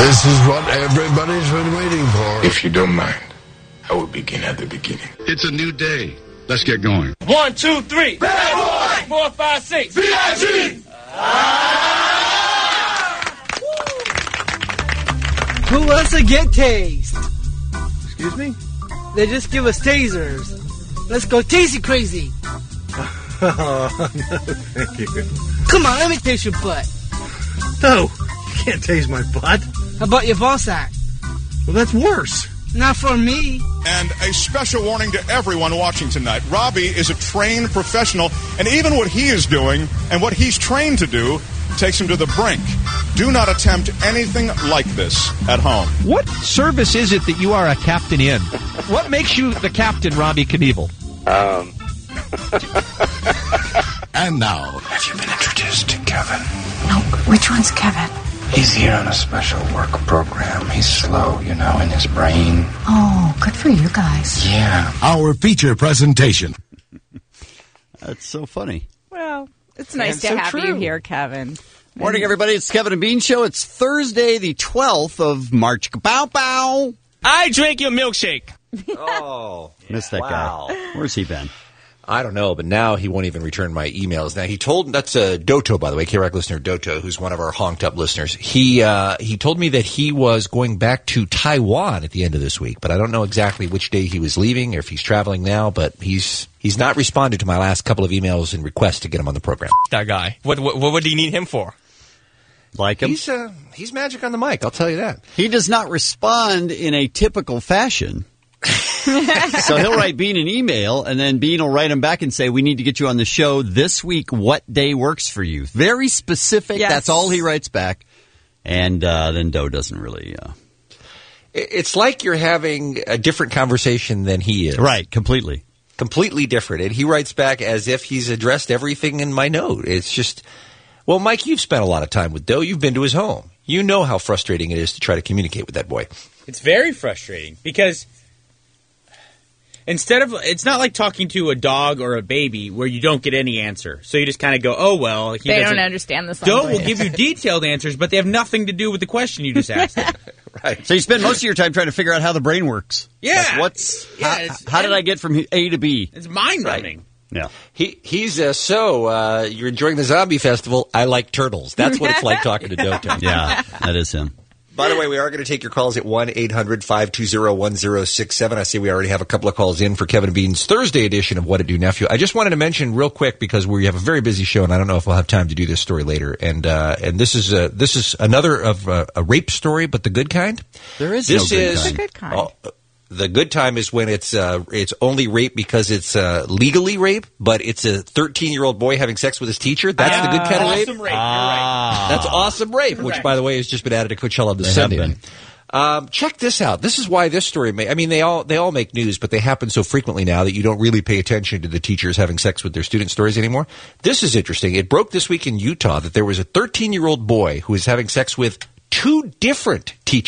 This is what everybody's been waiting for. If you don't mind, I will begin at the beginning. It's a new day. Let's get going. 1, 2, 3. Bad boy! 4, 5, 6. VIG! Who wants to get tased? Excuse me? They just give us tasers. Let's go tasty crazy. Oh, no, thank you. Come on, let me taste your butt. No, you can't tase my butt. How about your ball sack? Well, that's worse. Not for me. And a special warning to everyone watching tonight. Robbie is a trained professional, and even what he is doing and what he's trained to do takes him to the brink. Do not attempt anything like this at home. What service is it that you are a captain in? What makes you the captain, Robbie Knievel? And now, Have you been introduced to Kevin? No, which one's Kevin? He's here on a special work program. He's slow, in his brain. Oh, good for you guys. Yeah. our feature presentation. That's so funny. Well, it's nice to have you here, Kevin. Morning, everybody. It's Kevin and Bean Show. It's Thursday, the 12th of March. Kapow, pow. I drank your milkshake. Oh. Missed that guy. Where's he been? I don't know, but now he won't even return my emails. Now, he told, that's Doto, by the way, KROC listener Doto, who's one of our honked-up listeners. He told me that he was going back to Taiwan at the end of this week, but I don't know exactly which day he was leaving or if he's traveling now, but he's not responded to my last couple of emails and requests to get him on the program. That guy. What do you need him for? Like him? He's magic on the mic, I'll tell you that. He does not respond in a typical fashion. So he'll write Bean an email, and then Bean will write him back and say, we need to get you on the show this week. What day works for you? Very specific. Yes. That's all he writes back. And then Doe doesn't really... It's like you're having a different conversation than he is. Right, completely. Completely different. And he writes back as if he's addressed everything in my note. It's just... Well, Mike, you've spent a lot of time with Doe. You've been to his home. You know how frustrating it is to try to communicate with that boy. It's very frustrating because... it's not like talking to a dog or a baby where you don't get any answer. So you just kind of go, oh, well. They don't understand the Doe will give you detailed answers, but they have nothing to do with the question you just asked them. Right. So you spend most of your time trying to figure out how the brain works. Yeah. Like how did I get from A to B? It's mind-numbing. Yeah. He's you're enjoying the zombie festival. I like turtles. That's what it's like talking to Doto. Yeah, that is him. By the way, we are going to take your calls at 1-800-520-1067. I see we already have a couple of calls in for Kevin and Bean's Thursday edition of What It Do, Nephew. I just wanted to mention real quick because we have a very busy show, and I don't know if we'll have time to do this story later. And this is another of a rape story, but the good kind. There is no good kind. The good kind. The good time is when it's only rape because it's legally rape, but it's a 13-year-old boy having sex with his teacher. That's the good kind of rape. Awesome rape. You're right. That's awesome rape, which, by the way, has just been added to Coachella this Sunday. Check this out. This is why this story they all make news, but they happen so frequently now that you don't really pay attention to the teachers having sex with their student stories anymore. This is interesting. It broke this week in Utah that there was a 13-year-old boy who was having sex with two different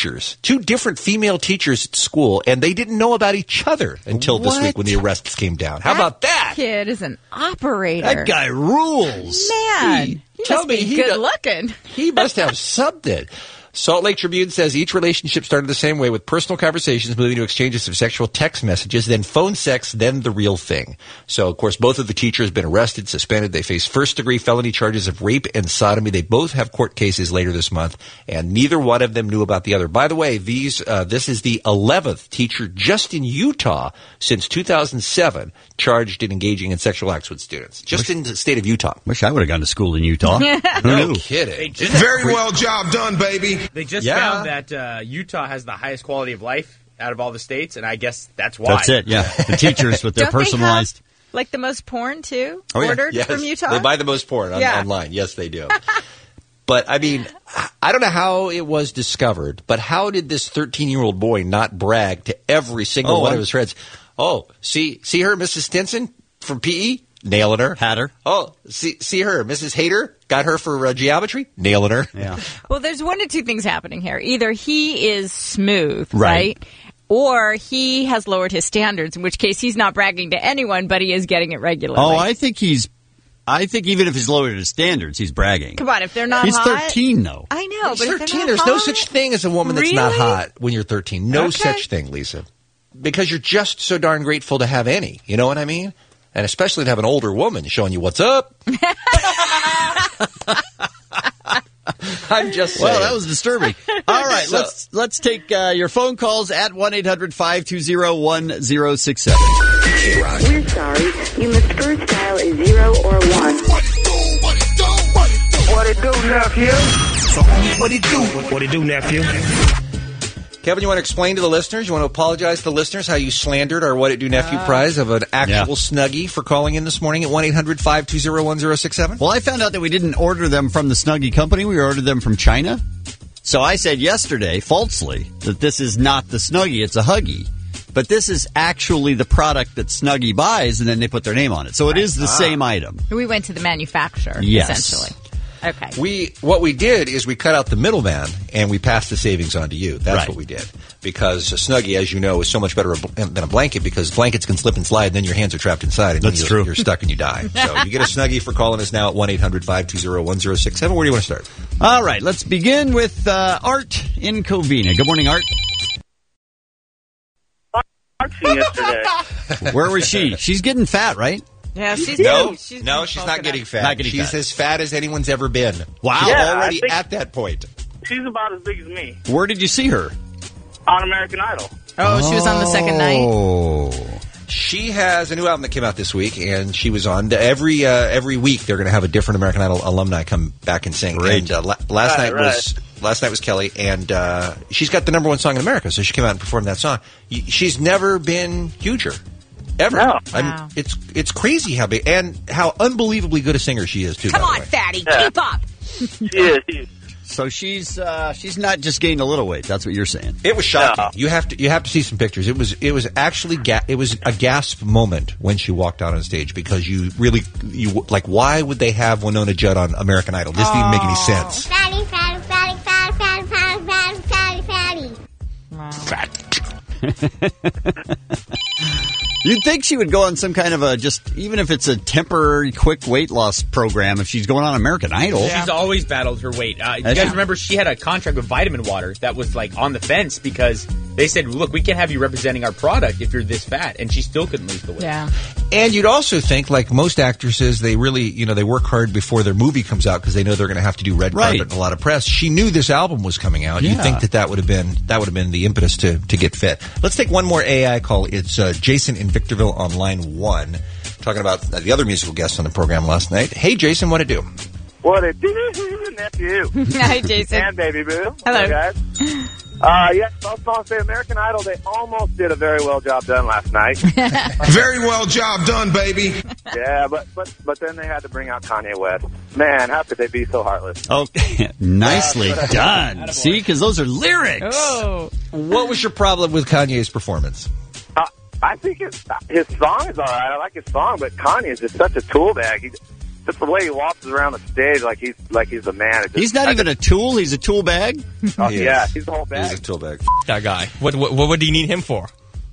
female teachers at school, and they didn't know about each other until this week when the arrests came down. How about that? Kid is an operator. That guy rules. Man, he must be good looking. He must have something. Salt Lake Tribune says each relationship started the same way, with personal conversations moving to exchanges of sexual text messages, then phone sex, then the real thing. So, of course, both of the teachers have been arrested, suspended. They face first-degree felony charges of rape and sodomy. They both have court cases later this month, and neither one of them knew about the other. By the way, this is the 11th teacher just in Utah since 2007 charged in engaging in sexual acts with students, just in the state of Utah. Wish I would have gone to school in Utah. No kidding. Very well job done, baby. They just found that Utah has the highest quality of life out of all the states, and I guess that's why. That's it, yeah. The teachers with their personalized... Like the most porn, too, ordered from Utah? They buy the most porn online. Yes, they do. But, I mean, I don't know how it was discovered, but how did this 13-year-old boy not brag to every single one of his friends? Oh, see her, Mrs. Stinson from PE? Nailing her. Had her. Oh, see her, Mrs. Hader? Got her for geometry? Nailing her. Yeah. Well, there's one of two things happening here. Either he is smooth, right? Or he has lowered his standards, in which case he's not bragging to anyone, but he is getting it regularly. Oh, I think he's I think even if he's lowered his standards, he's bragging. Come on, if they're not he's hot. He's 13, though. I know, He's but if 13. they're There's not no hot, such thing as a woman that's not Really? hot when you're 13. No Okay. such thing, Lisa. Because you're just so darn grateful to have any. You know what I mean? And especially to have an older woman showing you what's up. I'm just saying. Well, that was disturbing. All right, let's take your phone calls at 1-800-520-1067. We're sorry. You must first dial a 0 or 1. What it do, nephew? What it do, nephew? Kevin, you want to explain to the listeners? You want to apologize to the listeners how you slandered our What It Do Nephew prize of an actual Snuggie for calling in this morning at 1-800-520-1067? Well, I found out that we didn't order them from the Snuggie company. We ordered them from China. So I said yesterday, falsely, that this is not the Snuggie, it's a Huggie. But this is actually the product that Snuggie buys, and then they put their name on it. So it is the same item. We went to the manufacturer, Yes. essentially. Okay. What we did is we cut out the middleman and we passed the savings on to you. That's Right. what we did. Because a Snuggie, as you know, is so much better than a blanket because blankets can slip and slide and then your hands are trapped inside and That's then true. You're stuck and you die. So you get a Snuggie for calling us now at 1-800-520-1067. Where do you want to start? All right, let's begin with Art in Covina. Good morning, Art. Yesterday. Where was she? She's getting fat, right? Yeah, she's She's not getting fat. Not getting she's fat. as fat as anyone's ever been. Wow. She's Yeah, already I think- at that point. She's about as big as me Where did you see her? on American Idol. Oh, she was on the second night. Oh. She has a new album that came out this week, and she was on every week. They're going to have a different American Idol alumni come back and sing. Great. And last night was Kelly, and she's got the number one song in America, so she came out and performed that song. She's never been huger, ever. No. Wow. It's crazy how big and how unbelievably good a singer she is too. Come by the on, way. fatty, Yeah. keep up. She is. So she's not just gained a little weight. That's what you're saying. It was shocking. No. You have to see some pictures. It was actually it was a gasp moment when she walked out on stage because you like why would they have Winona Judd on American Idol? This didn't even make any sense. Fatty, fatty, fatty, fatty, fatty, fatty, fatty, fatty, fatty. You'd think she would go on some kind of even if it's a temporary quick weight loss program, if she's going on American Idol. She's always battled her weight. You guys remember she had a contract with Vitamin Water that was like on the fence because they said, look, we can't have you representing our product if you're this fat. And she still couldn't lose the weight. Yeah. And you'd also think, like most actresses, they really, they work hard before their movie comes out because they know they're going to have to do red carpet and a lot of press. She knew this album was coming out. Yeah. You'd think that would have been the impetus to get fit. Let's take one more AI call. It's Jason in Victorville on line 1, talking about the other musical guests on the program last night. Hey, Jason, what it do? What it do, nephew? Hi, Jason. And baby boo. Hello. guys. Yeah, I was going to say American Idol, they almost did a very well job done last night. Very well job done, baby. Yeah, but then they had to bring out Kanye West. Man, how could they be so heartless? Okay, nicely done. See, because those are lyrics. Oh. What was your problem with Kanye's performance? I think his song is all right. I like his song, but Kanye is just such a tool bag. Just the way he walks around the stage like he's a man. He's not even a tool. He's a tool bag. Yeah, he's the whole bag. He's a tool bag. That guy. What do you need him for?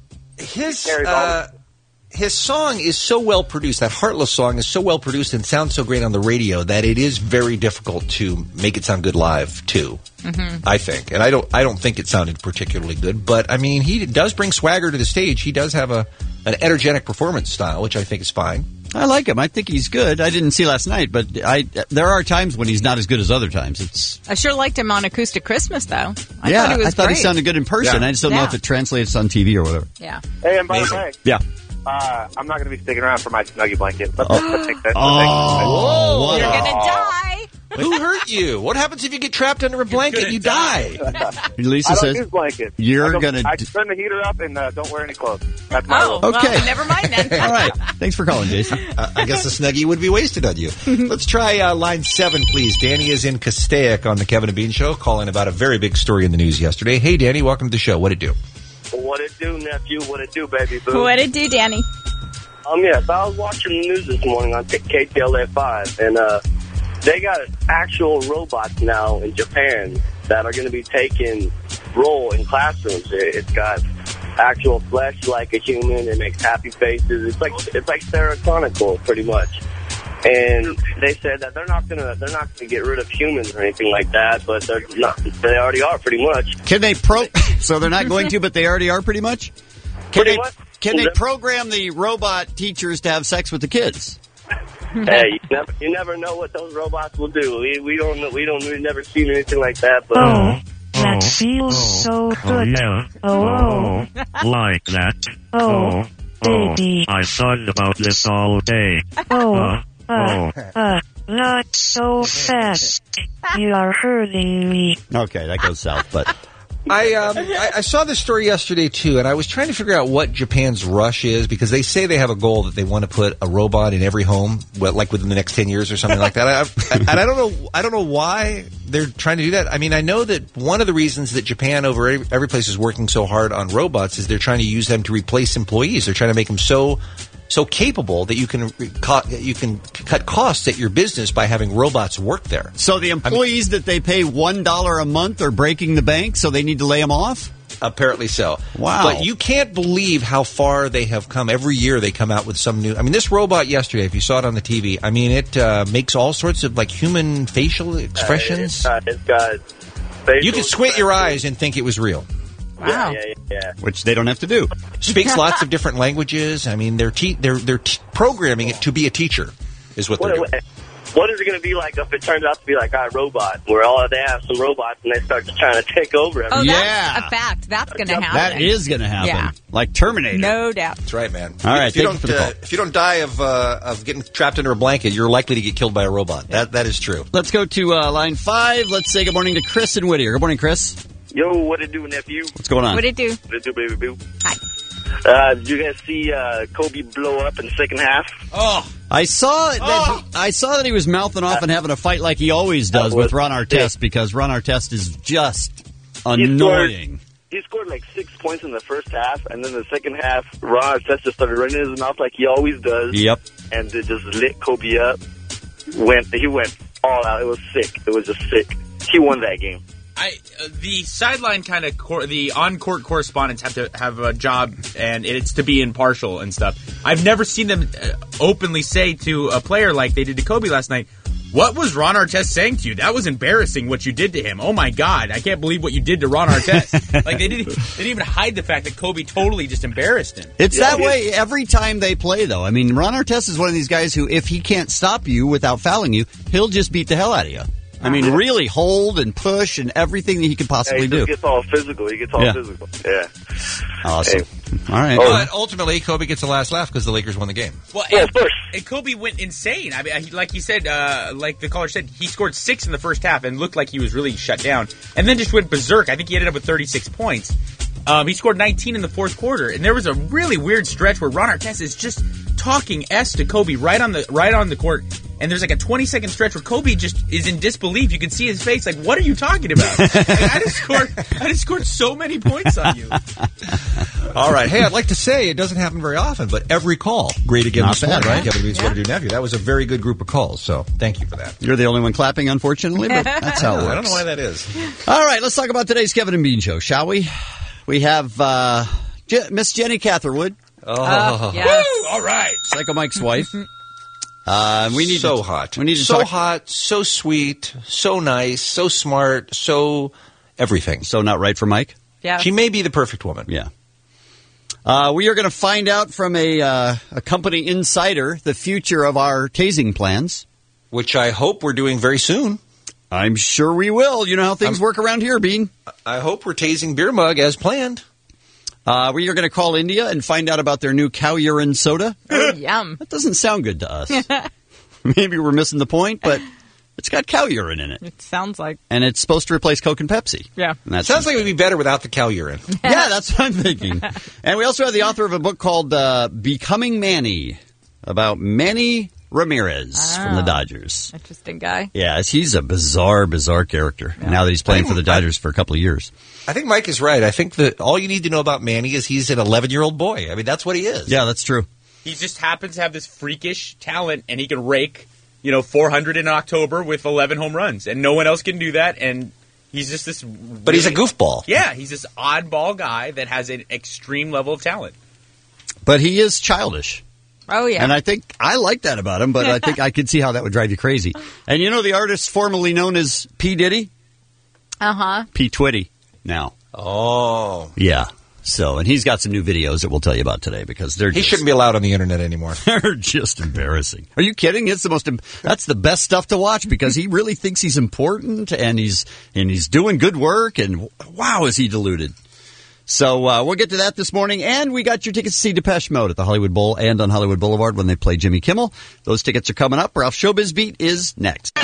His song is so well produced. That Heartless song is so well produced and sounds so great on the radio that it is very difficult to make it sound good live too. Mm-hmm. I think, and I don't think it sounded particularly good. But I mean, he does bring swagger to the stage. He does have an energetic performance style, which I think is fine. I like him. I think he's good. I didn't see last night, but there are times when he's not as good as other times. I sure liked him on Acoustic Christmas, though. I thought he great. sounded good in person. Yeah. I just don't know if it translates on TV or whatever. Yeah. Hey, and by the way, Yeah. I'm not going to be sticking around for my Snuggie blanket. Let's take that. Oh, You're going to die. Who hurt you? What happens if you get trapped under a blanket? You die. Lisa I don't says use blankets. you're going I to... turn the heater up and don't wear any clothes. That's my rule. Okay. Well, never mind then. All right. Thanks for calling, Jason. I guess the Snuggie would be wasted on you. Let's try line 7, please. Danny is in Castaic on the Kevin and Bean Show, calling about a very big story in the news yesterday. Hey, Danny, welcome to the show. What'd it do? What it do, nephew? What it do, baby boo? What did do, Danny? Yes, I was watching the news this morning on KTLA 5, and they got actual robots now in Japan that are going to be taking role in classrooms. It's got actual flesh like a human. It makes happy faces. It's like Sarah Chronicle, pretty much. And they said that they're not gonna get rid of humans or anything like that, but they already are pretty much. Can they so they're not going to, but they already are pretty much? Can they program the robot teachers to have sex with the kids? Hey, you never know what those robots will do. We've never seen anything like that, but that feels so good. Yeah. Oh, like that. Oh, baby. I thought about this all day. Not so fast. You are hurting me. Okay, that goes south, but... I saw this story yesterday, too, and I was trying to figure out what Japan's rush is, because they say they have a goal that they want to put a robot in every home, like within the next 10 years or something like that. And I don't know why they're trying to do that. I mean, I know that one of the reasons that Japan over every place is working so hard on robots is they're trying to use them to replace employees. They're trying to make them so capable that you can cut costs at your business by having robots work there. So the employees that they pay $1 a month are breaking the bank, so they need to lay them off? Apparently so. Wow. But you can't believe how far they have come. Every year they come out with some new... I mean, this robot yesterday, if you saw it on the TV, I mean, it makes all sorts of, like, human facial expressions. It's got facial you could squint your eyes and think it was real. Wow. Yeah. Which they don't have to do. Speaks lots of different languages. I mean, they're programming it to be a teacher, is what they're doing. What is it going to be like if it turns out to be like iRobot, where they have some robots and they start trying to take over everything? Oh, that's a fact. That's going to happen. That is going to happen. Yeah. Like Terminator. No doubt. That's right, man. All right, if you don't die of getting trapped under a blanket, you're likely to get killed by a robot. That is true. Let's go to line 5. Let's say good morning to Chris in Whittier. Good morning, Chris. Yo, what it do, nephew? What's going on? What it do? What it do, baby boo? Hi. Did you guys see Kobe blow up in the second half? Oh, I saw that he was mouthing off and having a fight like he always does with Ron Artest, because Ron Artest is just annoying. He scored like 6 points in the first half, and then the second half, Ron Artest just started running his mouth like he always does. Yep. And it just lit Kobe up. He went all out. It was sick. It was just sick. He won that game. The sideline kind of the on-court correspondents have to have a job, and it's to be impartial and stuff. I've never seen them openly say to a player like they did to Kobe last night, "What was Ron Artest saying to you? That was embarrassing what you did to him. Oh my God, I can't believe what you did to Ron Artest." Like they didn't even hide the fact that Kobe totally just embarrassed him. It's that way every time they play, though. I mean, Ron Artest is one of these guys who, if he can't stop you without fouling you, he'll just beat the hell out of you. I mean, really hold and push and everything that he could possibly do. He gets all physical. Physical. Yeah. Awesome. Hey. All right. But ultimately, Kobe gets the last laugh because the Lakers won the game. Well, of course. And Kobe went insane. I mean, like he said, like the caller said, he scored 6 in the first half and looked like he was really shut down. And then just went berserk. I think he ended up with 36 points. He scored 19 in the fourth quarter. And there was a really weird stretch where Ron Artest is just talking S to Kobe right on the court. And there's like a 20-second stretch where Kobe just is in disbelief. You can see his face like, what are you talking about? Like, I just scored so many points on you. All right. Hey, I'd like to say it doesn't happen very often, but every call, great again this morning, right? Kevin Bean's What to Do Nephew. That was a very good group of calls, so thank you for that. You're the only one clapping, unfortunately, but that's how it works. I don't know why that is. All right, let's talk about today's Kevin and Bean Show, shall we? We have Miss Jenny Catherwood. Oh, yes. Woo! All right. Psycho Mike's wife. We need hot. We need to so talk. hot, so sweet, so nice, so smart, so everything. So not right for Mike? Yeah. She may be the perfect woman. Yeah. We are going to find out from a company insider the future of our tasing plans. Which I hope we're doing very soon. I'm sure we will. You know how things work around here, Bean. I hope we're tasing Beer Mug as planned. We are going to call India and find out about their new cow urine soda. Oh, yum. That doesn't sound good to us. Maybe we're missing the point, but it's got cow urine in it. It sounds like. And it's supposed to replace Coke and Pepsi. Yeah. And Sounds like it would be better without the cow urine. Yeah, that's what I'm thinking. And we also have the author of a book called Becoming Manny, about Manny Ramirez from the Dodgers. Interesting guy. Yeah, he's a bizarre character now that he's playing for the Dodgers for a couple of years. I think Mike is right. I think that all you need to know about Manny is he's an 11-year-old boy. I mean, that's what he is. Yeah, that's true. He just happens to have this freakish talent, and he can rake, 400 in October with 11 home runs, and no one else can do that, and he's just this... But he's a goofball. Yeah, he's this oddball guy that has an extreme level of talent. But he is childish. Oh, yeah. And I think I like that about him, but I think I could see how that would drive you crazy. And you know the artist formerly known as P. Diddy? Uh-huh. P. Twitty now. Oh. Yeah. So, and he's got some new videos that we'll tell you about today because He shouldn't be allowed on the internet anymore. They're just embarrassing. Are you kidding? That's the best stuff to watch because he really thinks he's important and he's doing good work and wow, is he deluded. So we'll get to that this morning, and we got your tickets to see Depeche Mode at the Hollywood Bowl and on Hollywood Boulevard when they play Jimmy Kimmel. Those tickets are coming up. Ralph's Showbiz Beat is next.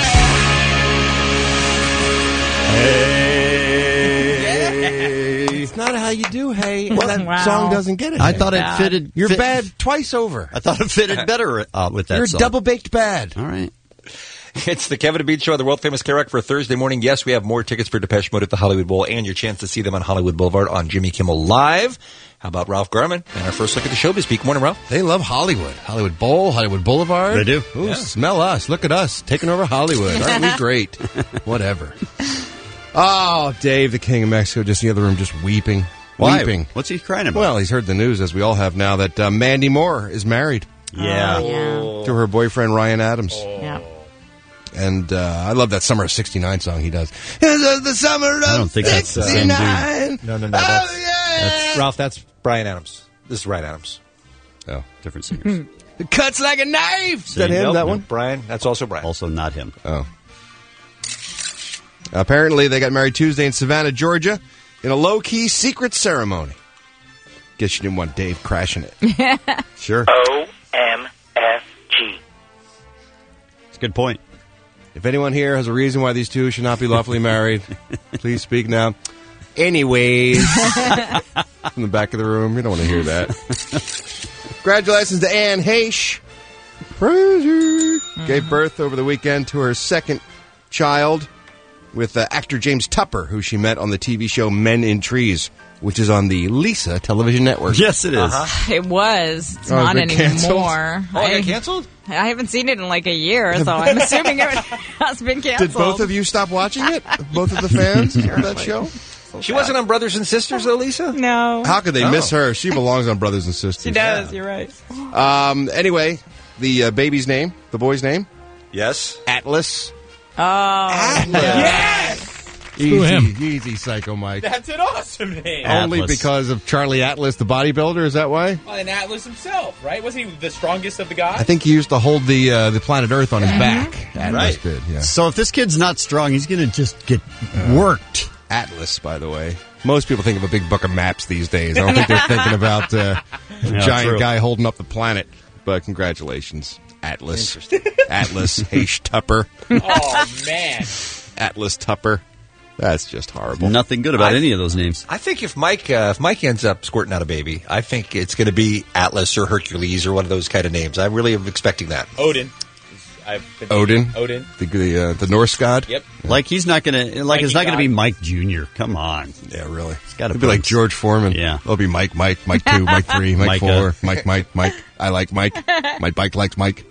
Hey. It's not how you do, hey. And that song doesn't get it. I thought it fitted. You're bad twice over. I thought it fitted better with that You're song. double-baked bad. All right. It's the Kevin and Bean Show on the world-famous KROC for Thursday morning. Yes, we have more tickets for Depeche Mode at the Hollywood Bowl and your chance to see them on Hollywood Boulevard on Jimmy Kimmel Live. How about Ralph Garman and our first look at the Showbiz Beat? Good morning, Ralph. They love Hollywood. Hollywood Bowl, Hollywood Boulevard. They do. Ooh, smell us. Look at us. Taking over Hollywood. Aren't we great? Whatever. Oh, Dave, the King of Mexico, just in the other room, just weeping. Why? Weeping. What's he crying about? Well, he's heard the news, as we all have now, that Mandy Moore is married. Yeah. To her boyfriend, Ryan Adams. Yeah. And I love that Summer of 69 song he does. The Summer of 69. I don't think that's the same dude. No. That's Ralph, that's Bryan Adams. This is Ryan Adams. Oh. Different singers. It cuts like a knife. Is that Same. him, Nope. that one? Brian, that's also Brian. Also not him. Oh. Apparently, they got married Tuesday in Savannah, Georgia, in a low-key secret ceremony. Guess you didn't want Dave crashing it. Sure. OMFG. It's a good point. If anyone here has a reason why these two should not be lawfully married, please speak now. Anyways, from the back of the room, you don't want to hear that. Congratulations to Anne Heche. Gave birth over the weekend to her second child with actor James Tupper, who she met on the TV show Men in Trees, which is on the Lisa television network. Yes, it is. It was. It's Oh, not it's been anymore. Oh, it got canceled? I haven't seen it in like a year, so I'm assuming it has been canceled. Did both of you stop watching it? Both of the fans of that show? She wasn't on Brothers and Sisters, though, Lisa? No. How could they miss her? She belongs on Brothers and Sisters. She does, you're right. Anyway, the baby's name, the boy's name? Yes. Atlas. Oh. Atlas. Yes! Easy, Psycho Mike. That's an awesome name. Only because of Charlie Atlas, the bodybuilder, is that why? Well, and Atlas himself, right? Wasn't he the strongest of the gods? I think he used to hold the planet Earth on his back. Atlas did, yeah. So if this kid's not strong, he's going to just get worked. Atlas, by the way. Most people think of a big book of maps these days. I don't think they're thinking about a giant guy holding up the planet. But congratulations, Atlas. Atlas Heche Tupper. Oh, man. Atlas Tupper. That's just horrible. Nothing good about any of those names. I think if Mike ends up squirting out a baby, I think it's going to be Atlas or Hercules or one of those kind of names. I really am expecting that. Odin. Odin? Odin. The Norse god? Yep. Like he's not going to. Like it's not going to be Mike Jr. Come on. Yeah, really. It's got to be like George Foreman. Yeah. It'll be Mike 2, Mike 3, Mike 4, Mike. I like Mike. My bike likes Mike.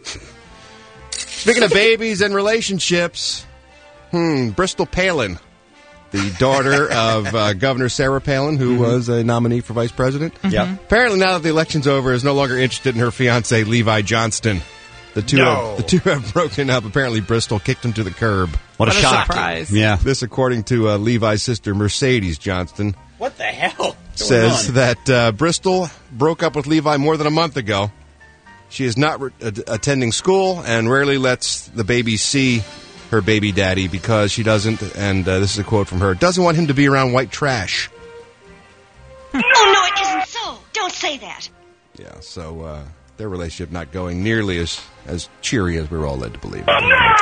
Speaking of babies and relationships, Bristol Palin, the daughter of Governor Sarah Palin, who was a nominee for vice president. Yeah. Apparently, now that the election's over, is no longer interested in her fiancé, Levi Johnston. The two have broken up. Apparently, Bristol kicked him to the curb. What a shock. Surprise. Yeah. This, according to Levi's sister, Mercedes Johnston, What the hell? says that Bristol broke up with Levi more than a month ago. She is not attending school and rarely lets the baby see her baby daddy because she doesn't, and this is a quote from her, doesn't want him to be around white trash. Oh, no, it isn't so. Don't say that. Yeah, so their relationship not going nearly as cheery as we were all led to believe.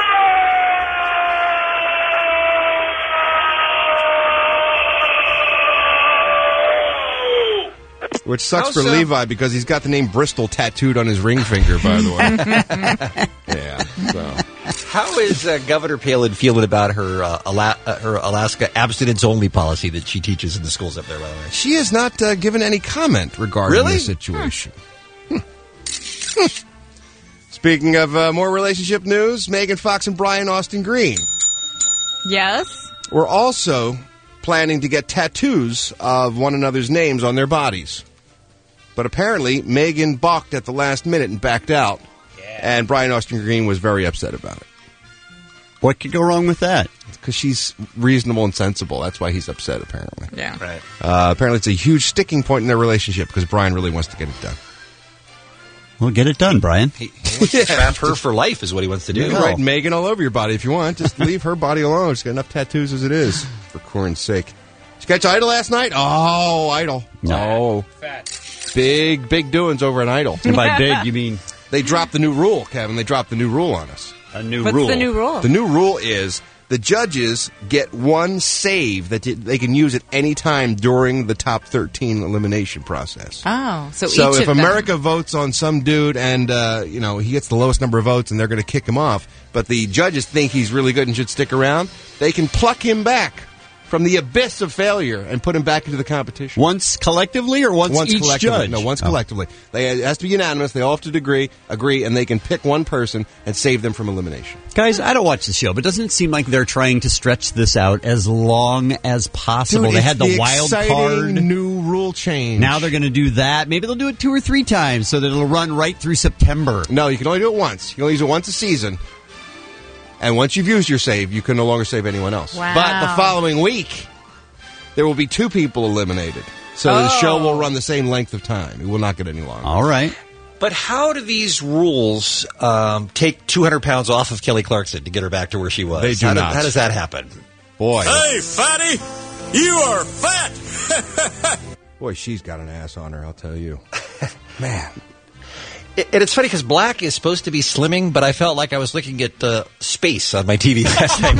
Which sucks for Levi because he's got the name Bristol tattooed on his ring finger, by the way. Yeah, so. How is Governor Palin feeling about her Alaska abstinence-only policy that she teaches in the schools up there, by the way? She has not given any comment regarding the situation. Speaking of more relationship news, Megan Fox and Brian Austin Green. Yes. We're also planning to get tattoos of one another's names on their bodies. But apparently, Megan balked at the last minute and backed out. Yeah. And Brian Austin Green was very upset about it. What could go wrong with that? Because she's reasonable and sensible. That's why he's upset, apparently. Yeah. Right. Apparently, it's a huge sticking point in their relationship because Brian really wants to get it done. Well, get it done, Brian. He wants to trap her for life is what he wants to do. You can write Megan all over your body if you want. Just leave her body alone. She's got enough tattoos as it is, for corn's sake. Did you catch Idol last night? Oh, Idol. No. Fat. Big doings over at Idol. And by big, you mean... They dropped the new rule, Kevin. They dropped the new rule on us. A new What's rule. the new rule? The new rule is the judges get one save that they can use at any time during the top 13 elimination process. Oh, so So each if of America them. votes on some dude and he gets the lowest number of votes and they're going to kick him off, but the judges think he's really good and should stick around, they can pluck him back from the abyss of failure and put him back into the competition. Once collectively or once each collectively. judge? No, once collectively. It has to be unanimous. They all have to agree, and they can pick one person and save them from elimination. Guys, I don't watch the show, but doesn't it seem like they're trying to stretch this out as long as possible? Dude, they had the it's wild exciting card. new rule change. Now they're going to do that. Maybe they'll do it 2 or 3 times so that it'll run right through September. No, you can only do it once. You can only use it once a season. And once you've used your save, you can no longer save anyone else. Wow. But the following week, there will be 2 people eliminated. So the show will run the same length of time. It will not get any longer. All right. But how do these rules take 200 pounds off of Kelly Clarkson to get her back to where she was? They do not. How does that happen? Boy. Hey, fatty, you are fat. Boy, she's got an ass on her, I'll tell you. Man. And it's funny because Black is supposed to be slimming, but I felt like I was looking at space on my TV last time.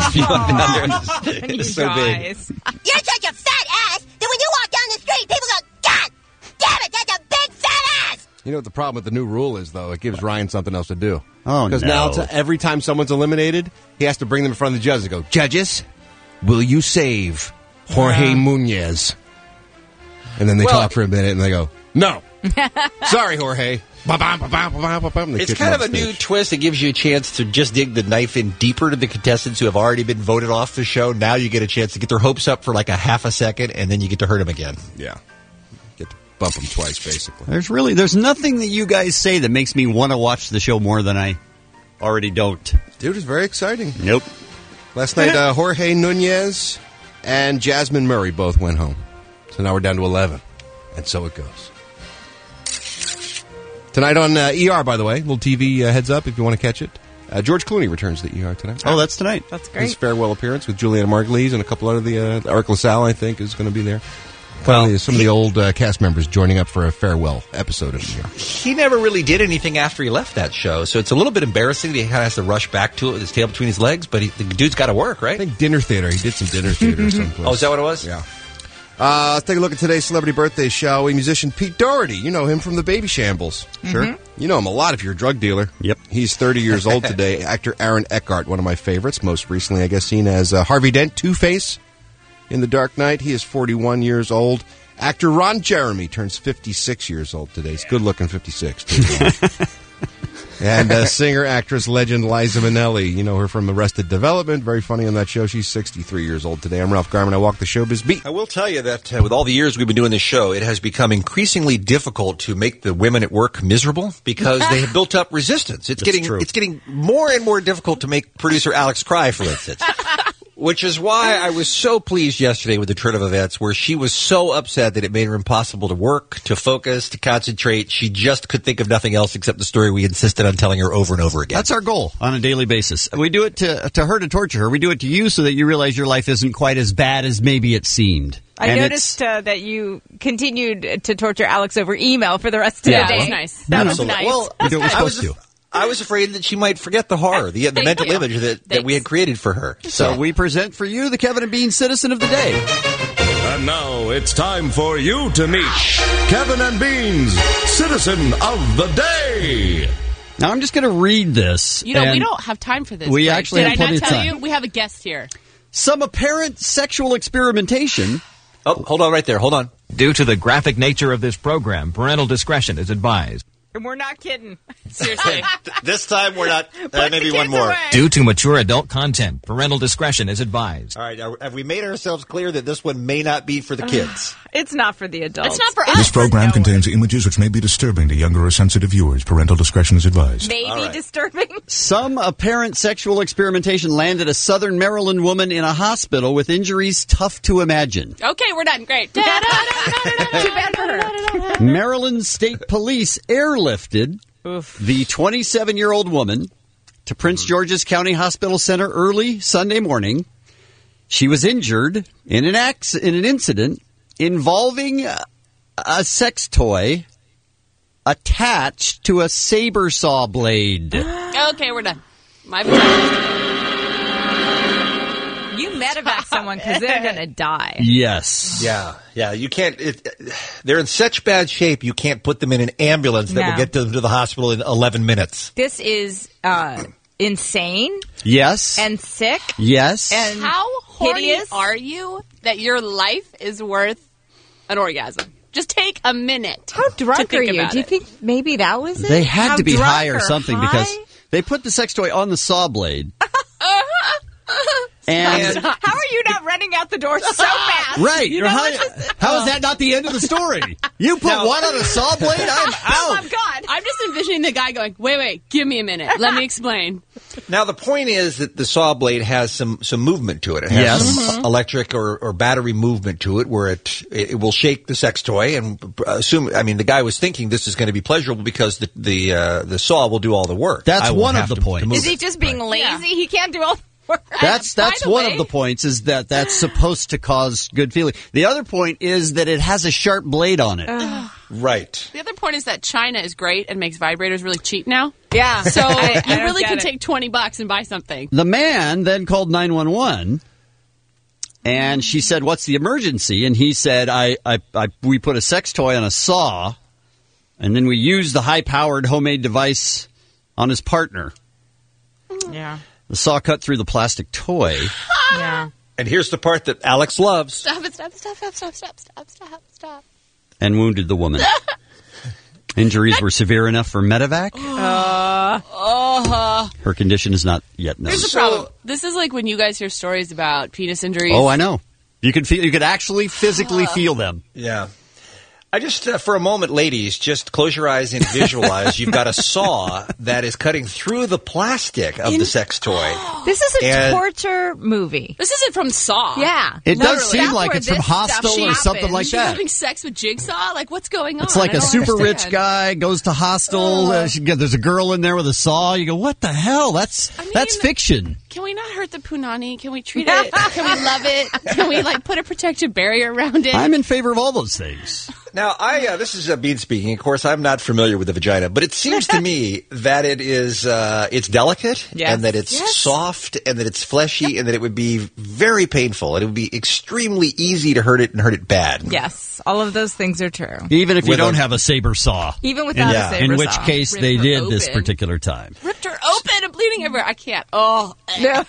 It was so big. You're such a fat ass that when you walk down the street, people go, God damn it, that's a big fat ass! You know what the problem with the new rule is, though? It gives Ryan something else to do. Oh, Because now every time someone's eliminated, he has to bring them in front of the judges and go, Judges, will you save Jorge Munez? And then they talk for a minute and they go, No. Sorry, Jorge. It's kind of a new twist that gives you a chance to just dig the knife in deeper to the contestants who have already been voted off the show. Now you get a chance to get their hopes up for like a half a second, and then you get to hurt them again. Yeah. Get to bump them twice, basically. There's nothing that you guys say that makes me want to watch the show more than I already don't. Dude, it's very exciting. Nope. Last night, Jorge Nunez and Jasmine Murray both went home. So now we're down to 11. And so it goes. Tonight on ER, by the way, little TV heads up if you want to catch it. George Clooney returns to the ER tonight. Oh, that's tonight. That's great. His farewell appearance with Juliana Margulies and a couple other Eric LaSalle, I think, is going to be there. Well, some of the old cast members joining up for a farewell episode of the ER. He never really did anything after he left that show, so it's a little bit embarrassing that he kind of has to rush back to it with his tail between his legs, but the dude's got to work, right? I think dinner theater. He did some dinner theater someplace. Oh, is that what it was? Yeah. Let's take a look at today's celebrity birthdays, shall we? Musician Pete Doherty. You know him from the Baby Shambles. Sure. You know him a lot if you're a drug dealer. Yep. He's 30 years old today. Actor Aaron Eckhart, one of my favorites. Most recently, I guess, seen as Harvey Dent, Two-Face in The Dark Knight. He is 41 years old. Actor Ron Jeremy turns 56 years old today. He's good-looking 56, too. And singer, actress, legend Liza Minnelli. You know her from Arrested Development. Very funny on that show. She's 63 years old today. I'm Ralph Garman. I walk the showbiz beat. I will tell you that with all the years we've been doing this show, it has become increasingly difficult to make the women at work miserable because they have built up resistance. It's getting more and more difficult to make producer Alex cry, for instance. Which is why I was so pleased yesterday with the turn of events where she was so upset that it made her impossible to work, to focus, to concentrate. She just could think of nothing else except the story we insisted on telling her over and over again. That's our goal on a daily basis. We do it to her, to torture her. We do it to you so that you realize your life isn't quite as bad as maybe it seemed. I noticed that you continued to torture Alex over email for the rest of the day. That's nice. That was nice. Well, we do what we're supposed to. I was afraid that she might forget the horror, the mental image that we had created for her. So we present for you the Kevin and Bean Citizen of the Day. And now it's time for you to meet Kevin and Bean's Citizen of the Day. Now I'm just going to read this. You know, we don't have time for this. We actually have plenty of time. Did I not tell you? We have a guest here. Some apparent sexual experimentation. Oh, hold on right there. Hold on. Due to the graphic nature of this program, parental discretion is advised. And we're not kidding. Seriously. This time we're not. Maybe one more. Due to mature adult content, parental discretion is advised. All right. Have we made ourselves clear that this one may not be for the kids? It's not for the adults. It's not for us. This program contains images which may be disturbing to younger or sensitive viewers. Parental discretion is advised. Maybe disturbing. Some apparent sexual experimentation landed a southern Maryland woman in a hospital with injuries tough to imagine. Okay, we're done. Great. Too bad for her. Maryland State Police airlifted the 27-year-old woman to Prince George's County Hospital Center early Sunday morning. She was injured in an incident involving a sex toy attached to a saber saw blade. Okay, we're done. My bad. You medevac someone because they're going to die. Yes. Yeah. You can't. They're in such bad shape. You can't put them in an ambulance that will get them to the hospital in 11 minutes. This is insane. Yes. And sick. Yes. And how horny hideous. are you that your life is worth an orgasm? Just take a minute. How drunk to are think you? about Do you it. think maybe that was it? They had How to be drunk high or something high? because they put the sex toy on the saw blade. And how are you not running out the door so fast? right. You know how what is that not the end of the story? You put one on a saw blade? I'm out. Oh, God. I'm just envisioning the guy going, wait, give me a minute. Let me explain. Now, the point is that the saw blade has some movement to it. It has some electric or battery movement to it where it will shake the sex toy and the guy was thinking this is going to be pleasurable because the saw will do all the work. That's one of the points. Is he just being lazy? Yeah. He can't do all the work. That's one of the points is that's supposed to cause good feeling. The other point is that it has a sharp blade on it. Right. The other point is that China is great and makes vibrators really cheap now. Yeah. So I you really get can it. take $20 and buy something. The man then called 911 and she said, "What's the emergency?" And he said, we put a sex toy on a saw and then we used the high-powered homemade device on his partner. Yeah. The saw cut through the plastic toy. Yeah. And here's the part that Alex loves. Stop. And wounded the woman. Injuries were severe enough for medevac. Her condition is not yet known. Here's the problem. This is like when you guys hear stories about penis injuries. Oh, I know. You could actually physically feel them. Yeah. I just, for a moment, ladies, just close your eyes and visualize you've got a saw that is cutting through the plastic of the sex toy. This is a torture movie. This isn't from Saw. Yeah. It does seem That's like where it's from this Hostel stuff or something happens. like She's that. having sex with Jigsaw? Like, what's going on? It's like I a don't super understand. rich guy goes to Hostel. There's a girl in there with a saw. You go, what the hell? That's fiction. Can we not hurt the punani? Can we treat it? Can we love it? Can we put a protective barrier around it? I'm in favor of all those things. Now, this is Bean speaking. Of course, I'm not familiar with the vagina, but it seems to me that it is it's delicate and that it's soft and that it's fleshy and that it would be very painful and it would be extremely easy to hurt it and hurt it bad. Yes, all of those things are true. Even if you don't have a saber saw. Even without a saber saw. In which case Ripped they her did this open. particular time. Ripped her open and bleeding everywhere. I can't. Oh, no.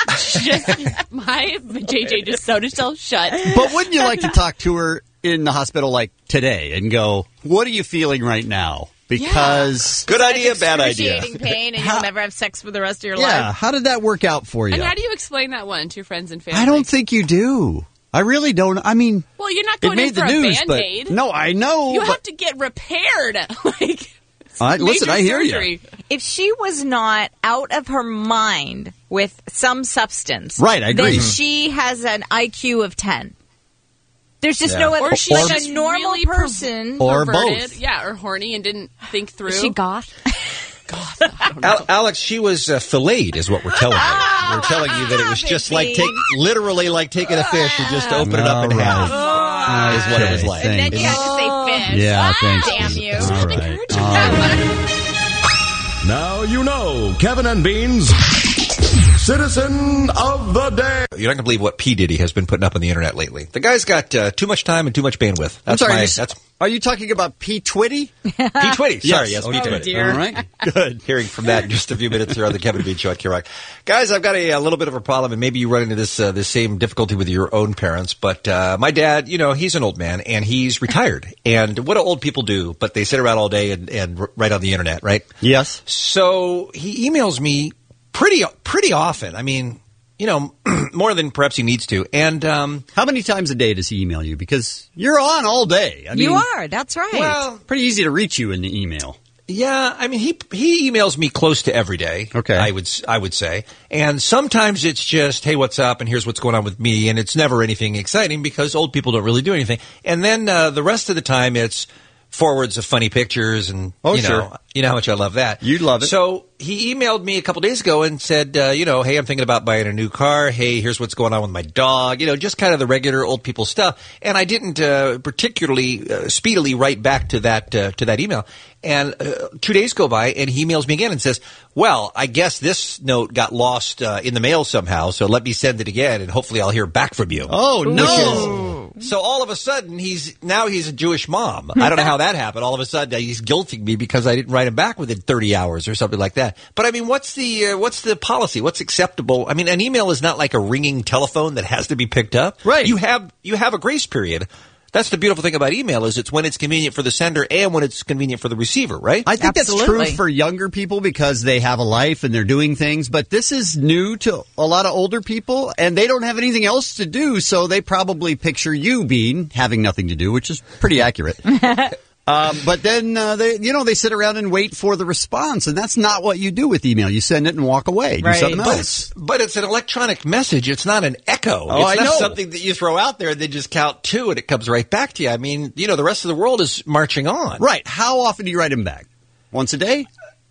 My JJ just sewed herself shut. But wouldn't you like to talk to her in the hospital like today and go, what are you feeling right now? Because good idea, bad idea. Excruciating pain and you'll never have sex for the rest of your yeah, life. how did that work out for you? And how do you explain that one to your friends and family? I don't think you do. I really don't. I mean, well, you're not it going in made for the a news, Band-Aid. but no, I know. You but have to get repaired. Listen, I hear surgery. you. If she was not out of her mind with some substance, right, I agree. then she has an IQ of 10. There's just no other. Or she's like just a normal really person, or perverted. both. Yeah, or horny and didn't think through. She goth. Alex, she was filleted, is what we're telling you. We're telling you that it was just literally like taking a fish and just open it up in half. Is what it was like. And then you had to say fish. Yeah, thanks. Damn you. All right. Now you know, Kevin and Beans Citizen of the Day. You're not going to believe what P. Diddy has been putting up on the internet lately. The guy's got too much time and too much bandwidth. Are you talking about P. Twitty? P. Twitty. Sorry, yes, P. Twitty. Dear. All right, good. Hearing from that in just a few minutes here on the Kevin and Bean Show at K-Rock. Guys, I've got a little bit of a problem, and maybe you run into this same difficulty with your own parents, but my dad, he's an old man, and he's retired. And what do old people do? But they sit around all day and write on the internet, right? Yes. So he emails me pretty often. I mean, more than perhaps he needs to. And how many times a day does he email you? Because you're on all day. You are. That's right. Well, pretty easy to reach you in the email. Yeah, I mean, he emails me close to every day. Okay, I would say, and sometimes it's just, hey, what's up, and here's what's going on with me, and it's never anything exciting because old people don't really do anything. And then the rest of the time, it's forwards of funny pictures, and sure. You know how much I love that. You'd love it. So he emailed me a couple days ago and said, hey, I'm thinking about buying a new car. Hey, here's what's going on with my dog. Just kind of the regular old people stuff. And I didn't particularly speedily write back to that email. And 2 days go by, and he emails me again and says, well, I guess this note got lost in the mail somehow, so let me send it again, and hopefully I'll hear back from you. Oh, no. So all of a sudden, he's a Jewish mom. I don't know how that happened. All of a sudden, he's guilting me because I didn't write him back within 30 hours or something like that. But I mean, what's the policy? What's acceptable? I mean, an email is not like a ringing telephone that has to be picked up. Right. You have a grace period. That's the beautiful thing about email is it's when it's convenient for the sender and when it's convenient for the receiver, right? I think Absolutely. That's true for younger people because they have a life and they're doing things, but this is new to a lot of older people and they don't have anything else to do, so they probably picture you being having nothing to do, which is pretty accurate. But then they sit around and wait for the response, and that's not what you do with email. You send it and walk away. Do something else. But it's an electronic message. It's not an echo. Oh, it's I not know. something that you throw out there and then just count two and it comes right back to you. I mean, the rest of the world is marching on. Right. How often do you write him back? Once a day?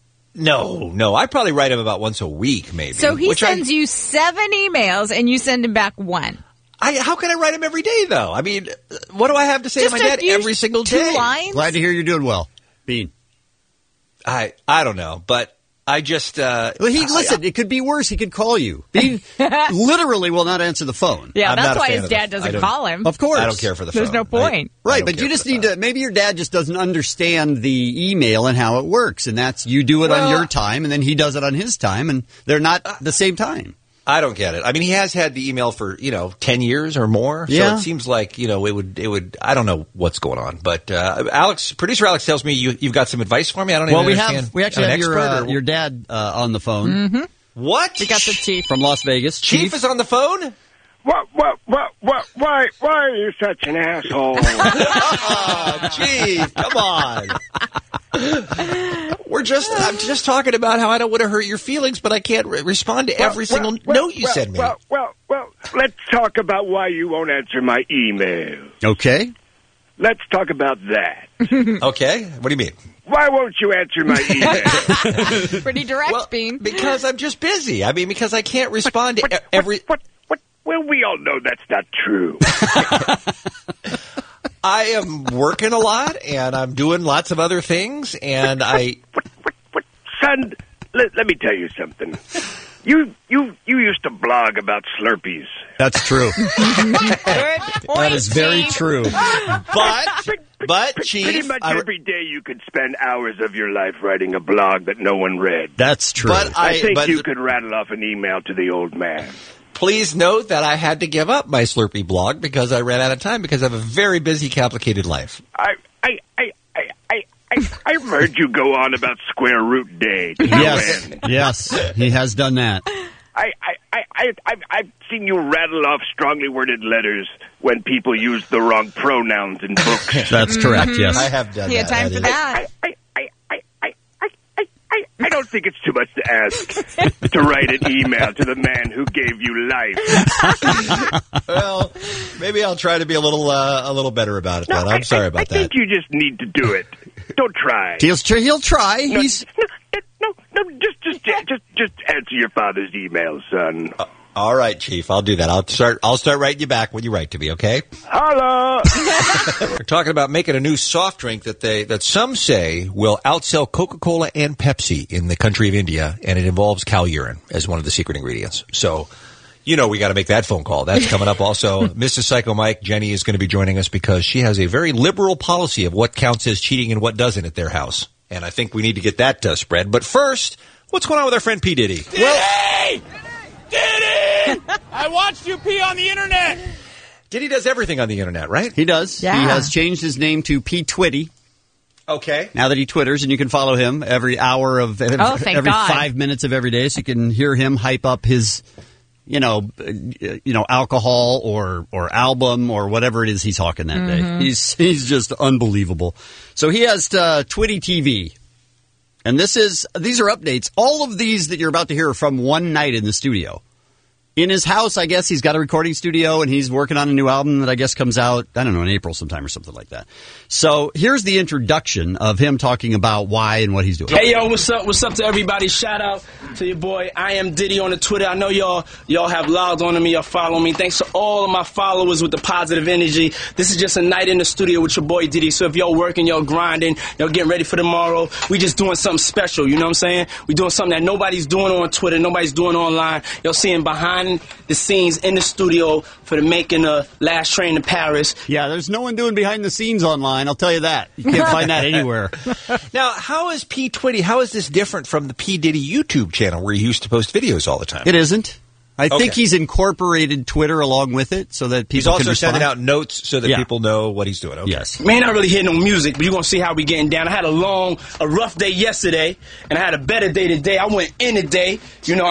No. I probably write him about once a week, maybe. So he sends you 7 emails, and you send him back 1. How can I write him every day, though? I mean, what do I have to say to my dad every single day? 2 lines? Glad to hear you're doing well, Bean. I don't know, but I just... listen, it could be worse. He could call you. Bean literally will not answer the phone. Yeah, that's why his dad doesn't call him. Of course. I don't care for the phone. There's no point. Right, but you just need to... Maybe your dad just doesn't understand the email and how it works, and that's you do it on your time, and then he does it on his time, and they're not the same time. I don't get it. I mean, he has had the email for, 10 years or more. Yeah. So it seems like, it would, I don't know what's going on. But producer Alex tells me you've got some advice for me. I don't even understand. We actually have your dad on the phone. Mm-hmm. What? We got the chief. From Las Vegas. Chief is on the phone? Why are you such an asshole? Chief, come on. I'm just talking about how I don't want to hurt your feelings, but I can't respond to every single note you send me. Well, let's talk about why you won't answer my email. Okay. Let's talk about that. Okay. What do you mean? Why won't you answer my email? Pretty direct, Bean. Because I'm just busy. I mean, because I can't respond to every... Well, we all know that's not true. I am working a lot, and I'm doing lots of other things, and Son, let me tell you something. You used to blog about Slurpees. That's true. Good point, that is very Chief. true. But Chief... Pretty much every day you could spend hours of your life writing a blog that no one read. That's true. But I think you could rattle off an email to the old man. Please note that I had to give up my Slurpee blog because I ran out of time because I have a very busy, complicated life. I've heard you go on about Square Root Day. Yes, he has done that. I've seen you rattle off strongly worded letters when people use the wrong pronouns in books. That's correct, yes. I have done that. He had time for that. I don't think it's too much to ask to write an email to the man who gave you life. Well, maybe I'll try to be a little better about it. I'm sorry about that. I think you just need to do it. Don't try. He'll try. No, Just answer your father's email, son. All right, Chief. I'll do that. I'll start writing you back when you write to me. Okay. Holla. We're talking about making a new soft drink that some say will outsell Coca-Cola and Pepsi in the country of India, and it involves cow urine as one of the secret ingredients. So, we got to make that phone call. That's coming up. Also, Mrs. Psycho Mike, Jenny, is going to be joining us because she has a very liberal policy of what counts as cheating and what doesn't at their house, and I think we need to get that spread. But first, what's going on with our friend P. Diddy? Diddy! I watched you pee on the internet. Diddy does everything on the internet, right? He does. Yeah. He has changed his name to P. Twitty. Okay. Now that he twitters, and you can follow him every hour of every God. 5 minutes of every day, so you can hear him hype up his, alcohol or album or whatever it is he's talking that day. He's just unbelievable. So he has Twitty TV. And these are updates. All of these that you're about to hear are from one night in the studio. In his house, I guess he's got a recording studio and he's working on a new album that I guess comes out, I don't know, in April sometime or something like that. So here's the introduction of him talking about why and what he's doing. Hey, yo, what's up? What's up to everybody? Shout out to your boy, I Am Diddy on the Twitter. I know y'all have logged on to me, y'all follow me. Thanks to all of my followers with the positive energy. This is just a night in the studio with your boy Diddy. So if y'all working, y'all grinding, y'all getting ready for tomorrow, we just doing something special, you know what I'm saying? We doing something that nobody's doing on Twitter, nobody's doing online. Y'all seeing behind the scenes in the studio for the making of Last Train to Paris. Yeah, there's no one doing behind the scenes online, I'll tell you that. You can't find that anywhere. Now, how is P. Twitty, how is this different from the P. Diddy YouTube channel where he used to post videos all the time? It isn't. I think he's incorporated Twitter along with it so that people can respond. He's also sending out notes so that people know what he's doing. Okay. Yes. Man, not really hearing no music, but you're going to see how we getting down. I had a rough day yesterday, and I had a better day today. I went in today.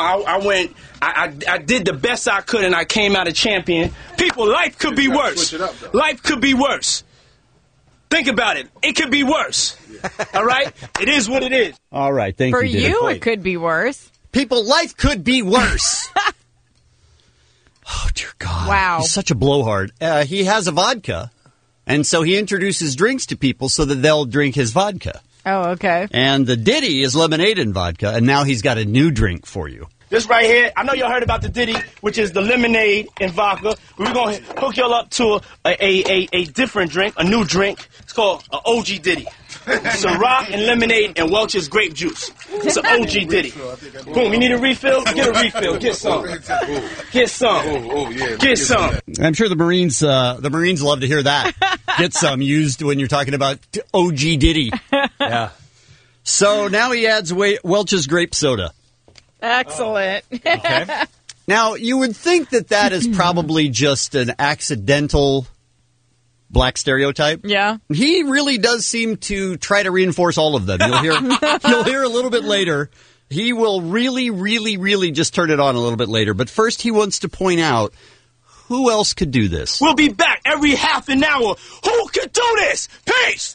I did the best I could, and I came out a champion. People, life could be worse. Life could be worse. Think about it. It could be worse. All right? It is what it is. All right. Thank you, Diddy. For you, it could be worse. People, life could be worse. Oh, dear God. Wow. He's such a blowhard. He has a vodka, and so he introduces drinks to people so that they'll drink his vodka. Oh, okay. And the Diddy is lemonade and vodka, and now he's got a new drink for you. This right here, I know y'all heard about the Diddy, which is the lemonade and vodka. We're going to hook y'all up to a different drink, a new drink. It's called an OG Diddy. Ciroc and lemonade and Welch's grape juice. It's an OG Diddy. Boom, you need a refill? Get a refill. Get some. Get some. Get some. I'm sure the Marines love to hear that. Get some used when you're talking about OG Diddy. Yeah. So now he adds Welch's grape soda. Excellent. Okay. Now, you would think that is probably just an accidental black stereotype. Yeah. He really does seem to try to reinforce all of them. You'll hear a little bit later. He will really, really, really just turn it on a little bit later. But first, he wants to point out who else could do this. We'll be back every half an hour. Who could do this? Peace!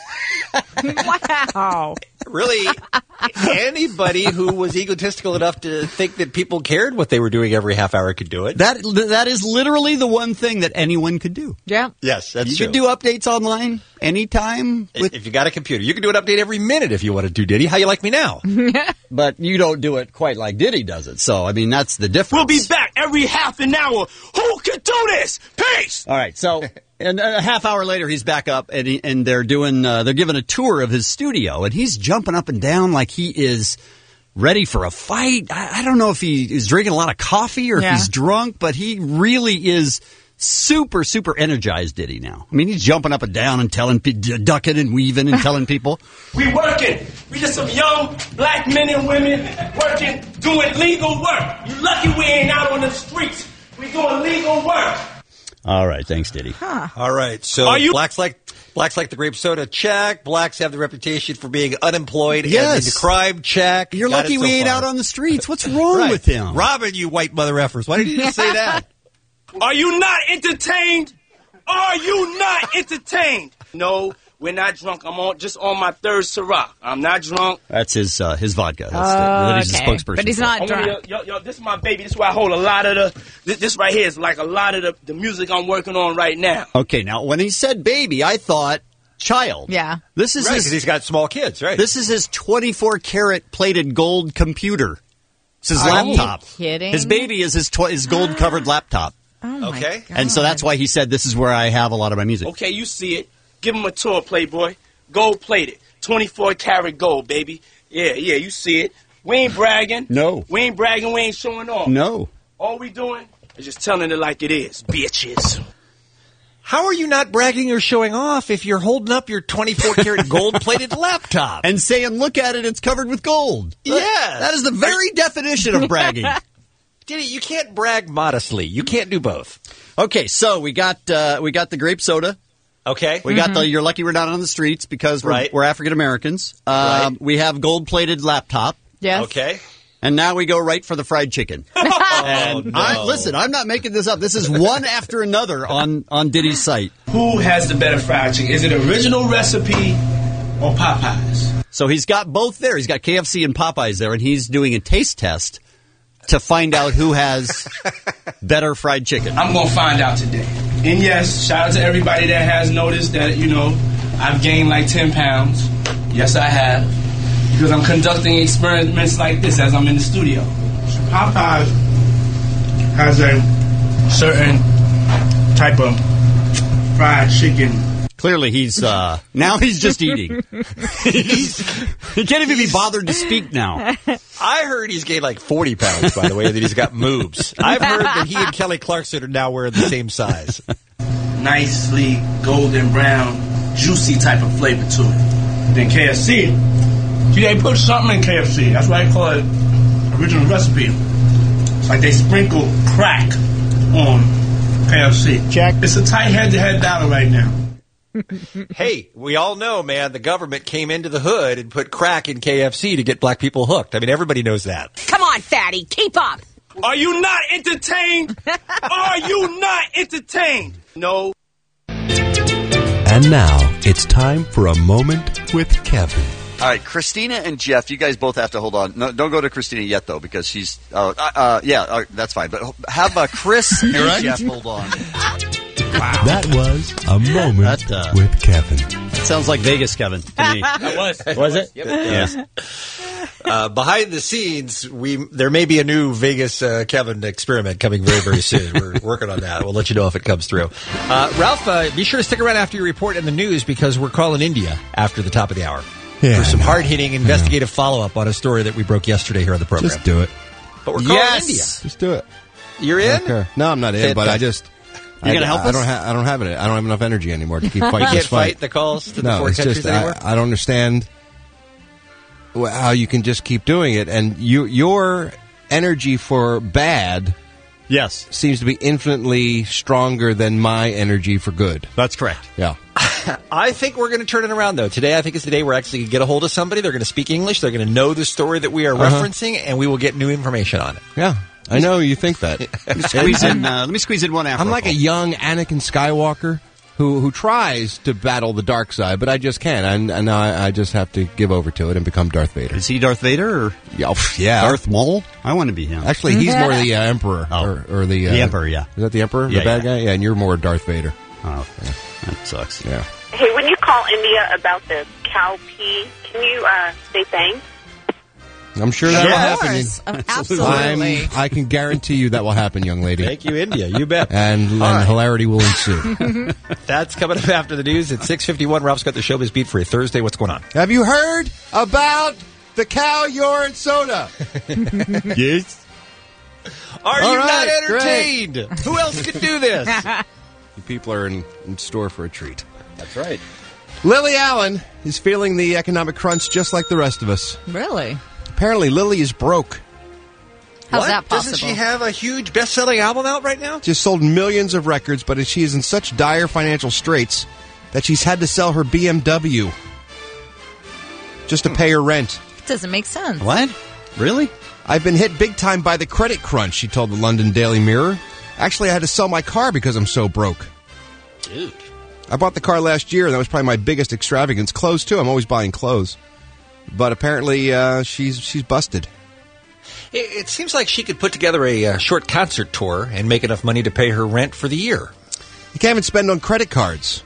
Wow. Really, anybody who was egotistical enough to think that people cared what they were doing every half hour could do it. That is literally the one thing that anyone could do. Yeah. Yes, that's you true. You can do updates online anytime. If you got a computer. You can do an update every minute if you want to do Diddy. How you like me now? But you don't do it quite like Diddy does it. So, I mean, that's the difference. We'll be back every half an hour. Who could do this? Peace! All right, so... And a half hour later, he's back up, and they're giving a tour of his studio, and he's jumping up and down like he is ready for a fight. I don't know if he is drinking a lot of coffee or if he's drunk, but he really is super, super energized, Diddy, now. I mean, he's jumping up and down and ducking and weaving and telling people. We working. We just some young black men and women working, doing legal work. You lucky we ain't out on the streets. We doing legal work. All right, thanks, Diddy. Huh. All right, so blacks like the grape soda, check. Blacks have the reputation for being unemployed and into crime, check. You're lucky we ain't out on the streets. What's wrong with him? Robin, you white mother effers. Why did you just say that? Are you not entertained? Are you not entertained? No, we're not drunk. I'm just on my third Ciroc. I'm not drunk. That's his vodka. That's he's a spokesperson. But he's not drunk. Yo, this is my baby. This is where I hold a lot of this right here is like a lot of the music I'm working on right now. Okay, now when he said baby, I thought child. Yeah. This is because he's got small kids, right? This is his 24-karat plated gold computer. It's his Are laptop. you kidding? His baby is his gold-covered laptop. Oh my Okay. God. And so that's why he said this is where I have a lot of my music. Okay, you see it. Give him a tour, Playboy. Gold plated. 24 karat gold, baby. Yeah, you see it. We ain't bragging. No. We ain't bragging. We ain't showing off. No. All we doing is just telling it like it is, bitches. How are you not bragging or showing off if you're holding up your 24-karat gold-plated laptop? And saying, look at it, it's covered with gold. Yes. That is the very definition of bragging. Diddy, you can't brag modestly. You can't do both. Okay, so we got the grape soda. Okay. We got the You're Lucky We're Not on the Streets because we're African Americans. We have gold-plated laptop. Yes. Okay. And now we go right for the fried chicken. And listen, I'm not making this up. This is one after another on Diddy's site. Who has the better fried chicken? Is it original recipe or Popeyes? So he's got both there. He's got KFC and Popeyes there, and he's doing a taste test to find out who has better fried chicken. I'm going to find out today. And yes, shout out to everybody that has noticed that, I've gained like 10 pounds. Yes, I have. Because I'm conducting experiments like this as I'm in the studio. Popeyes has a certain type of fried chicken. Clearly, he's now he's just eating. He can't even be bothered to speak now. I heard he's gained like 40 pounds, by the way, that he's got moves. I've heard that he and Kelly Clarkson are now wearing the same size. Nicely golden brown, juicy type of flavor to it. Then KFC. See, they put something in KFC. That's why they call it original recipe. It's like they sprinkle crack on KFC. Check. It's a tight head-to-head battle right now. Hey, we all know, man, the government came into the hood and put crack in KFC to get black people hooked. I mean, everybody knows that. Come on, fatty, keep up. Are you not entertained? Are you not entertained? No. And now it's time for a moment with Kevin. All right, Christina and Jeff, you guys both have to hold on. No, don't go to Christina yet, though, because she's... that's fine. But have Chris and Jeff hold on. Wow. That was a moment with Kevin. That sounds like Vegas, Kevin, to me. That was. Was it? Yep. Yeah. Behind the scenes, there may be a new Vegas Kevin experiment coming very, very soon. We're working on that. We'll let you know if it comes through. Ralph, be sure to stick around after your report in the news because we're calling India after the top of the hour. Yeah, for some hard-hitting investigative follow-up on a story that we broke yesterday here on the program. Just do it. But we're calling India. Just do it. You're in? Okay. No, I'm not in, but I just... You're going to help us? I don't have it. I don't have enough energy anymore to keep fighting this You can't fight. fight the calls to the No, four it's countries just anymore? I don't understand how you can just keep doing it. And your energy for bad... Yes. Seems to be infinitely stronger than my energy for good. That's correct. Yeah. I think we're going to turn it around, though. Today, I think is the day we're actually going to get a hold of somebody. They're going to speak English. They're going to know the story that we are referencing, and we will get new information on it. Yeah. I know you think that. Let me squeeze in one after. I'm like a young Anakin Skywalker who tries to battle the dark side, but I just can't. And I just have to give over to it and become Darth Vader. Is he Darth Vader or yeah. Darth Maul? I want to be him. Actually, he's more the Emperor. Or the Emperor, yeah. Is that the Emperor? Yeah, the bad guy? Yeah, and you're more Darth Vader. Oh, yeah. That sucks. Yeah. Hey, when you call India about the cow pee, can you say thanks? I'm sure that will happen. Absolutely. I can guarantee you that will happen, young lady. Thank you, India. You bet. And hilarity will ensue. That's coming up after the news at 6:51. Ralph's got the showbiz beat for a Thursday. What's going on? Have you heard about the cow urine soda? Yes. Are you not entertained? Great. Who else could do this? You people are in store for a treat. That's right. Lily Allen is feeling the economic crunch just like the rest of us. Really? Apparently, Lily is broke. How's that possible? Doesn't she have a huge best-selling album out right now? Just sold millions of records, but she is in such dire financial straits that she's had to sell her BMW just to pay her rent. It doesn't make sense. What? Really? I've been hit big time by the credit crunch, she told the London Daily Mirror. Actually, I had to sell my car because I'm so broke. Dude. I bought the car last year, and that was probably my biggest extravagance. Clothes, too. I'm always buying clothes. But apparently, she's busted. It seems like she could put together a short concert tour and make enough money to pay her rent for the year. You can't even spend on credit cards.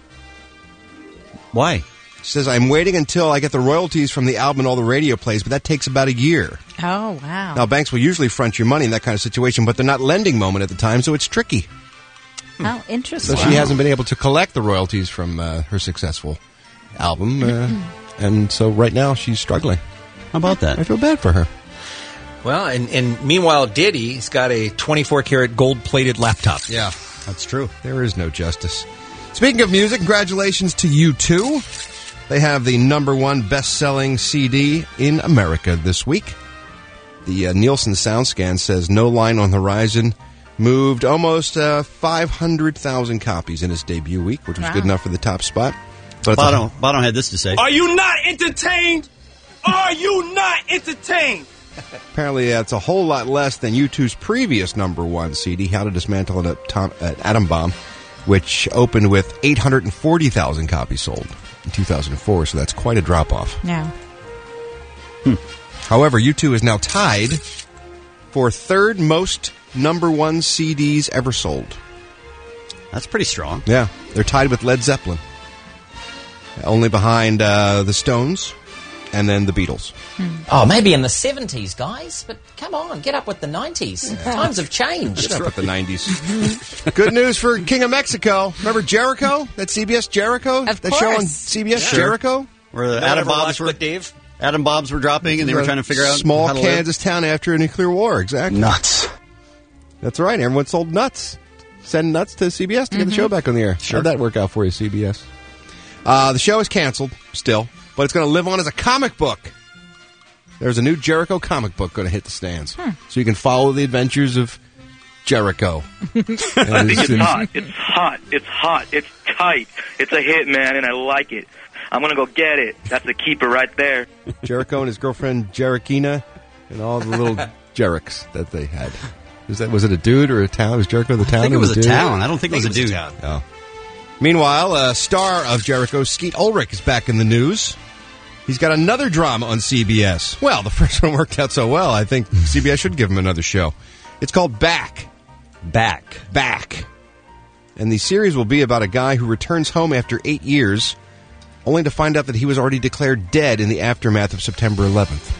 Why? She says, I'm waiting until I get the royalties from the album and all the radio plays, but that takes about a year. Oh, wow. Now, banks will usually front your money in that kind of situation, but they're not lending Moment at the time, so it's tricky. Oh, interesting. So she hasn't been able to collect the royalties from her successful album, and so right now she's struggling. How about that? I feel bad for her. Well, and meanwhile, Diddy's got a 24-karat gold-plated laptop. Yeah, that's true. There is no justice. Speaking of music, congratulations to U2. They have the #1 best-selling CD in America this week. The Nielsen SoundScan says No Line on the Horizon moved almost 500,000 copies in its debut week, which was good enough for the top spot. But Bono had this to say. Are you not entertained? Are you not entertained? Apparently, that's a whole lot less than U2's previous #1 CD, How to Dismantle an Atom Bomb, which opened with 840,000 copies sold in 2004, so that's quite a drop-off. Yeah. However, U2 is now tied for third most #1 CDs ever sold. That's pretty strong. Yeah, they're tied with Led Zeppelin. Only behind the Stones and then the Beatles. Oh, maybe in the 70s, guys, but come on, get up with the 90s. Times have changed. Get up with the 90s. Good news for King of Mexico. Remember Jericho? That CBS Jericho? Of that course. show on CBS, Sure. Jericho? Where the Atom Bombs were dropping, and they were trying to figure out small how to Kansas town after a nuclear war. Exactly. Nuts. That's right. Everyone sold nuts. Send nuts to CBS to get the show back on the air. Sure. How'd that work out for you, CBS? The show is canceled still, but it's going to live on as a comic book. There's a new Jericho comic book going to hit the stands, so you can follow the adventures of Jericho. I think it's hot. It's hot. It's hot. It's tight. It's a hit, man, and I like it. I'm going to go get it. That's a keeper right there. Jericho and his girlfriend Jerichina and all the little Jerichs that they had. Was it a dude or a town? Was Jericho the town? I think it was a dude? town. I don't think it was a dude. Oh. Meanwhile, a star of Jericho, Skeet Ulrich, is back in the news. He's got another drama on CBS. Well, the first one worked out so well, I think CBS should give him another show. It's called Back. Back. And the series will be about a guy who returns home after 8 years, only to find out that he was already declared dead in the aftermath of September 11th.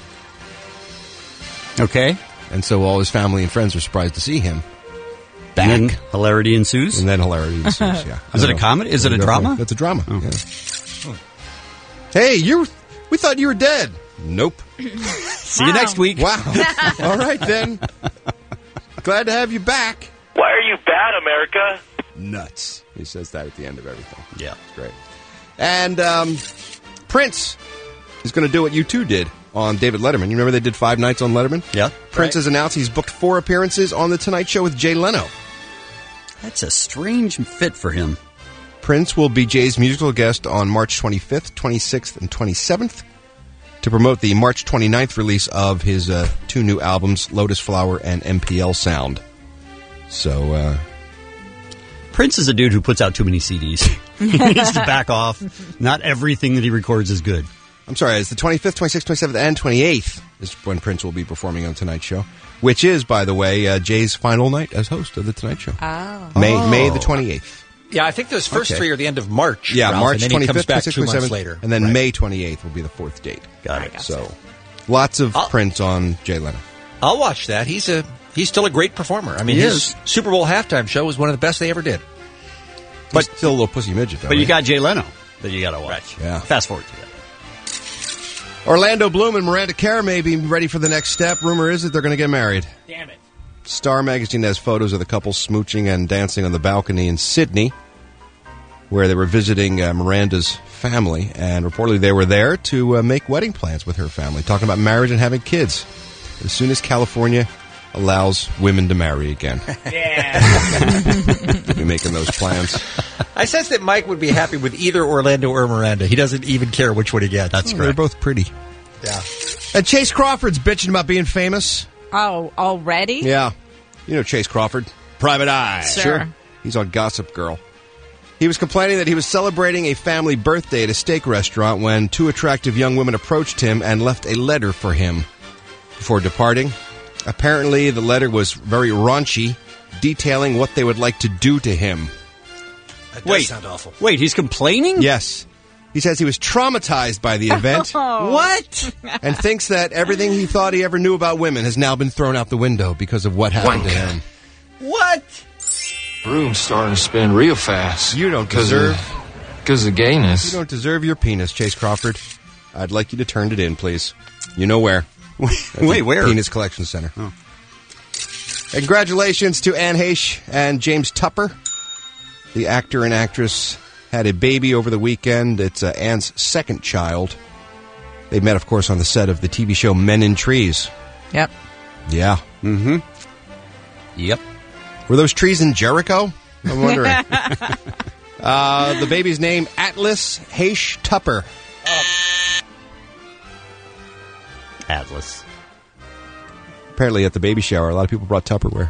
Okay. And so all his family and friends are surprised to see him back. And then hilarity ensues? And then hilarity ensues, yeah. Is it a comedy? Is it a drama? It's a drama. Oh. Yeah. Hey, we thought you were dead. Nope. See you next week. Wow. All right, then. Glad to have you back. Why are you bad, America? Nuts. He says that at the end of everything. Yeah. It's great. And Prince is going to do what U2 did on David Letterman. You remember they did 5 nights on Letterman? Yeah. Prince has announced he's booked 4 appearances on The Tonight Show with Jay Leno. That's a strange fit for him. Prince will be Jay's musical guest on March 25th, 26th, and 27th to promote the March 29th release of his 2 new albums, Lotus Flower and MPL Sound. So, Prince is a dude who puts out too many CDs. He needs to back off. Not everything that he records is good. I'm sorry, it's the 25th, 26th, 27th, and 28th is when Prince will be performing on Tonight Show, which is, by the way, Jay's final night as host of The Tonight Show. Oh. May the 28th. Yeah, I think those first 3 are the end of March. Yeah, Ralph, March and then 25th, he comes back 26th, 2 months 27th, later. and then Right. May 28th will be the 4th date. Got it. So, lots of Prince on Jay Leno. I'll watch that. He's still a great performer. I mean, He his is. Super Bowl halftime show was one of the best they ever did. But still a little pussy midget, though. But you right? got Jay Leno that you got to watch. Yeah. Fast forward to that. Orlando Bloom and Miranda Kerr may be ready for the next step. Rumor is that they're going to get married. Damn it. Star Magazine has photos of the couple smooching and dancing on the balcony in Sydney, where they were visiting Miranda's family, and reportedly they were there to make wedding plans with her family, talking about marriage and having kids. As soon as California allows women to marry again. Yeah. Be making those plans. I sense that Mike would be happy with either Orlando or Miranda. He doesn't even care which one he gets. That's They're correct. both pretty. Yeah. And Chase Crawford's bitching about being famous. Oh, already? Yeah. You know Chase Crawford. Private Eye. Sure. He's on Gossip Girl. He was complaining that he was celebrating a family birthday at a steak restaurant when 2 attractive young women approached him and left a letter for him before departing. Apparently, the letter was very raunchy, detailing what they would like to do to him. That does sound awful. Wait, he's complaining? Yes. He says he was traumatized by the event. What? And thinks that everything he thought he ever knew about women has now been thrown out the window because of what happened to him. What? Room's starting to spin real fast. You don't deserve... Because of gayness. You don't deserve your penis, Chase Crawford. I'd like you to turn it in, please. You know where. Wait, where? Penis Collection Center. Oh. And congratulations to Anne Heche and James Tupper. The actor and actress had a baby over the weekend. It's Anne's second child. They met, of course, on the set of the TV show Men in Trees. Yep. Yeah. Mm-hmm. Yep. Were those trees in Jericho? I'm wondering. The baby's name, Atlas Heche Tupper. Atlas. Apparently at the baby shower, a lot of people brought Tupperware.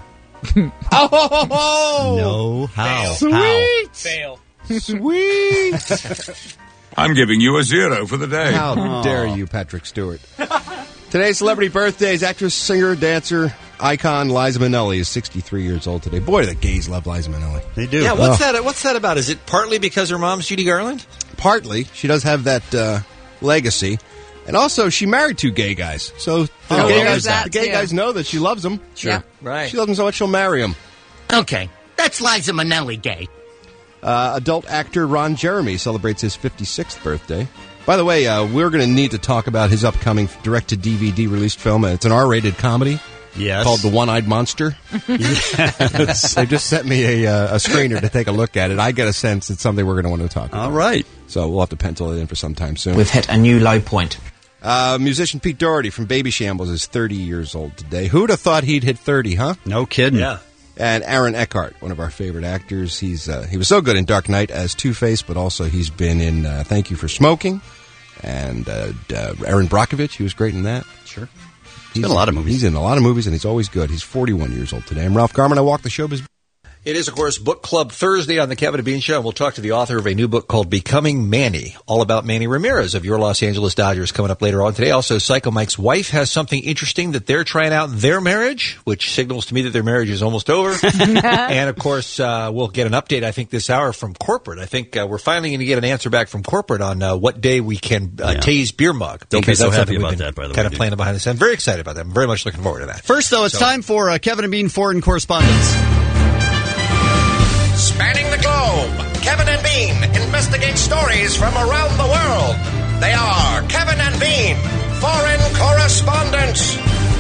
No, how? Sweet! Fail. Sweet! I'm giving you a 0 for the day. How dare you, Patrick Stewart. Today's celebrity birthdays, actress, singer, dancer, icon Liza Minnelli is 63 years old today. Boy, the gays love Liza Minnelli. They do. Yeah, what's that about? Is it partly because her mom's Judy Garland? Partly. She does have that legacy. And also, she married 2 gay guys. So the gay guys know that she loves them. Sure. Yeah. Right. She loves them so much she'll marry them. Okay, that's Liza Minnelli gay. Adult actor Ron Jeremy celebrates his 56th birthday. By the way, we're going to need to talk about his upcoming direct-to-DVD released film. It's an R-rated comedy. Yes. Called The One-Eyed Monster. Yes. They just sent me a screener to take a look at it. I get a sense it's something we're going to want to talk about. All right. So we'll have to pencil it in for some time soon. We've hit a new low point. Musician Pete Doherty from Baby Shambles is 30 years old today. Who'd have thought he'd hit 30, huh? No kidding. Yeah. And Aaron Eckhart, one of our favorite actors. He was so good in Dark Knight as Two-Face, but also he's been in Thank You for Smoking. And Aaron Brockovich, he was great in that. Sure. He's in a lot of movies. He's in a lot of movies, and he's always good. He's 41 years old today. I'm Ralph Garman. I walk the showbiz. It is, of course, Book Club Thursday on the Kevin and Bean Show, and we'll talk to the author of a new book called Becoming Manny, all about Manny Ramirez of your Los Angeles Dodgers coming up later on today. Also, Psycho Mike's wife has something interesting that they're trying out in their marriage, which signals to me that their marriage is almost over. And, of course, we'll get an update, I think, this hour from corporate. I think we're finally going to get an answer back from corporate on what day we can tase Beer Mug. Don't be so that's happy something about we've been that, by the way. kind of playing behind the scenes. I'm very excited about that. I'm very much looking forward to that. First, though, it's time for Kevin and Bean Foreign Correspondence. Spanning the globe, Kevin and Bean investigate stories from around the world. They are Kevin and Bean, Foreign Correspondents.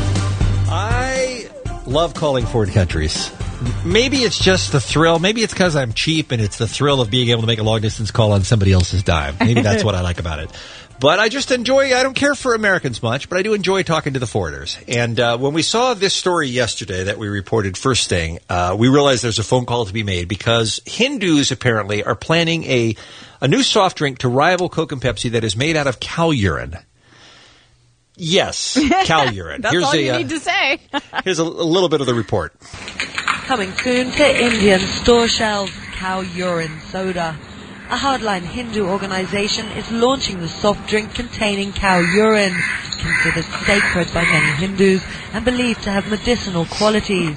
I love calling foreign countries. Maybe it's just the thrill. Maybe it's because I'm cheap and it's the thrill of being able to make a long-distance call on somebody else's dime. Maybe that's what I like about it. But I just enjoy, I don't care for Americans much, but I do enjoy talking to the foreigners. And when we saw this story yesterday that we reported first thing, we realized there's a phone call to be made because Hindus apparently are planning a new soft drink to rival Coke and Pepsi that is made out of cow urine. Yes, cow urine. That's all you need to say. Here's a little bit of the report. Coming soon to Indian store shelves, cow urine soda. A hardline Hindu organization is launching the soft drink containing cow urine, considered sacred by many Hindus and believed to have medicinal qualities.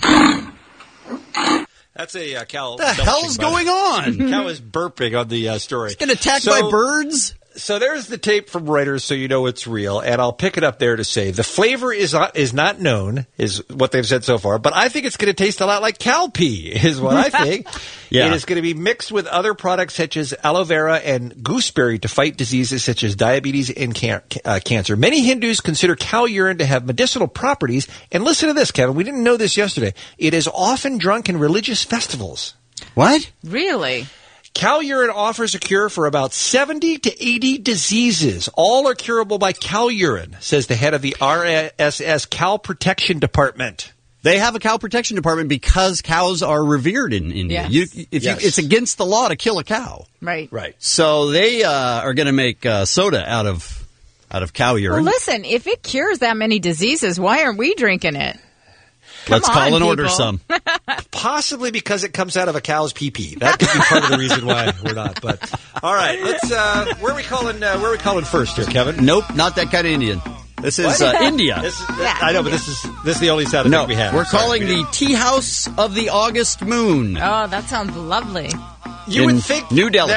That's a cow. What the hell's going on? Cow is burping on the story. It's getting attacked by birds? So there's the tape from Reuters, so you know it's real, and I'll pick it up there to say the flavor is not known, is what they've said so far, but I think it's going to taste a lot like cow pee, is what I think. Yeah. It is going to be mixed with other products such as aloe vera and gooseberry to fight diseases such as diabetes and cancer. Many Hindus consider cow urine to have medicinal properties, and listen to this, Kevin, we didn't know this yesterday. It is often drunk in religious festivals. What? Really? Cow urine offers a cure for about 70 to 80 diseases. All are curable by cow urine, says the head of the RSS Cow Protection Department. They have a cow protection department because cows are revered in India. Yes. It's against the law to kill a cow. Right. Right. So they are going to make soda out of cow urine. Well, listen, if it cures that many diseases, why aren't we drinking it? Let's call and people. order some. Possibly because it comes out of a cow's pee-pee. That could be part of the reason why we're not. But all right, let's. Where are we calling? Where are we calling first here, Kevin? Nope, not that kind of Indian. This is India. I know, but this is the only sound effect we have. We're calling the Tea House of the August Moon. Oh, that sounds lovely. You would think New Delhi.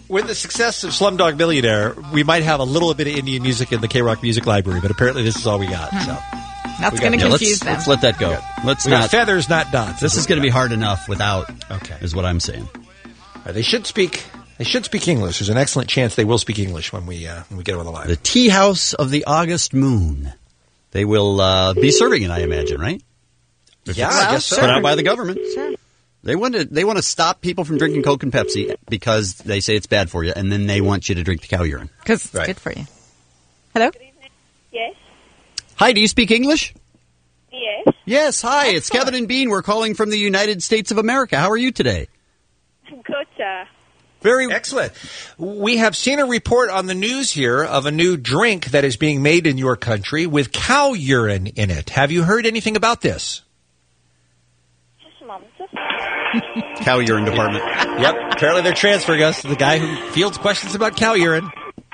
with the success of Slumdog Millionaire, we might have a little bit of Indian music in the K-Rock music library, but apparently this is all we got. So that's going to confuse them. Let's let that go. We got feathers, not dots. This is going to be hard enough without. Okay, is what I'm saying. They should speak. They should speak English. There's an excellent chance they will speak English when we get them on the line. The Tea House of the August Moon. They will be serving it, I imagine, right? Yeah, I guess so. Put out by the government. Sure. They want to stop people from drinking Coke and Pepsi because they say it's bad for you, and then they want you to drink the cow urine. Because it's good for you. Hello? Yes. Hi, do you speak English? Yes. Yes, hi, it's Kevin and Bean. We're calling from the United States of America. How are you today? Good, sir. Very excellent. We have seen a report on the news here of a new drink that is being made in your country with cow urine in it. Have you heard anything about this? Just a moment, sir. Cow urine department. Yep. Apparently they're transferring us to the guy who fields questions about cow urine.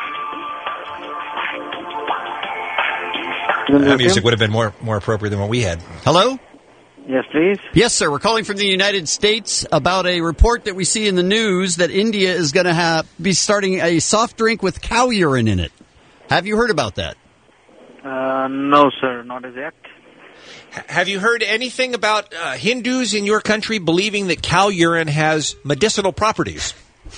That music would have been more appropriate than what we had. Hello? Yes, please. Yes, sir. We're calling from the United States about a report that we see in the news that India is going to be starting a soft drink with cow urine in it. Have you heard about that? No, sir. Not as yet. Have you heard anything about Hindus in your country believing that cow urine has medicinal properties?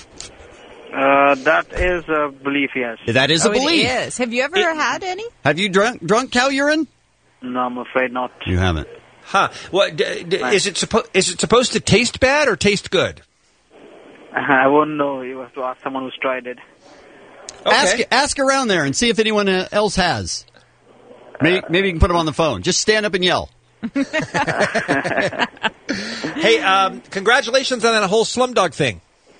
That is a belief, yes. That is a belief. It is. Have you ever had any? Have you drunk cow urine? No, I'm afraid not. You haven't. Huh. What is it supposed to taste bad or taste good? I wouldn't know. You have to ask someone who's tried it. Okay. Ask around there and see if anyone else has. Maybe you can put them on the phone. Just stand up and yell. Hey, congratulations on that whole Slumdog thing.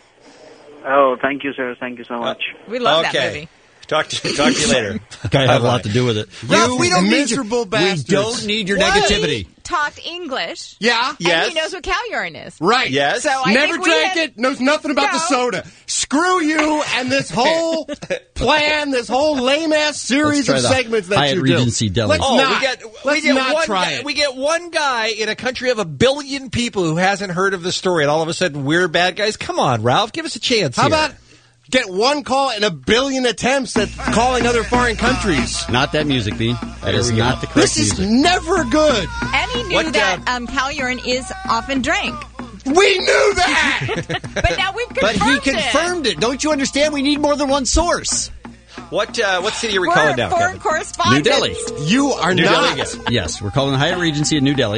Oh, thank you, sir. Thank you so much. We love that movie. Talk to you later. Guy had a lot to do with it. Ralph, we don't miserable bastards. We don't need your negativity. Talked English. Yeah. And he knows what cow urine is. Right. Yes. So I Never think drank it. Knows nothing about the soda. Screw you and this whole plan, this whole lame-ass series of segments that you do. Regency Deli. Let's not try it. We get one guy in a country of 1 billion people who hasn't heard of the story, and all of a sudden we're bad guys. Come on, Ralph. Give us a chance How here. about get one call and 1 billion attempts at calling other foreign countries? Not that music, Bean. That is not the correct music. music. This is never good. And he knew that cow urine is often drank. We knew that! But now we've confirmed it. But he confirmed it. Don't you understand? We need more than one source. What city are we calling now, foreign Kevin? correspondents. New Delhi. You are New not. Delhi. Yes, we're calling the Hyatt Regency in New Delhi.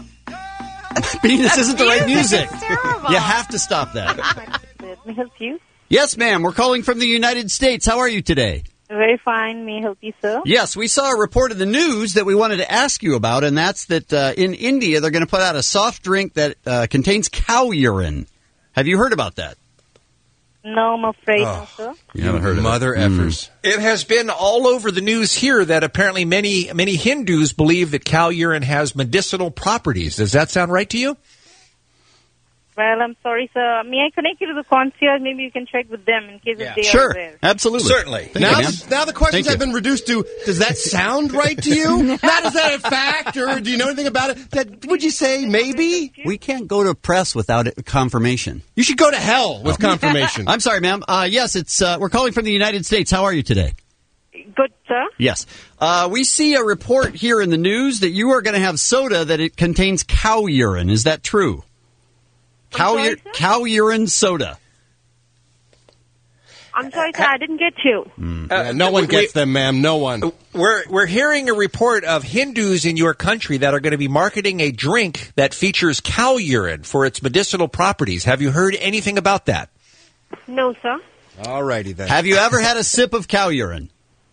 Bean, this isn't the right music. You have to stop that. Let me help you. Yes, ma'am. We're calling from the United States. How are you today? Very fine. May I help you, sir? Yes, we saw a report in the news that we wanted to ask you about, and that's that in India they're going to put out a soft drink that contains cow urine. Have you heard about that? No, I'm afraid no, sir. You haven't heard of Mother effers. It has been all over the news here that apparently many Hindus believe that cow urine has medicinal properties. Does that sound right to you? Well, I'm sorry, sir. May I connect you to the concierge? Maybe you can check with them in case if they are aware. Absolutely. Certainly. Now the questions have been reduced to, does that sound right to you? Not is that a fact, or do you know anything about it? That would you say maybe? We can't go to press without confirmation. You should go to hell with confirmation. I'm sorry, ma'am. Yes, it's we're calling from the United States. How are you today? Good, sir. Yes. We see a report here in the news that you are going to have soda that it contains cow urine. Is that true? Cow urine soda. I'm sorry, sir. I didn't get you. No one gets them, ma'am. No one. We're hearing a report of Hindus in your country that are going to be marketing a drink that features cow urine for its medicinal properties. Have you heard anything about that? No, sir. All righty then. Have you ever had a sip of cow urine?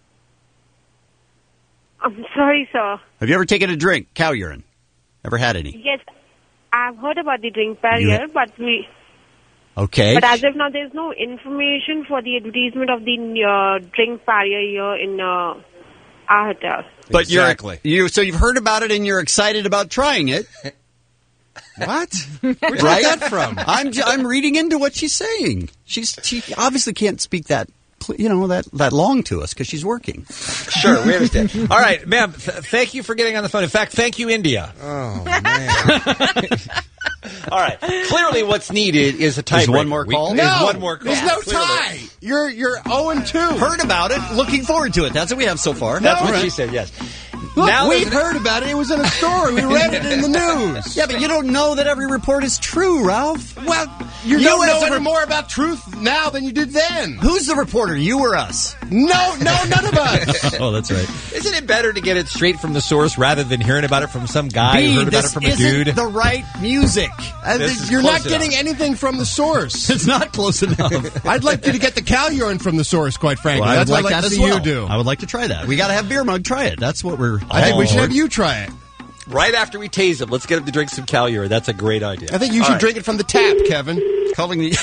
I'm sorry, sir. Have you ever taken a drink, cow urine? Ever had any? Yes, I've heard about the drink barrier, but Okay. But as of now, there's no information for the advertisement of the drink barrier here in our hotel. But exactly. So you've heard about it and you're excited about trying it. What? Where'd you get that from? I'm reading into what she's saying. She obviously can't speak that long to us because she's working. Sure, we understand. All right, ma'am, thank you for getting on the phone. In fact, thank you, India. Oh, man. All right. Clearly, what's needed is a tiebreaker. There's one more call? There's one more call. There's no Clearly. tie. You're 0-2. Heard about it. Looking forward to it. That's what we have so far. That's All what right. she said, yes. Look, Now we there's- heard about it. It was in a story. We read it in the news. Yeah, but you don't know that every report is true, Ralph. Well, you don't know any more about truth now than you did then. Who's the reporter, you or us? No, none of us. Oh, that's right. Isn't it better to get it straight from the source rather than hearing about it from some guy who heard about it from a this dude? isn't the right music. You're not getting anything from the source. It's not close enough. I'd like you to get the cow urine from the source, quite frankly. Well, I That's would what like I'd that like to as see well. you do. I would like to try that. We got to have Beer Mug try it. That's what we're. I think we should all have you try it. Right after we tase him, let's get him to drink some Calure. That's a great idea. I think you should drink it from the tap, Kevin. Calling the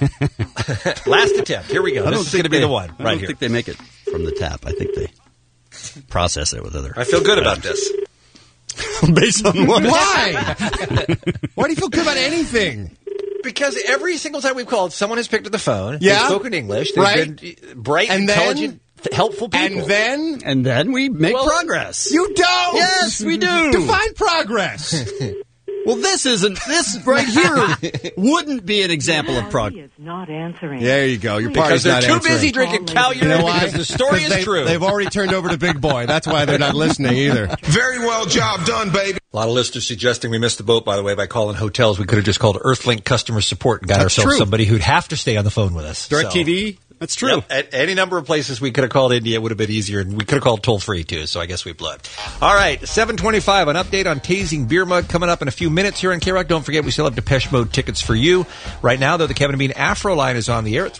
last attempt. Here we go. This is going to be the one I right don't here. think they make it from the tap. I think they process it with other. I feel good about this. Based on what? Why? Why do you feel good about anything? Because every single time we've called, someone has picked up the phone. Yeah. They've spoken English. They've Right. been bright, And then- intelligent, helpful people. And then we make progress. You don't. Yes, we do. Define progress. Well, this right here wouldn't be an example of progress. Not answering. There you go. Your Because party's they're not too answering. busy drinking Calure You know why? because the story 'Cause is true. They've already turned over to Big Boy. That's why they're not listening either. Very well, job done, baby. A lot of listeners suggesting we missed the boat, by the way, by calling hotels. We could have just called Earthlink customer support and got That's ourselves true. somebody who'd have to stay on the phone with us. DirecTV. That's true. Yep, at any number of places we could have called India, it would have been easier, and we could have called toll-free, too, so I guess we blew it. All right, 7:25, an update on Tasing Beer Mug coming up in a few minutes here on K-Rock. Don't forget, we still have Depeche Mode tickets for you. Right now, though, the Kevin and Bean Afro line is on the air at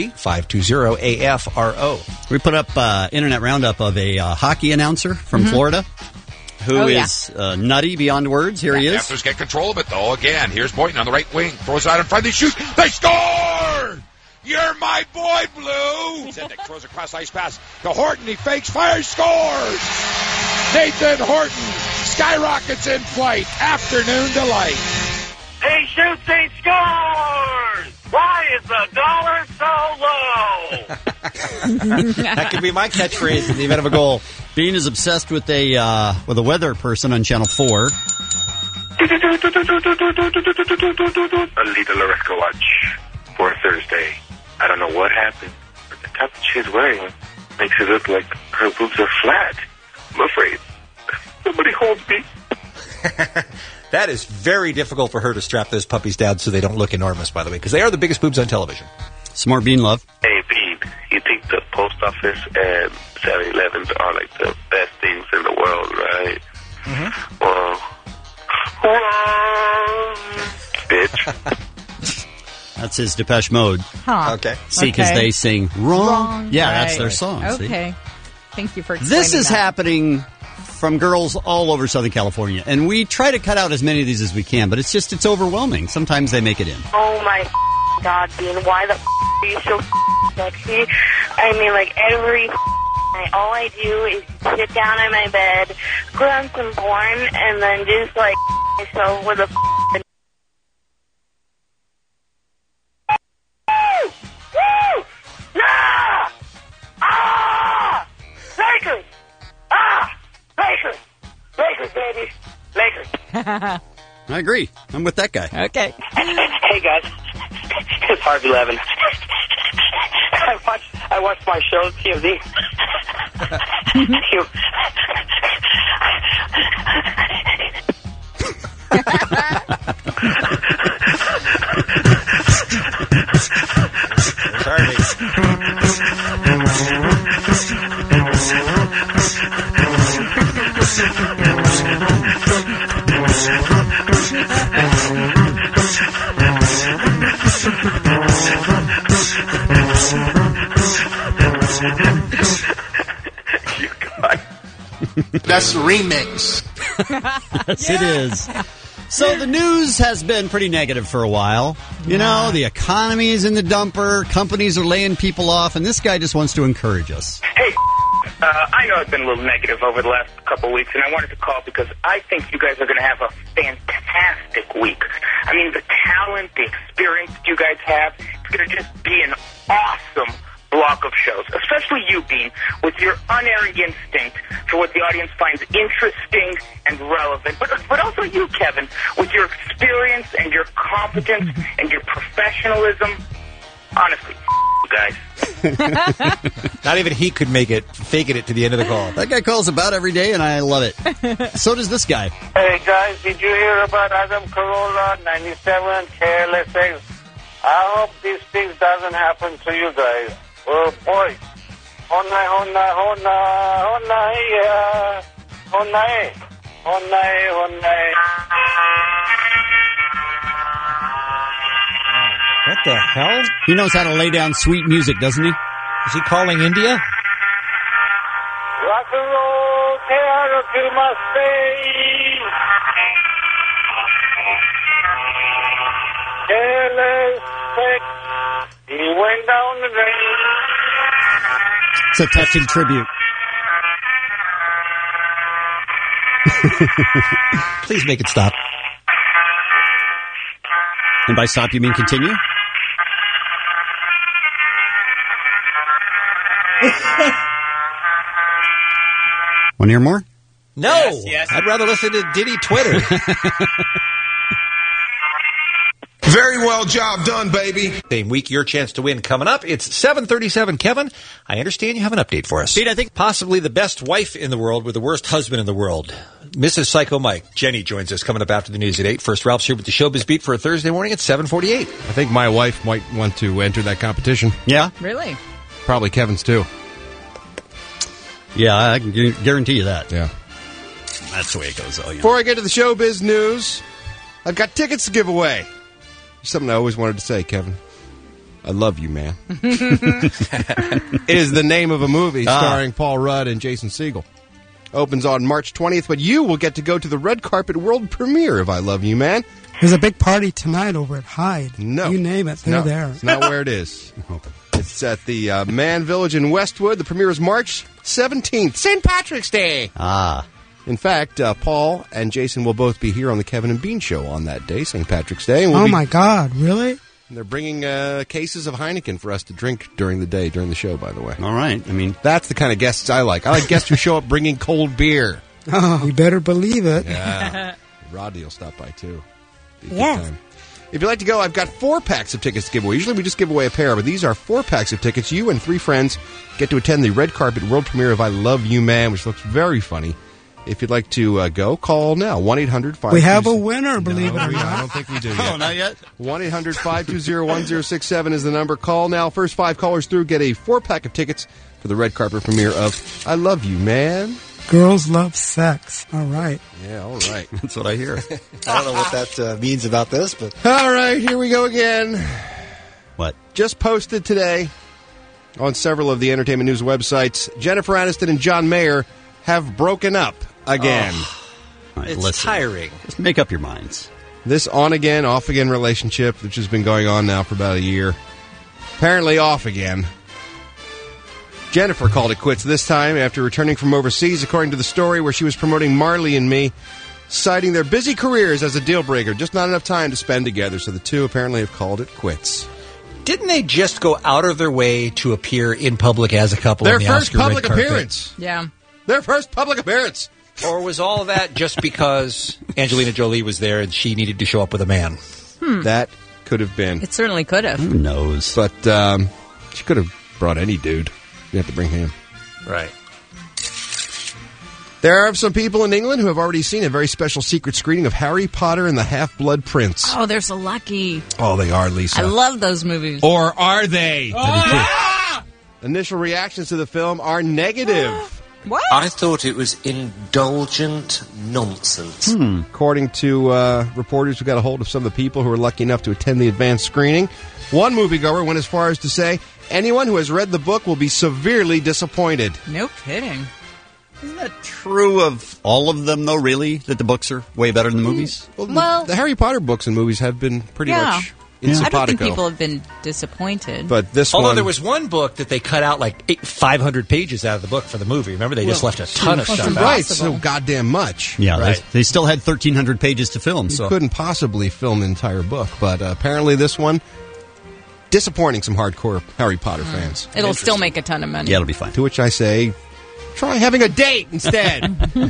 323-520-AFRO. We put up internet roundup of a hockey announcer from Florida who is nutty beyond words. Here he is. Panthers get control of it, though. Again, here's Boynton on the right wing. Throws it out in front. They shoot. They score! You're my boy, Blue! Zedek throws a cross-ice pass to Horton. He fakes, fires, scores! Nathan Horton skyrockets in flight. Afternoon delight. He shoots, he scores! Why is the dollar so low? That could be my catchphrase in the event of a goal. Bean is obsessed with a weather person on Channel 4. A little Loresco watch for Thursday. I don't know what happened, but the top she's wearing makes it look like her boobs are flat. I'm afraid somebody holds me. That is very difficult for her to strap those puppies down so they don't look enormous, by the way, because they are the biggest boobs on television. Some more Bean love. Hey, Pete, you think the post office and 7-Elevens are like the best things in the world, right? Bitch. That's his Depeche Mode. Huh. Okay. See, because they sing wrong. Yeah, that's Right. their song. see? Okay. Thank you for explaining This is that. happening from girls all over Southern California. And we try to cut out as many of these as we can, but it's overwhelming. Sometimes they make it in. Oh my God, Bean, why the are you so sexy? I mean, like every night, all I do is sit down in my bed, put on some porn, and then just like myself with a Woo! Yeah! Ah! Lakers! Ah! Lakers! Lakers, baby! Lakers! I agree. I'm with that guy. Okay. Hey guys, it's Harvey Levin. I watched my show on TMZ. That's the remix. Yes, it is. So the news has been pretty negative for a while. You know, the economy is in the dumper, companies are laying people off, and this guy just wants to encourage us. Hey, I know it's been a little negative over the last couple of weeks, and I wanted to call because I think you guys are going to have a fantastic week. I mean, the talent, the experience you guys have, it's going to just be an awesome block of shows, especially you, Bean, with your unerring instinct for what the audience finds interesting and relevant, but also you, Kevin, with your experience and your competence and your professionalism. Honestly, guys. Not even he could make it, faking it to the end of the call. That guy calls about every day, and I love it. So does this guy. Hey, guys, did you hear about Adam Carolla, 97, Careless Eggs? I hope these things doesn't happen to you guys. Oh, boy. Honai, honai, honai, honai, yeah. Honai, honai, honai. What the hell? He knows how to lay down sweet music, doesn't he? Is he calling India? Rock and roll, tear to my face. Careless sex, he went down the drain. It's a touching tribute. Please make it stop. And by stop, you mean continue? Want to hear more? No! Yes. I'd rather listen to Diddy Twitter. Very well, job done, baby. Same week, your chance to win coming up. It's 7:37. Kevin, I understand you have an update for us. Pete, I think possibly the best wife in the world with the worst husband in the world. Mrs. Psycho Mike. Jenny joins us coming up after the news at 8. First, Ralph's here with the Showbiz Beat for a Thursday morning at 7:48. I think my wife might want to enter that competition. Yeah? Really? Probably Kevin's too. Yeah, I can guarantee you that. Yeah. That's the way it goes, though. You know. Before I get to the showbiz news, I've got tickets to give away. Something I always wanted to say, Kevin. I love you, man. It is the name of a movie starring Paul Rudd and Jason Segel. Opens on March 20th, but you will get to go to the red carpet world premiere of I Love You, Man. There's a big party tonight over at Hyde. No. You name it, they're there. It's not where it is. It's at the Mann Village in Westwood. The premiere is March 17th, St. Patrick's Day. Ah. In fact, Paul and Jason will both be here on the Kevin and Bean Show on that day, St. Patrick's Day. And my God, really? They're bringing cases of Heineken for us to drink during the day, during the show, by the way. All right. I mean, that's the kind of guests I like. I like guests who show up bringing cold beer. Oh, you better believe it. Yeah. Rodney will stop by, too. Yes. If you'd like to go, I've got 4 packs of tickets to give away. Usually we just give away a pair, but these are 4 packs of tickets. You and 3 friends get to attend the red carpet world premiere of I Love You, Man, which looks very funny. If you'd like to go, call now. 1-800-520... We have a winner, believe it or not. I don't think we do yet. Oh, not yet? 1-800-520-1067 is the number. Call now. First 5 callers through get a 4-pack of tickets for the red carpet premiere of I Love You, Man. Girls love sex. All right. Yeah, all right. That's what I hear. I don't know what that means about this, but... All right, here we go again. What? Just posted today on several of the entertainment news websites, Jennifer Aniston and John Mayer have broken up again. All right, It's tiring. Just make up your minds. This on-again, off-again relationship, which has been going on now for about a year, apparently off again. Jennifer called it quits this time after returning from overseas, according to the story, where she was promoting Marley and Me, citing their busy careers as a deal-breaker. Just not enough time to spend together, so the two apparently have called it quits. Didn't they just go out of their way to appear in public as a couple? Their on the first Oscar red public carpet? appearance. Yeah. Their first public appearance. Or was all of that just because Angelina Jolie was there and she needed to show up with a man? That could have been. It certainly could have. Who knows? But she could have brought any dude. You have to bring him. Right. There are some people in England who have already seen a very special secret screening of Harry Potter and the Half-Blood Prince. Oh, they're so lucky. Oh, they are, Lisa. I love those movies. Or are they? Initial reactions to the film are negative. What? I thought it was indulgent nonsense. According to reporters who got a hold of some of the people who were lucky enough to attend the advanced screening, one moviegoer went as far as to say, anyone who has read the book will be severely disappointed. No kidding. Isn't that true of all of them, though, really? That the books are way better than the movies? Well, the Harry Potter books and movies have been pretty much in I simpatico. don't think people have been disappointed. But this Although one... there was one book that they cut out like 500 pages out of the book for the movie. Remember, they just left a ton of stuff out. Right, so goddamn much. Yeah, Right. they still had 1,300 pages to film. You So couldn't possibly film the entire book, but apparently this one disappointing some hardcore Harry Potter fans. It'll still make a ton of money. Yeah, it'll be fine. To which I say, try having a date instead.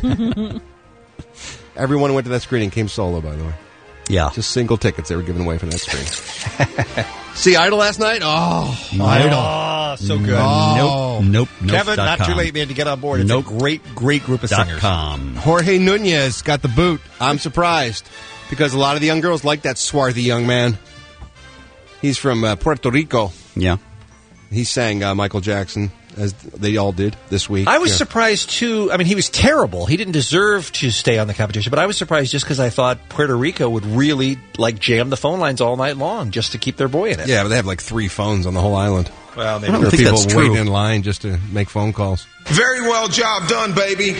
Everyone who went to that screening came solo, by the way. Yeah. Just single tickets they were giving away for that screening. See Idol last night? Oh, Idol. Oh, so good. Oh. Nope. Kevin, not .com. too late, man, to get on board. It's a great group of singers. .com. Jorge Nunez got the boot. I'm surprised because a lot of the young girls like that swarthy young man. He's from Puerto Rico. Yeah. He sang Michael Jackson, as they all did this week. I was surprised, too. I mean, he was terrible. He didn't deserve to stay on the competition, but I was surprised just because I thought Puerto Rico would really, jam the phone lines all night long just to keep their boy in it. Yeah, but they have 3 phones on the whole island. Well, maybe there are people waiting in line just to make phone calls. Very well, job done, baby.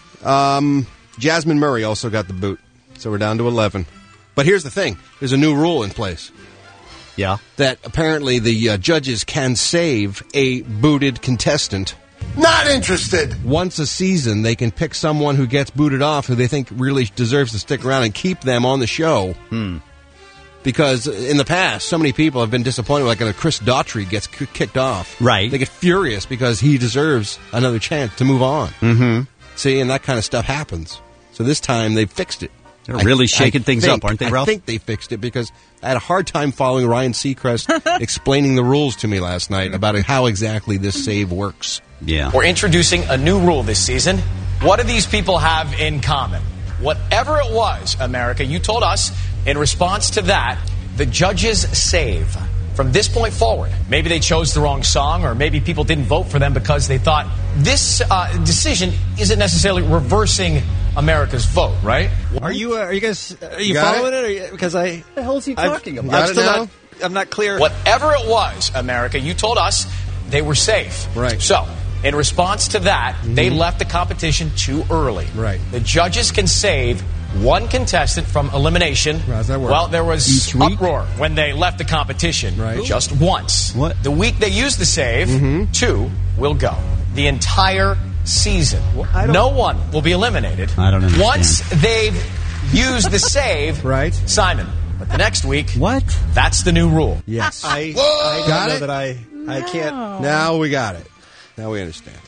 Jasmine Murray also got the boot, so we're down to 11. But here's the thing. There's a new rule in place. Yeah. That apparently the judges can save a booted contestant. Not interested. Once a season, they can pick someone who gets booted off who they think really deserves to stick around and keep them on the show. Because in the past, so many people have been disappointed, like Chris Daughtry gets kicked off. Right. They get furious because he deserves another chance to move on. Mm-hmm. See, and that kind of stuff happens. So this time, they've fixed it. They're really shaking things up, aren't they, Ralph? I think they fixed it because I had a hard time following Ryan Seacrest explaining the rules to me last night about how exactly this save works. Yeah. We're introducing a new rule this season. What do these people have in common? Whatever it was, America, you told us, in response to that, the judges save. From this point forward, maybe they chose the wrong song, or maybe people didn't vote for them because they thought this decision isn't necessarily reversing America's vote, right? Are you guys got following it? Because What the hell is he talking about? I'm not clear. Whatever it was, America, you told us they were safe. Right. So, in response to that, they left the competition too early. Right. The judges can save one contestant from elimination. How does that work? Well, there was uproar when they left the competition. Right. Just once. What? The week they used the save, 2 will go. The entire season. No one will be eliminated. I don't understand. Once they've used the save, right, Simon. But the next week, what? That's the new rule. Yes. I Got don't know it? that I can't. Now we got it. Now we understand.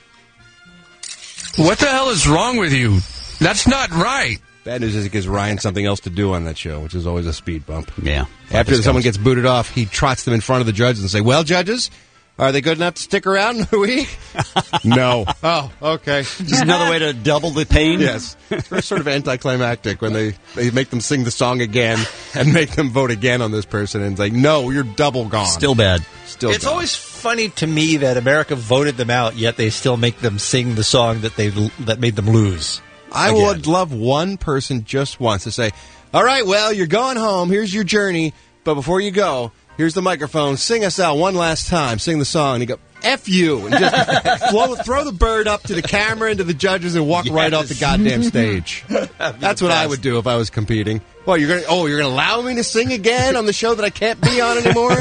What the hell is wrong with you? That's not right. Bad news is it gives Ryan something else to do on that show, which is always a speed bump. Yeah. After someone gets booted off, he trots them in front of the judges and say, "Well, judges, are they good enough to stick around a week?" No. Oh, okay. Just another way to double the pain? Yes. It's sort of anticlimactic when they make them sing the song again and make them vote again on this person and say, "No, you're double gone." Still bad. Still It's gone. always funny to me that America voted them out, yet they still make them sing the song that made them lose. I again. would love one person just once to say, "All right, well, you're going home. Here's your journey. But before you go, here's the microphone. Sing us out one last time. Sing the song." And you go, "F you." And just throw the bird up to the camera and to the judges and walk right off the goddamn stage. That's what I would do if I was competing. Well, you're gonna allow me to sing again on the show that I can't be on anymore?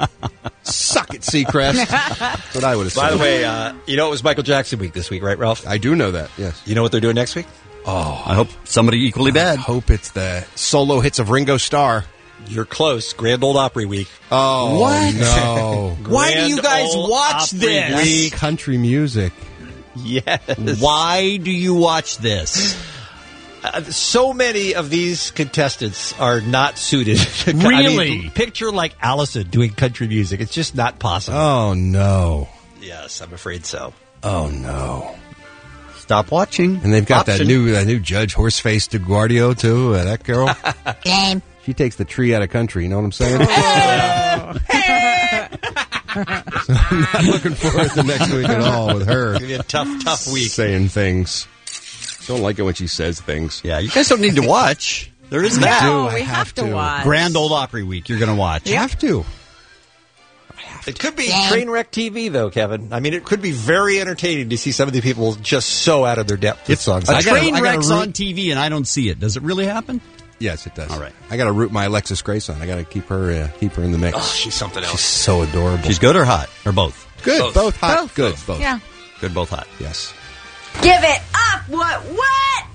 Suck it, Seacrest. That's what I would have said. By the way, you know it was Michael Jackson week this week, right, Ralph? I do know that, yes. You know what they're doing next week? Oh, I hope somebody equally bad. I hope it's the solo hits of Ringo Starr. You're close. Grand Ole Opry week. Oh, What? no. Why do you guys Ole watch Opry this? week. Country music. Yes. Why do you watch this? So many of these contestants are not suited. Really? Picture like Allison doing country music. It's just not possible. Oh, no. Yes, I'm afraid so. Oh, no. Stop watching. And they've got Option. that new judge, Horseface DeGuardio, too. That girl. Game. She takes the tree out of country. You know what I'm saying? So I'm not looking forward to next week at all with her. It's going to be a tough week. Saying things. Don't like it when she says things. Yeah, you guys don't need to watch. There is that. No, I we have have to to. watch. Grand Ole Opry week you're going to watch. You have to. It could be train wreck TV, though, Kevin. I mean, it could be very entertaining to see some of the people just so out of their depth with songs. A train I gotta wreck's root- on TV and I don't see it. Does it really happen? Yes, it does. All right. I got to root my Alexis Grace on. I got to keep her in the mix. Oh, she's something else. She's so adorable. She's good or hot? Or both? good. Both hot. Both. Good. Both. Yeah. Good, both hot. Yes. Give it up! What?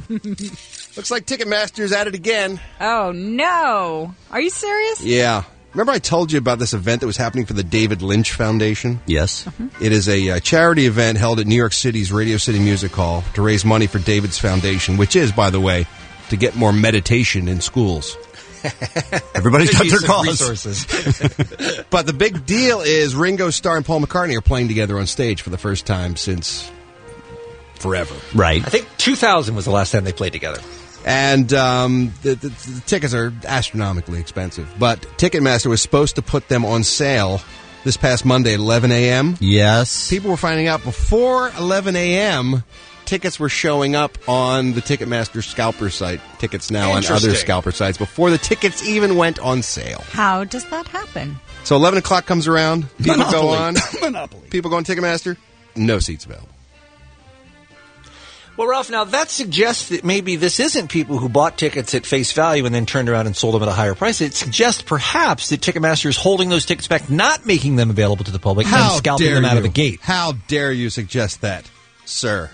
Looks like Ticketmaster's at it again. Oh, no. Are you serious? Yeah. Remember I told you about this event that was happening for the David Lynch Foundation? Yes. It is a charity event held at New York City's Radio City Music Hall to raise money for David's foundation, which is, by the way, to get more meditation in schools. Everybody's got their cause. Resources. But the big deal is Ringo Starr and Paul McCartney are playing together on stage for the first time since forever. Right. I think 2000 was the last time they played together. And the tickets are astronomically expensive. But Ticketmaster was supposed to put them on sale this past Monday at 11 a.m. Yes. People were finding out before 11 a.m., tickets were showing up on the Ticketmaster scalper site. Tickets now on other scalper sites before the tickets even went on sale. How does that happen? So 11 o'clock comes around. People Monopoly. go on. Monopoly. People go on Ticketmaster. No seats available. Well, Ralph, now that suggests that maybe this isn't people who bought tickets at face value and then turned around and sold them at a higher price. It suggests perhaps that Ticketmaster is holding those tickets back, not making them available to the public, and scalping them out of the gate. How dare you suggest that, sir?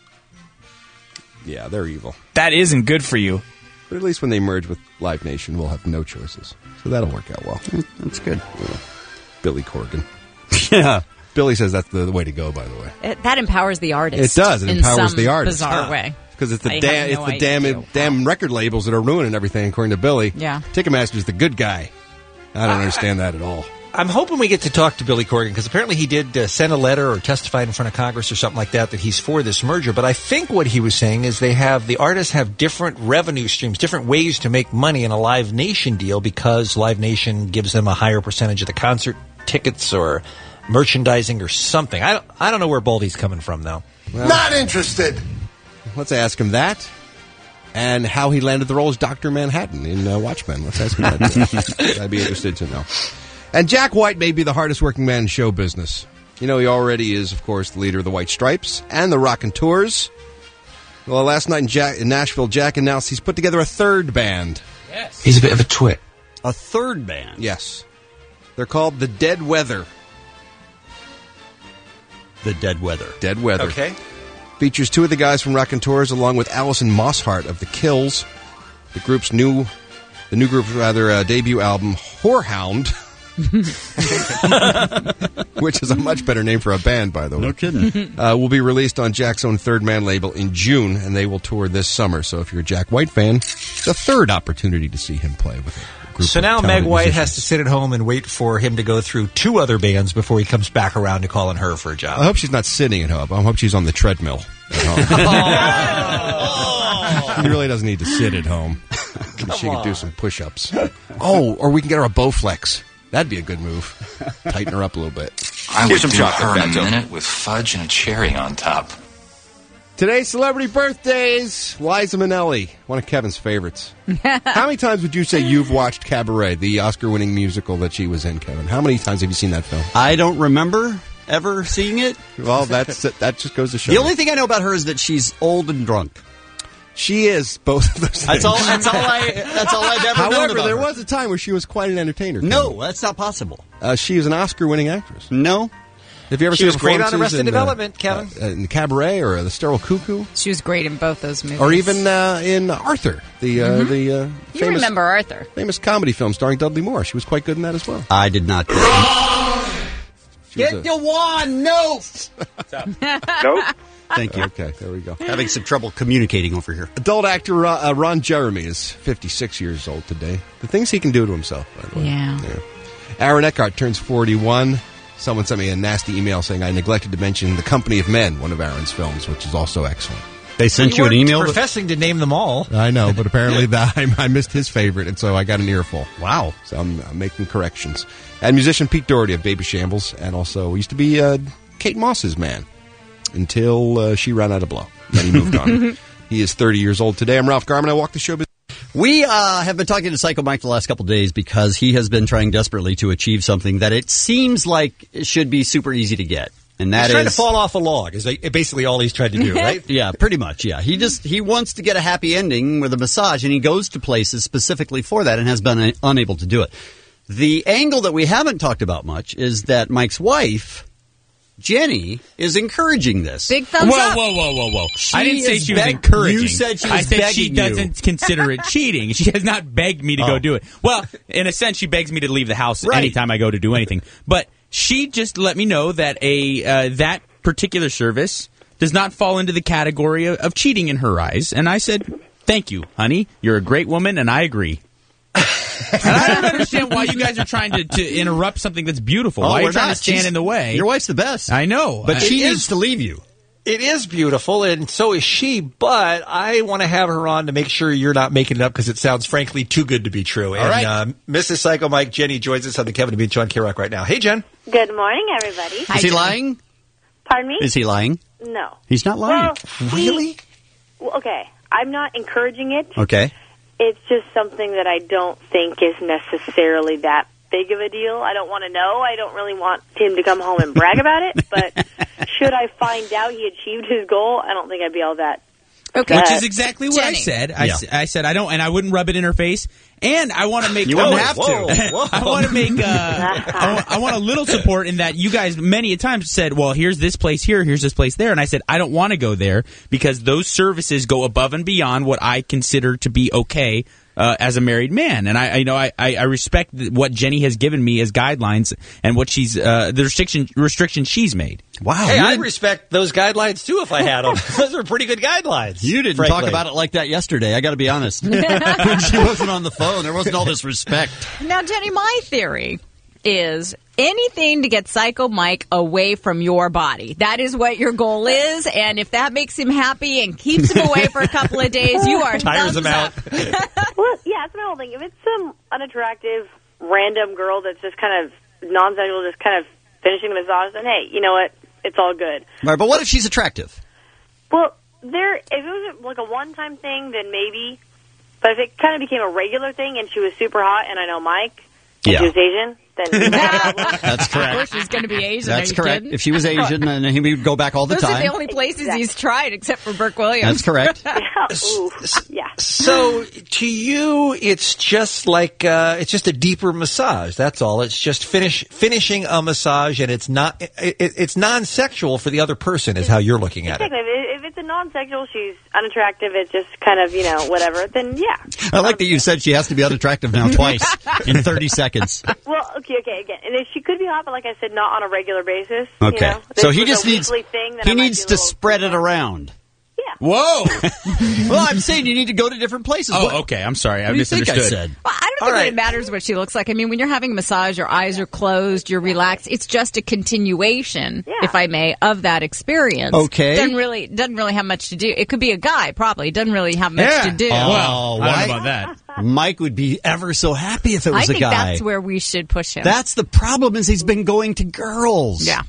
Yeah, they're evil. That isn't good for you. But at least when they merge with Live Nation, we'll have no choices. So that'll work out well. That's good. Yeah. Billy Corgan. Yeah. Billy says that's the way to go, by the way. That empowers the artist. It does. It empowers the artist. In some bizarre way. Because it's the I have no damn record labels that are ruining everything, according to Billy. Yeah. Ticketmaster's the good guy. I don't understand that at all. I'm hoping we get to talk to Billy Corgan, because apparently he did send a letter or testify in front of Congress or something like that he's for this merger. But I think what he was saying is the artists have different revenue streams, different ways to make money in a Live Nation deal, because Live Nation gives them a higher percentage of the concert tickets or merchandising or something. I don't know where Baldy's coming from, though. Well, Not interested. Let's ask him that. And how he landed the role as Dr. Manhattan in Watchmen. Let's ask him that. I'd be interested to know. And Jack White may be the hardest working man in show business. You know, he already is, of course, the leader of the White Stripes and the Rockin' Tours. Well, last night in Nashville, Jack announced he's put together a third band. Yes. He's a bit of a twit. A third band? Yes. They're called The Dead Weather. The Dead Weather. Dead Weather. Okay. Features two of the guys from Rockin' Tours along with Alison Mosshart of The Kills. The new group's debut album, Whorehound, which is a much better name for a band, by the way. No kidding. Will be released on Jack's own third man label in June, and they will tour this summer. So if you're a Jack White fan, it's a third opportunity to see him play with a group So of now Meg talented White musicians. has to sit at home and wait for him to go through two other bands before he comes back around to calling her for a job. I hope she's not sitting at home. I hope she's on the treadmill at home. She really doesn't need to sit at home. She can do some push-ups. Oh, or we can get her a Bowflex. That'd be a good move. Tighten her up a little bit. I Here's would some do chocolate, her in a Fatso. minute with fudge and a cherry on top. Today's celebrity birthdays. Liza Minnelli, one of Kevin's favorites. How many times would you say you've watched Cabaret, the Oscar-winning musical that she was in, Kevin? How many times have you seen that film? I don't remember ever seeing it. Well, that just goes to show. The only thing I know about her is that she's old and drunk. She is both of those things. That's all I've ever known However, about there her. was a time where she was quite an entertainer. No, that's not possible. She was an Oscar-winning actress. No. Have you ever She seen was her great on performances Arrested in, Development, Kevin. In Cabaret or The Sterile Cuckoo? She was great in both those movies. Or even in Arthur, the You famous, remember Arthur. famous comedy film starring Dudley Moore. She was quite good in that as well. I did not. Get your wand, no! Nope. Thank you. Okay, there we go. Having some trouble communicating over here. Adult actor Ron Jeremy is 56 years old today. The things he can do to himself, by the way. Yeah. Aaron Eckhart turns 41. Someone sent me a nasty email saying I neglected to mention The Company of Men, one of Aaron's films, which is also excellent. They sent you an email? Professing to name them all. I know, but apparently I missed his favorite, and so I got an earful. Wow. So I'm making corrections. And musician Pete Doherty of Baby Shambles, and also used to be Kate Moss's man until she ran out of blow. Then he moved on. He is 30 years old today. I'm Ralph Garman. I walk the show. We have been talking to Psycho Mike the last couple of days because he has been trying desperately to achieve something that it seems like it should be super easy to get. And that He's trying to is fall off a log is basically all he's tried to do, right? Yeah, pretty much, yeah. He wants to get a happy ending with a massage, and he goes to places specifically for that and has been unable to do it. The angle that we haven't talked about much is that Mike's wife Jenny is encouraging this. Big thumbs up. Whoa. She I didn't say is she was beg- encouraging. You said she was I said begging she you. doesn't consider it cheating. She has not begged me to go do it. Well, in a sense, she begs me to leave the house anytime I go to do anything. But she just let me know that that particular service does not fall into the category of cheating in her eyes. And I said, thank you, honey. You're a great woman, and I agree. And I don't understand why you guys are trying to interrupt something that's beautiful. Why are you trying to stand in the way? Your wife's the best. I know. But she needs to leave you. It is beautiful, and so is she, but I want to have her on to make sure you're not making it up because it sounds, frankly, too good to be true. All and Mrs. Psycho Mike, Jenny joins us on the Kevin and Bean Show on K-Rock right now. Hey, Jen. Good morning, everybody. Is he lying? Pardon me? Is he lying? No. He's not lying. Well, well, okay. I'm not encouraging it. Okay. It's just something that I don't think is necessarily that big of a deal. I don't want to know. I don't really want him to come home and brag about it. But should I find out he achieved his goal, I don't think I'd be all that. Okay. Which is exactly what I Jenny. said. I said I don't, and I wouldn't rub it in her face. And I want to make. You wouldn't have to. I want to make. I want a little support in that you guys many a times said, "Well, here's this place here, here's this place there," and I said I don't want to go there because those services go above and beyond what I consider to be okay. As a married man, and I respect what Jenny has given me as guidelines and what she's the restrictions she's made. Wow, Hey, I respect those guidelines too if I had them. Those are pretty good guidelines. You didn't frankly. talk about it like that yesterday. I got to be honest. When she wasn't on the phone, there wasn't all this respect. Now, Jenny, my theory is anything to get Psycho Mike away from your body. That is what your goal is, and if that makes him happy and keeps him away for a couple of days, you are Tires him out. Well, yeah, that's my whole thing. If it's some unattractive, random girl that's just kind of non-sexual, just kind of finishing the massage, then hey, you know what? It's all good. Right, but what if she's attractive? Well, if it was like a one-time thing, then maybe. But if it kind of became a regular thing and she was super hot, and I know Mike, and she was Asian, then That's correct. Of course she's going to be Asian. That's Are you correct. kidding? If she was Asian, then he would go back all the Those time. are the only places he's tried, except for Burke Williams. That's correct. Yeah. So to you, it's just like it's just a deeper massage. That's all. It's just finishing a massage, and it's not it's non-sexual for the other person. Is how you're looking at it. Exactly. If it's a non-sexual, she's unattractive, it's just kind of, whatever, then yeah. I like that you said she has to be unattractive now twice in 30 seconds. Well, okay, again. And if she could be hot, but like I said, not on a regular basis. Okay. If So this he was just a needs weekly thing, then he I might needs be a to little- spread it around. Whoa! Well, I'm saying you need to go to different places. Oh, okay. I'm sorry. I What do you think I misunderstood. said? Well, I don't think that it matters what she looks like. I mean, when you're having a massage, your eyes are closed, you're relaxed. It's just a continuation, if I may, of that experience. Okay. Doesn't really have much to do. It could be a guy, probably. Doesn't really have much to do. Oh, I don't why? know about that. Mike would be ever so happy if it was I a think guy. that's where we should push him. That's the problem is he's been going to girls. Yeah.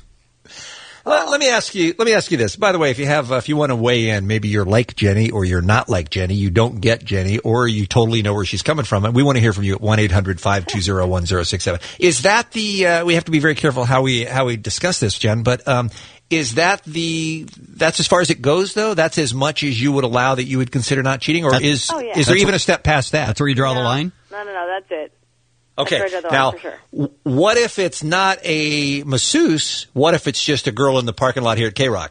Let me ask you this. By the way, if you want to weigh in, maybe you're like Jenny or you're not like Jenny, you don't get Jenny, or you totally know where she's coming from, and we want to hear from you at 1-800-520-1067. Is that we have to be very careful how we discuss this, Jen, but is that's as far as it goes, though? That's as much as you would allow that you would consider not cheating, or is there even a step past that? That's where you draw the line? No, that's it. Okay, That's where I draw the now, line, for sure. what if it's not a masseuse? What if it's just a girl in the parking lot here at K-Rock?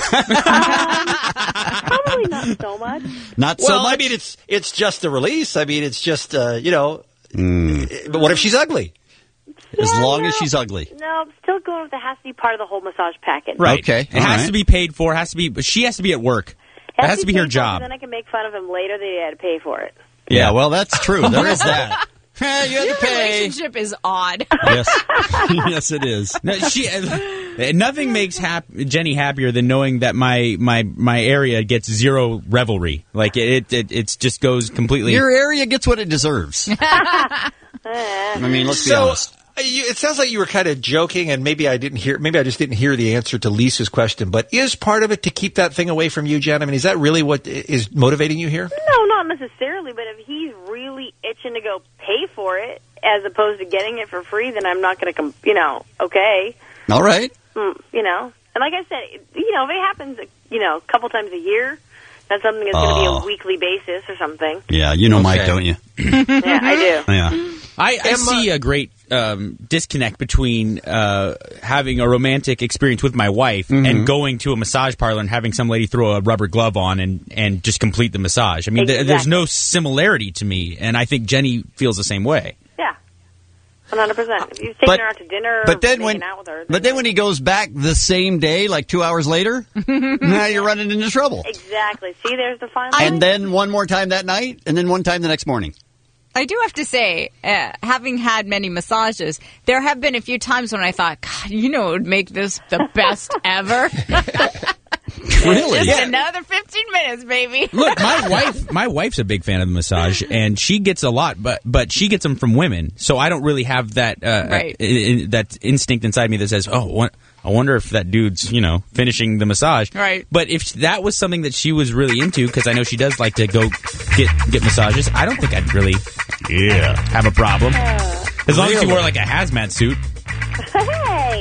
Probably not so much. Not so Well, much. I mean, it's just a release. I mean, it's just, But what if she's ugly? As long as she's ugly. No, I'm still going with it has to be part of the whole massage package. Right. Okay. It has to be paid for. She has to be at work. It has to be her paid for, job. and then I can make fun of him later that he had to pay for it. Yeah, well, that's true. There is that. You had Your to pay. relationship is odd. Yes. Yes, it is. No, nothing makes Jenny happier than knowing that my area gets zero revelry. Like it just goes completely. Your area gets what it deserves. I mean, let's be honest. It sounds like you were kind of joking, and maybe I just didn't hear the answer to Lisa's question. But is part of it to keep that thing away from you, Jen? I mean, is that really what is motivating you here? No, not necessarily, but if he's really itching to go pay for it as opposed to getting it for free, then I'm not going to, okay. All right. And like I said, if it happens, a couple times a year, That's something that's going to be a weekly basis or something. Yeah, you know Mike, don't you? Yeah, I do. Yeah. I see a great disconnect between having a romantic experience with my wife and going to a massage parlor and having some lady throw a rubber glove on and just complete the massage. I mean, there's no similarity to me, and I think Jenny feels the same way. Yeah, 100%. If you've taken her out to dinner, but then hanging out with her, but then when he goes back the same day, like 2 hours later, now you're running into trouble. Exactly. See, there's the fine line. And then one more time that night, and then one time the next morning. I do have to say, having had many massages, there have been a few times when I thought, God, you know, it would make this the best ever. Really? Just another 15 minutes, baby. Look, my wife's a big fan of the massage, and she gets a lot, but she gets them from women, so I don't really have that that instinct inside me that says, oh, I wonder if that dude's, finishing the massage. Right. But if that was something that she was really into, because I know she does like to go get massages, I don't think I'd really have a problem. As long as she wore like a hazmat suit. Hey!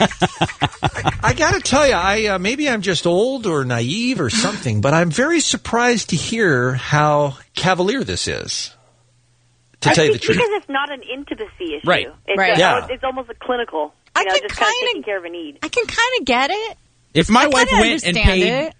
I got to tell you, maybe I'm just old or naive or something, but I'm very surprised to hear how cavalier this is. To tell you the truth, because it's not an intimacy issue. Right. It's, it's almost a clinical. Just kind of taking care of a need. I can kind of get it. If my wife went and paid it.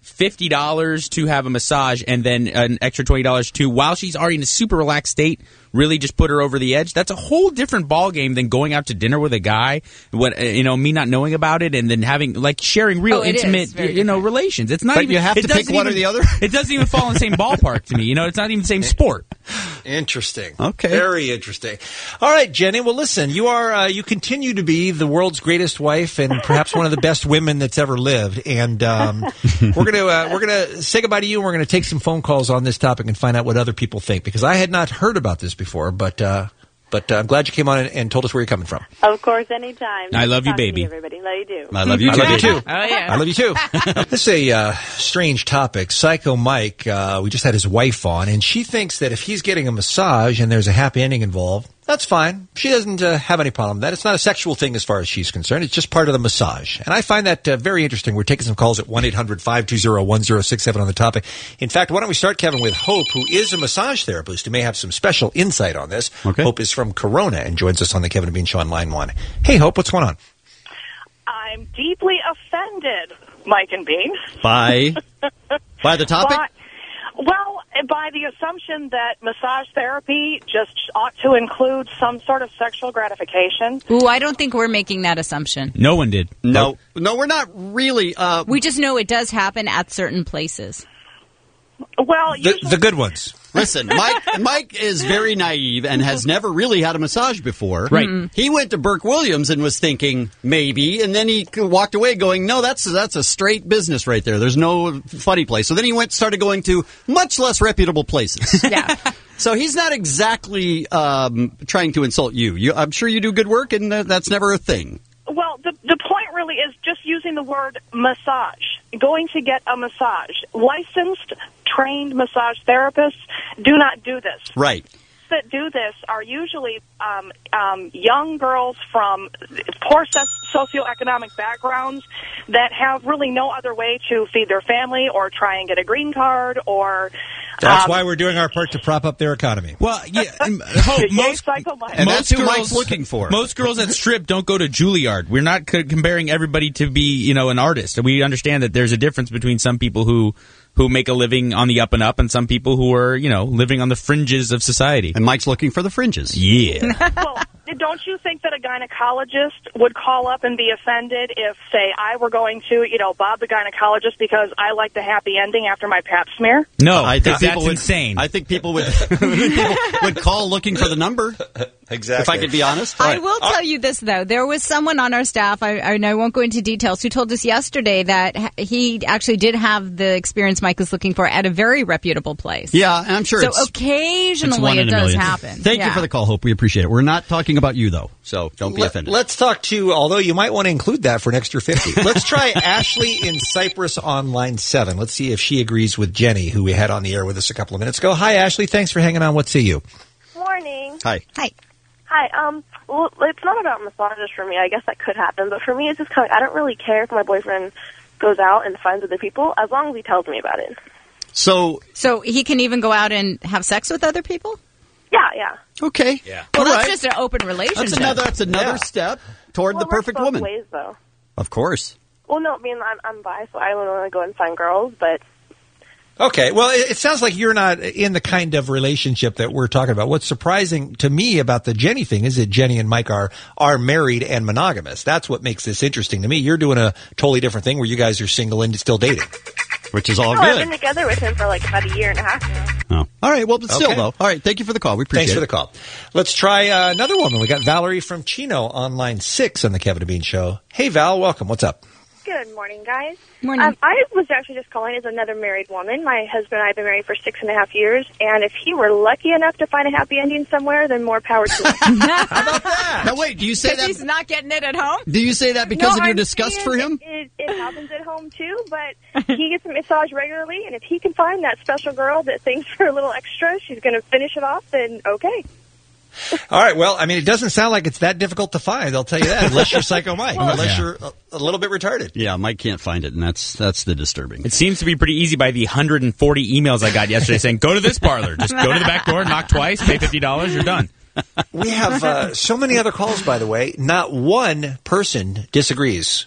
$50 to have a massage and then an extra $20 to, while she's already in a super relaxed state, really just put her over the edge, that's a whole different ballgame than going out to dinner with a guy, me not knowing about it, and then having, sharing real intimate, relations. It's not but even, you have to pick one or the other? It doesn't even fall in the same ballpark to me. It's not even the same sport. Interesting. Okay. Very interesting. All right, Jenny. Well, listen, you continue to be the world's greatest wife and perhaps one of the best women that's ever lived. And we're gonna say goodbye to you, and we're gonna take some phone calls on this topic and find out what other people think, because I had not heard about this before. But I'm glad you came on and told us where you're coming from. Of course, anytime. I love you, Talk to baby. Everybody, love you too. I love you too. I love you too. Oh, yeah. I love you too. This is a strange topic. Psycho Mike, we just had his wife on, and she thinks that if he's getting a massage and there's a happy ending involved, that's fine. She doesn't have any problem with that. It's not a sexual thing as far as she's concerned. It's just part of the massage. And I find that very interesting. We're taking some calls at 1-800-520-1067 on the topic. In fact, why don't we start, Kevin, with Hope, who is a massage therapist who may have some special insight on this. Okay. Hope is from Corona and joins us on the Kevin and Bean Show on line 1. Hey, Hope, what's going on? I'm deeply offended, Mike and Bean. By the topic? By the assumption that massage therapy just ought to include some sort of sexual gratification. Ooh, I don't think we're making that assumption. No one did. No, we're not really. We just know it does happen at certain places. Well, the good ones. Listen, Mike is very naive and has never really had a massage before. Right. He went to Burke Williams and was thinking maybe, and then he walked away going, no, that's a straight business right there. There's no funny place. So then he started going to much less reputable places. Yeah. So he's not exactly trying to insult you. I'm sure you do good work, and that's never a thing. Well, the point really is just using the word massage. Going to get a massage. Licensed, trained massage therapists do not do this. Right. That do this are usually young girls from poor socioeconomic backgrounds that have really no other way to feed their family or try and get a green card or... That's why we're doing our part to prop up their economy. Well, yeah, Hope, and that's who Mike's looking for. Most girls that strip don't go to Juilliard. We're not comparing everybody to be, an artist. We understand that there's a difference between some people who make a living on the up and up and some people who are, living on the fringes of society. And Mike's looking for the fringes. Yeah. Well, don't you think that a gynecologist would call up and be offended if, say, I were going to, Bob the gynecologist because I like the happy ending after my pap smear? No, I think that's insane. I think people would call looking for the number. Exactly. If I could be honest. I will tell you this, though. There was someone on our staff, I won't go into details, who told us yesterday that he actually did have the experience Mike is looking for at a very reputable place. Yeah, and I'm sure so occasionally it does happen. Thank you for the call, Hope. We appreciate it. We're not talking about you, though, so don't be offended. Let's talk to, although you might want to include that for an extra 50. Let's try Ashley in Cyprus on line 7. Let's see if she agrees with Jenny, who we had on the air with us a couple of minutes ago. Hi, Ashley. Thanks for hanging on. What say you? Morning. Hi. Hi. Hi. Well, it's not about massages for me. I guess that could happen, but for me, it's just kind of, I don't really care if my boyfriend goes out and finds other people as long as he tells me about it. So he can even go out and have sex with other people? Yeah. Okay. Yeah. Well, All that's right. just an open relationship. That's another step toward the perfect woman. Ways, though. Of course. Well, no, I mean, I'm bi, so I don't want to go and find girls, but... Okay, well, it sounds like you're not in the kind of relationship that we're talking about. What's surprising to me about the Jenny thing is that Jenny and Mike are married and monogamous. That's what makes this interesting to me. You're doing a totally different thing where you guys are single and still dating. Which is all I've good. been together with him for like about a year and a half now. Oh. All right, well, but still, Okay. though. All right, thank you for the call. We appreciate Thanks for it. the call. Let's try another woman. We got Valerie from Chino on line 6 on the Kevin and Bean Show. Hey, Val, welcome. What's up? Good morning, guys. Morning. I was actually just calling as another married woman. My husband and I have been married for 6.5 years, and if he were lucky enough to find a happy ending somewhere, then more power to him. Now, wait, do you say Because that? he's not getting it at home? Do you say that because No, of your I'm disgust saying for him? It happens at home, too, but he gets a massage regularly, and if he can find that special girl that thinks for a little extra, she's going to finish it off, then okay. All right, well, I mean, it doesn't sound like it's that difficult to find, I'll tell you that, unless you're Psycho Mike, unless you're a little bit retarded. Yeah, Mike can't find it, and that's the disturbing. It seems to be pretty easy by the 140 emails I got yesterday saying, go to this parlor. Just go to the back door, knock twice, pay $50, you're done. We have so many other calls, by the way. Not one person disagrees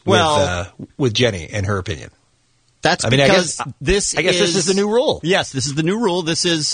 with Jenny and her opinion. That's I mean, because I guess this is the new rule. Yes, this is the new rule. This is,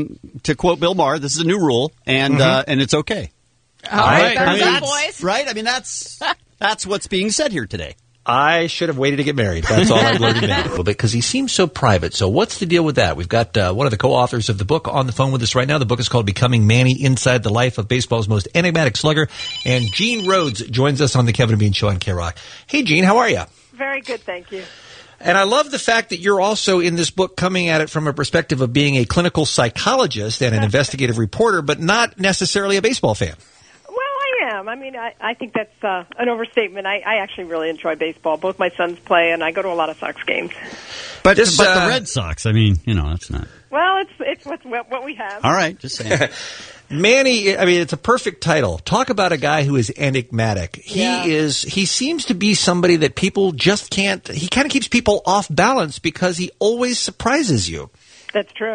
to quote Bill Maher, this is a new rule, and it's okay. All right, I mean, thumbs up, that's- boys. Right? I mean, that's what's being said here today. I should have waited to get married. That's all I've learned a little bit because he seems so private. So what's the deal with that? We've got one of the co-authors of the book on the phone with us right now. The book is called Becoming Manny, Inside the Life of Baseball's Most Enigmatic Slugger. And Gene Rhodes joins us on the Kevin and Bean Show on K-Rock. Hey, Gene, how are you? Very good, thank you. And I love the fact that you're also in this book coming at it from a perspective of being a clinical psychologist and an investigative reporter, but not necessarily a baseball fan. Well, I am. I mean, I think that's an overstatement. I actually really enjoy baseball. Both my sons play, and I go to a lot of Sox games. But the Red Sox, I mean, that's not. Well, it's what we have. All right, just saying. Manny, I mean, it's a perfect title. Talk about a guy who is enigmatic. He seems to be somebody that people just can't, he kind of keeps people off balance because he always surprises you. That's true.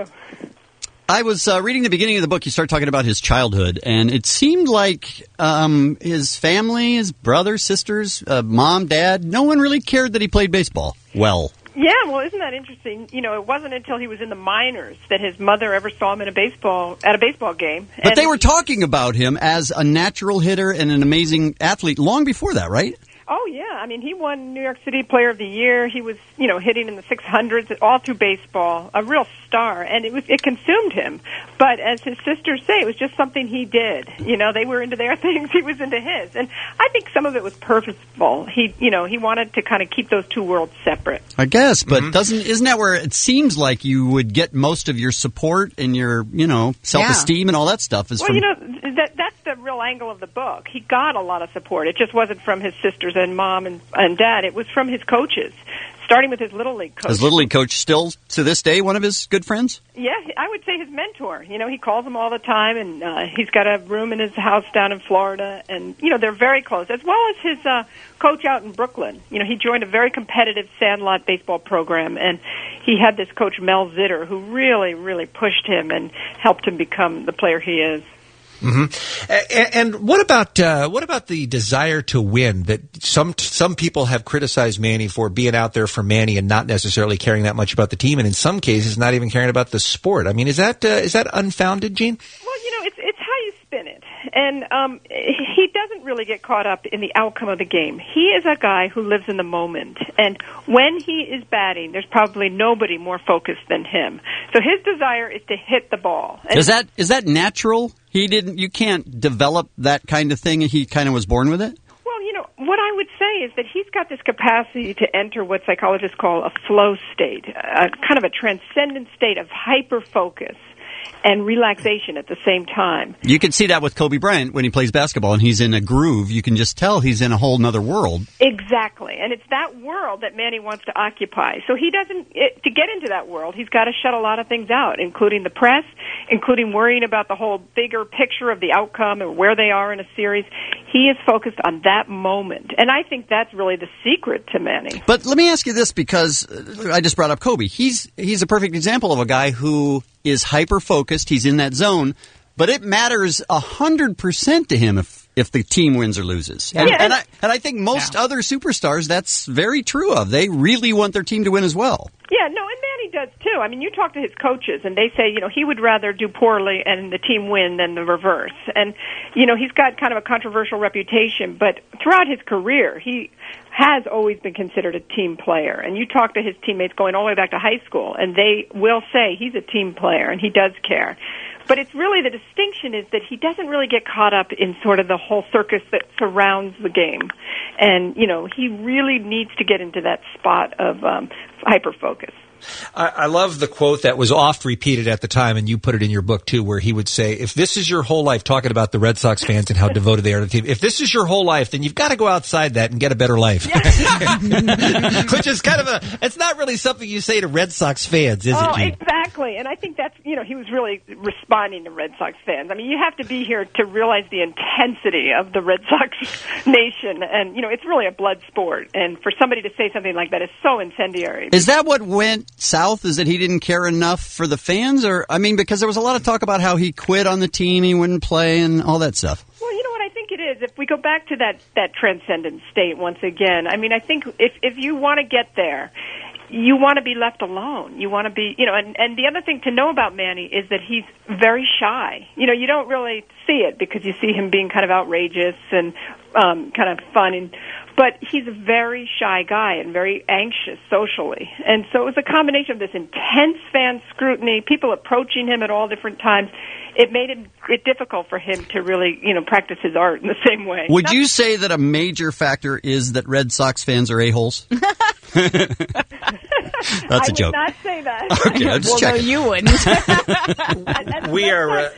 I was reading the beginning of the book. You start talking about his childhood, and it seemed like his family, his brothers, sisters, mom, dad, no one really cared that he played baseball well. Yeah, well, isn't that interesting? You know, it wasn't until he was in the minors that his mother ever saw him at a baseball game. But they were talking about him as a natural hitter and an amazing athlete long before that, right? Oh, yeah. I mean, he won New York City Player of the Year. He was, hitting in the 600s all through baseball, a real star, and it consumed him. But as his sisters say, it was just something he did. They were into their things, he was into his. And I think some of it was purposeful. He wanted to kind of keep those two worlds separate. I guess, but isn't that where it seems like you would get most of your support and your, self-esteem and all that stuff is from... That's the real angle of the book. He got a lot of support. It just wasn't from his sisters and mom and dad. It was from his coaches, starting with his Little League coach. His Little League coach still, to this day, one of his good friends? Yeah, I would say his mentor. He calls him all the time, and he's got a room in his house down in Florida, and, they're very close, as well as his coach out in Brooklyn. He joined a very competitive Sandlot baseball program, and he had this coach, Mel Zitter, who really, really pushed him and helped him become the player he is. Mm-hmm. And what about the desire to win that some people have criticized Manny for being out there for Manny and not necessarily caring that much about the team, and in some cases not even caring about the sport? I mean, is that unfounded, Gene? Well, it's how you spin it. And he doesn't really get caught up in the outcome of the game. He is a guy who lives in the moment. And when he is batting, there's probably nobody more focused than him. So his desire is to hit the ball. And is that natural? You can't develop that kind of thing. He kind of was born with it? Well, what I would say is that he's got this capacity to enter what psychologists call a flow state, kind of a transcendent state of hyper-focus. and relaxation at the same time. You can see that with Kobe Bryant when he plays basketball and he's in a groove. You can just tell he's in a whole nother world. Exactly. And it's that world that Manny wants to occupy. So he doesn't, to get into that world, he's got to shut a lot of things out, including the press, including worrying about the whole bigger picture of the outcome and where they are in a series. He is focused on that moment. And I think that's really the secret to Manny. But let me ask you this, because I just brought up Kobe. He's a perfect example of a guy who is hyper-focused. He's in that zone. But it matters 100% to him if the team wins or loses. And, and I think most other superstars, that's very true of. They really want their team to win as well. Yeah, no, and Manny does too. I mean, you talk to his coaches, and they say, he would rather do poorly and the team win than the reverse. And, he's got kind of a controversial reputation, but throughout his career, he has always been considered a team player. And you talk to his teammates going all the way back to high school, and they will say he's a team player, and he does care. But it's really, the distinction is that he doesn't really get caught up in sort of the whole circus that surrounds the game. And, he really needs to get into that spot of hyper-focus. I love the quote that was oft repeated at the time, and you put it in your book too, where he would say, if this is your whole life, talking about the Red Sox fans and how devoted they are to the team, if this is your whole life, then you've got to go outside that and get a better life. Which is kind of it's not really something you say to Red Sox fans, is it, Gene? Exactly. And I think that's, he was really responding to Red Sox fans. I mean, you have to be here to realize the intensity of the Red Sox nation. And, it's really a blood sport. And for somebody to say something like that is so incendiary. Is that what went south? Is that he didn't care enough for the fans? Or, because there was a lot of talk about how he quit on the team, he wouldn't play and all that stuff. Well, you know what I think it is? If we go back to that transcendent state once again, I think if you want to get there, you want to be left alone. You want to be, and the other thing to know about Manny is that he's very shy. You don't really see it because you see him being kind of outrageous and kind of fun. But he's a very shy guy and very anxious socially. And so it was a combination of this intense fan scrutiny, people approaching him at all different times. It made it difficult for him to really, practice his art in the same way. Would you say that a major factor is that Red Sox fans are a-holes? That's a joke. I would not say that. Okay, I'm just checking. No, you wouldn't. We are...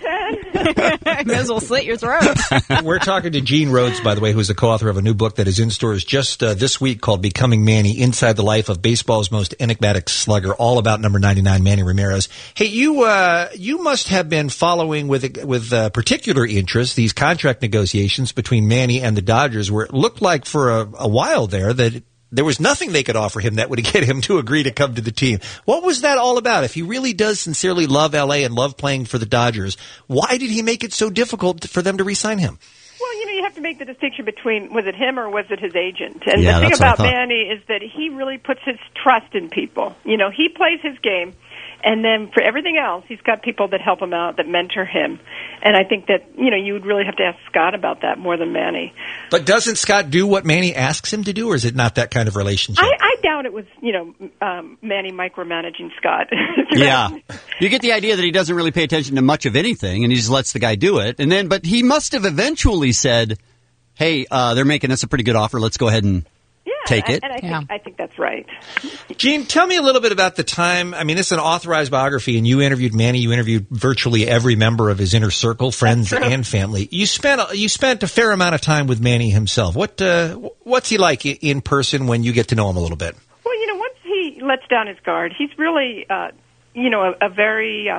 May as well slit your throat. We're talking to Gene Rhodes, by the way, who's the co-author of a new book that is in stores just this week called Becoming Manny, Inside the Life of Baseball's Most Enigmatic Slugger, all about number 99, Manny Ramirez. Hey, you must have been following with particular interest these contract negotiations between Manny and the Dodgers, where it looked like for a while there that there was nothing they could offer him that would get him to agree to come to the team. What was that all about? If he really does sincerely love L.A. and love playing for the Dodgers, why did he make it so difficult for them to re-sign him? Well, you have to make the distinction between, was it him or was it his agent? And yeah, the thing about Manny is that he really puts his trust in people. He plays his game. And then for everything else, he's got people that help him out, that mentor him. And I think that, you would really have to ask Scott about that more than Manny. But doesn't Scott do what Manny asks him to do, or is it not that kind of relationship? I doubt it was, Manny micromanaging Scott. Yeah. You get the idea that he doesn't really pay attention to much of anything, and he just lets the guy do it. But he must have eventually said, hey, they're making us a pretty good offer. Let's go ahead and take it. And I think that's right. Gene, tell me a little bit about the time. It's an authorized biography, and you interviewed Manny. You interviewed virtually every member of his inner circle, friends and family. You spent a fair amount of time with Manny himself. What's he like in person when you get to know him a little bit? Well, once he lets down his guard, he's really, a very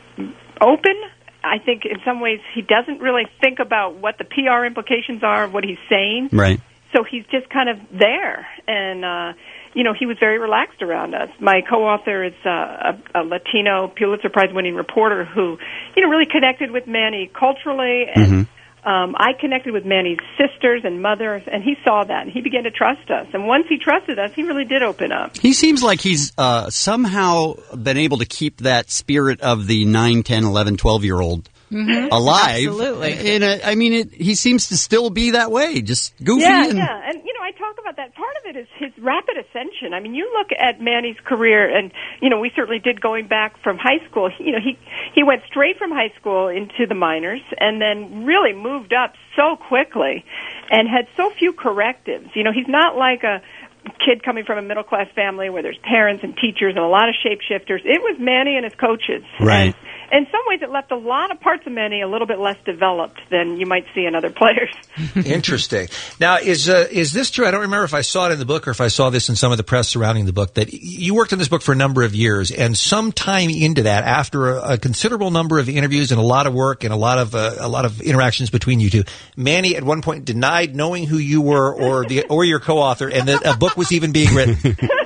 open. I think in some ways he doesn't really think about what the PR implications are of what he's saying. Right. So he's just kind of there, and he was very relaxed around us. My co-author is a Latino Pulitzer Prize-winning reporter who, really connected with Manny culturally, and I connected with Manny's sisters and mothers, and he saw that, and he began to trust us. And once he trusted us, he really did open up. He seems like he's somehow been able to keep that spirit of the 9, 10, 11, 12-year-old alive. Absolutely. He seems to still be that way, just goofy. Yeah. And, I talk about that. Part of it is his rapid ascension. You look at Manny's career, and, we certainly did going back from high school. He went straight from high school into the minors and then really moved up so quickly and had so few correctives. He's not like a kid coming from a middle-class family where there's parents and teachers and a lot of shapeshifters. It was Manny and his coaches. Right. in some ways it left a lot of parts of Manny a little bit less developed than you might see in other players. Interesting. Now, is this true? I don't remember if I saw it in the book or if I saw this in some of the press surrounding the book, that you worked on this book for a number of years, and sometime into that, after a considerable number of interviews and a lot of work and a lot of interactions between you two, Manny at one point denied knowing who you were or your co-author, and that a book was even being written.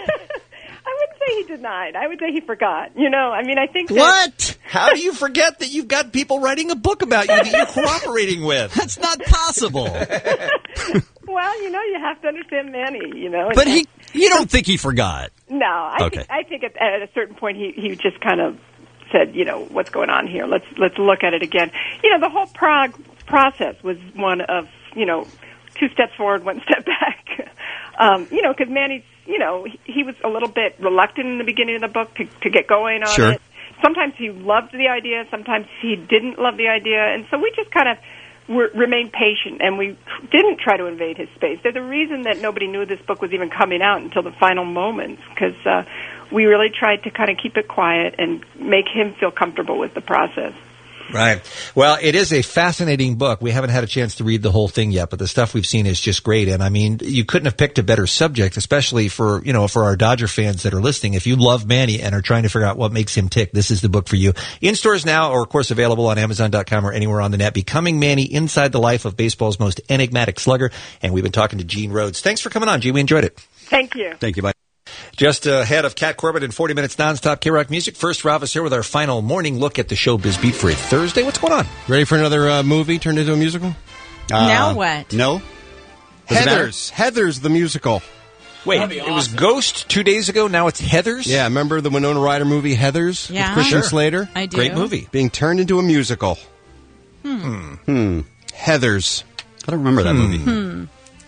He denied. I would say he forgot. I think that... What? How do you forget that you've got people writing a book about you that you're cooperating with? That's not possible. Well, you have to understand Manny, But you don't think he forgot? No, I think at a certain point he just kind of said, what's going on here? Let's look at it again. The whole Prague process was one of, 2 steps forward, 1 step back. Because Manny's, he was a little bit reluctant in the beginning of the book to get going on it. Sometimes he loved the idea, sometimes he didn't love the idea, and so we just kind of remained patient, and we didn't try to invade his space. They're the reason that nobody knew this book was even coming out until the final moments, because we really tried to kind of keep it quiet and make him feel comfortable with the process. Right. Well, it is a fascinating book. We haven't had a chance to read the whole thing yet, but the stuff we've seen is just great. And I mean, you couldn't have picked a better subject, especially for our Dodger fans that are listening. If you love Manny and are trying to figure out what makes him tick, this is the book for you. In stores now, or of course available on Amazon.com or anywhere on the net. Becoming Manny: Inside the Life of Baseball's Most Enigmatic Slugger. And we've been talking to Gene Rhodes. Thanks for coming on, Gene. We enjoyed it. Thank you. Thank you. Bye. Just ahead of Cat Corbett in 40 minutes nonstop K-Rock music. First, Rob is here with our final morning look at the showbiz beat for a Thursday. What's going on? Ready for another movie turned into a musical? Now what? No. Heathers the musical. Wait, it was Ghost 2 days ago. Now it's Heathers? Yeah, remember the Winona Ryder movie Heathers? Yeah. With Christian Slater? I do. Great movie. Being turned into a musical. Heathers. I don't remember that movie.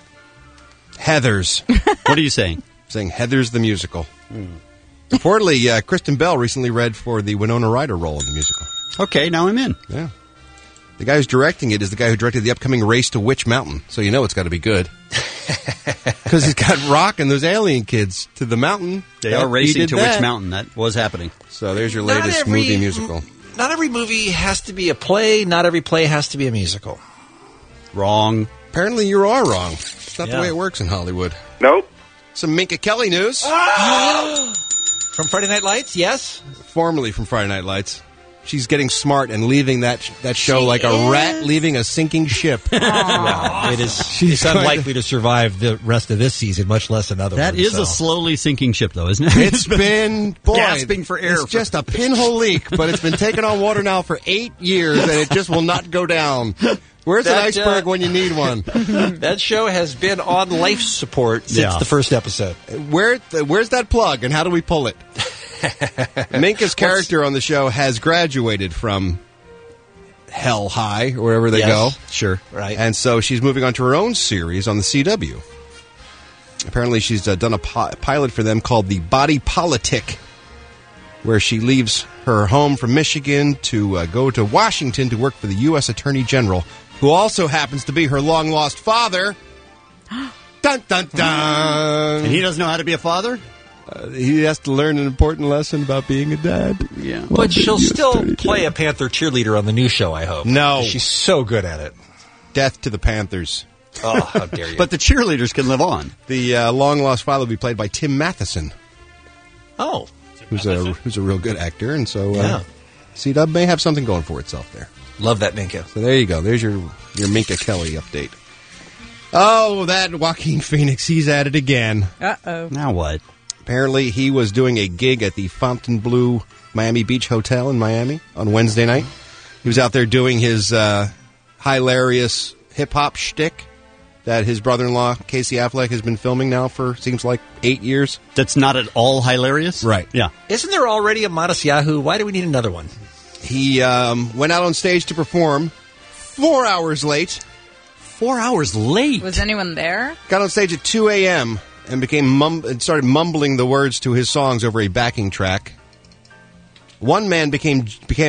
Heathers. What are you saying? Saying Heathers the musical. Reportedly, Kristen Bell recently read for the Winona Ryder role in the musical. Okay, now I'm in. Yeah. The guy who's directing it is the guy who directed the upcoming Race to Witch Mountain, so you know it's got to be good. Because he's got Rock and those alien kids to the mountain. They are racing to Witch Mountain. That was happening. So there's your latest movie musical. Not every movie has to be a play. Not every play has to be a musical. Wrong. Apparently you are wrong. It's not the way it works in Hollywood. Nope. Some Minka Kelly news. From Friday Night Lights, yes? Formerly from Friday Night Lights. She's getting smart and leaving that show like a rat leaving a sinking ship. Yeah, it's unlikely to survive the rest of this season, much less another one. That is a slowly sinking ship, though, isn't it? It's been gasping for air. It's just a pinhole leak, but it's been taking on water now for 8 years, and it just will not go down. Where's an iceberg when you need one? That show has been on life support since the first episode. Where's that plug, and how do we pull it? Minka's character on the show has graduated from Hell High, or wherever they go. Sure. Right. And so she's moving on to her own series on the CW. Apparently she's done a pilot for them called The Body Politic, where she leaves her home from Michigan to go to Washington to work for the U.S. Attorney General, who also happens to be her long-lost father. Dun, dun, dun. And he doesn't know how to be a father? He has to learn an important lesson about being a dad. Yeah. But she'll still play a Panther cheerleader on the new show, I hope. No. She's so good at it. Death to the Panthers. Oh, how dare you. But the cheerleaders can live on. The long-lost father will be played by Tim Matheson. Oh. Who's a real good actor, and so CW may have something going for itself there. Love that Minka. So there you go. There's your Minka Kelly update. Oh, that Joaquin Phoenix, he's at it again. Uh-oh. Now what? Apparently he was doing a gig at the Fontainebleau Miami Beach Hotel in Miami on Wednesday night. He was out there doing his hilarious hip-hop shtick that his brother-in-law, Casey Affleck, has been filming now for, seems like, 8 years. That's not at all hilarious? Right. Yeah. Isn't there already a Modest Yahoo? Why do we need another one? He went out on stage to perform 4 hours late. 4 hours late? Was anyone there? Got on stage at 2 a.m. and started mumbling the words to his songs over a backing track. One man began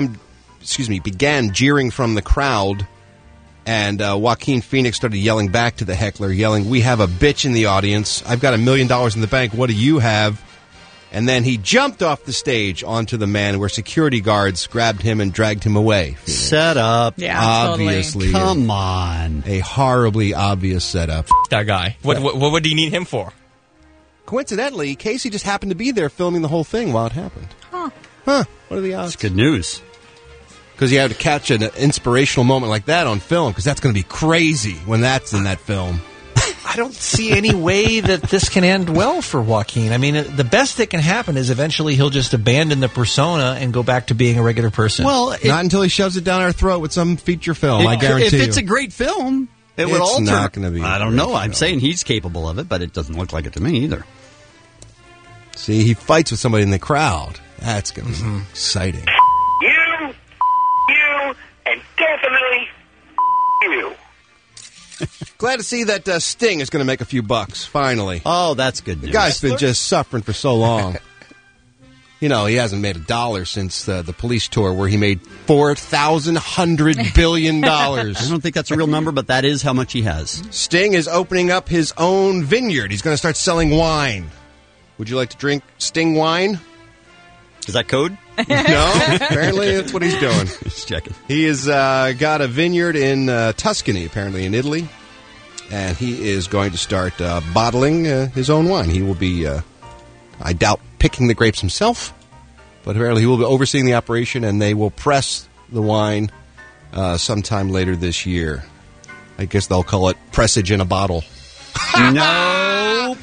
jeering from the crowd, and Joaquin Phoenix started yelling back to the heckler, yelling, "We have a bitch in the audience. I've got $1 million in the bank. What do you have?" And then he jumped off the stage onto the man where security guards grabbed him and dragged him away. Set up. Yeah, obviously. Come on. A horribly obvious setup. That guy. What would he need him for? Coincidentally, Casey just happened to be there filming the whole thing while it happened. Huh. What are the odds? It's good news. Because you have to catch an inspirational moment like that on film, because that's going to be crazy when that's in that film. I don't see any way that this can end well for Joaquin. I mean, the best that can happen is eventually he'll just abandon the persona and go back to being a regular person. Well, Not until he shoves it down our throat with some feature film, I guarantee if you. it's a great film, it would It's alter. not gonna be a I don't great know. I'm film. saying he's capable of it, but it doesn't look like it to me either. See, he fights with somebody in the crowd. That's going to be exciting. You, and definitely you. Glad to see that Sting is going to make a few bucks, finally. Oh, that's good news. The guy's been just suffering for so long. You know, he hasn't made $1 since the Police tour where he made $4,100 billion. I don't think that's a real number, but that is how much he has. Sting is opening up his own vineyard. He's going to start selling wine. Would you like to drink Sting wine? Is that code? No, apparently that's what he's doing. Just checking. He has got a vineyard in Tuscany, apparently in Italy, and he is going to start bottling his own wine. He will be, I doubt, picking the grapes himself, but apparently he will be overseeing the operation, and they will press the wine sometime later this year. I guess they'll call it pressage in a bottle. No.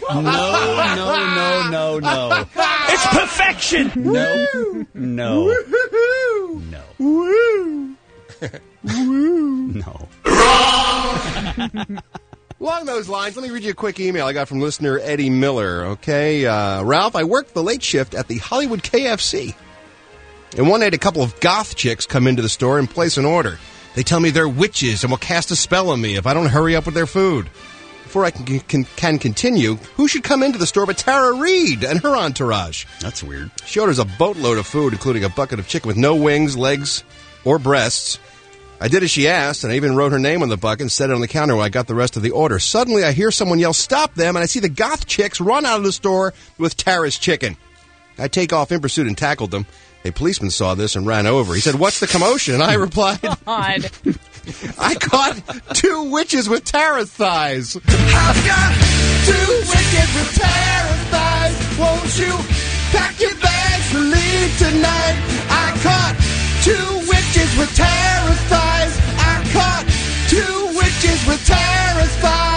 It's perfection! No. Along those lines, let me read you a quick email I got from listener Eddie Miller. Okay, Ralph, I worked the late shift at the Hollywood KFC. And one night, a couple of goth chicks come into the store and place an order. They tell me they're witches and will cast a spell on me if I don't hurry up with their food. Before I can continue, who should come into the store but Tara Reid and her entourage? That's weird. She orders a boatload of food, including a bucket of chicken with no wings, legs, or breasts. I did as she asked, and I even wrote her name on the bucket and set it on the counter when I got the rest of the order. Suddenly, I hear someone yell, "Stop them!" and I see the goth chicks run out of the store with Tara's chicken. I take off in pursuit and tackled them. A policeman saw this and ran over. He said, "What's the commotion?" And I replied, God. "I caught 2 witches with Tara's thighs." I've got 2 witches with Tara's thighs. Won't you pack your bags to leave tonight? I caught 2 witches with Tara's thighs. I caught 2 witches with Tara's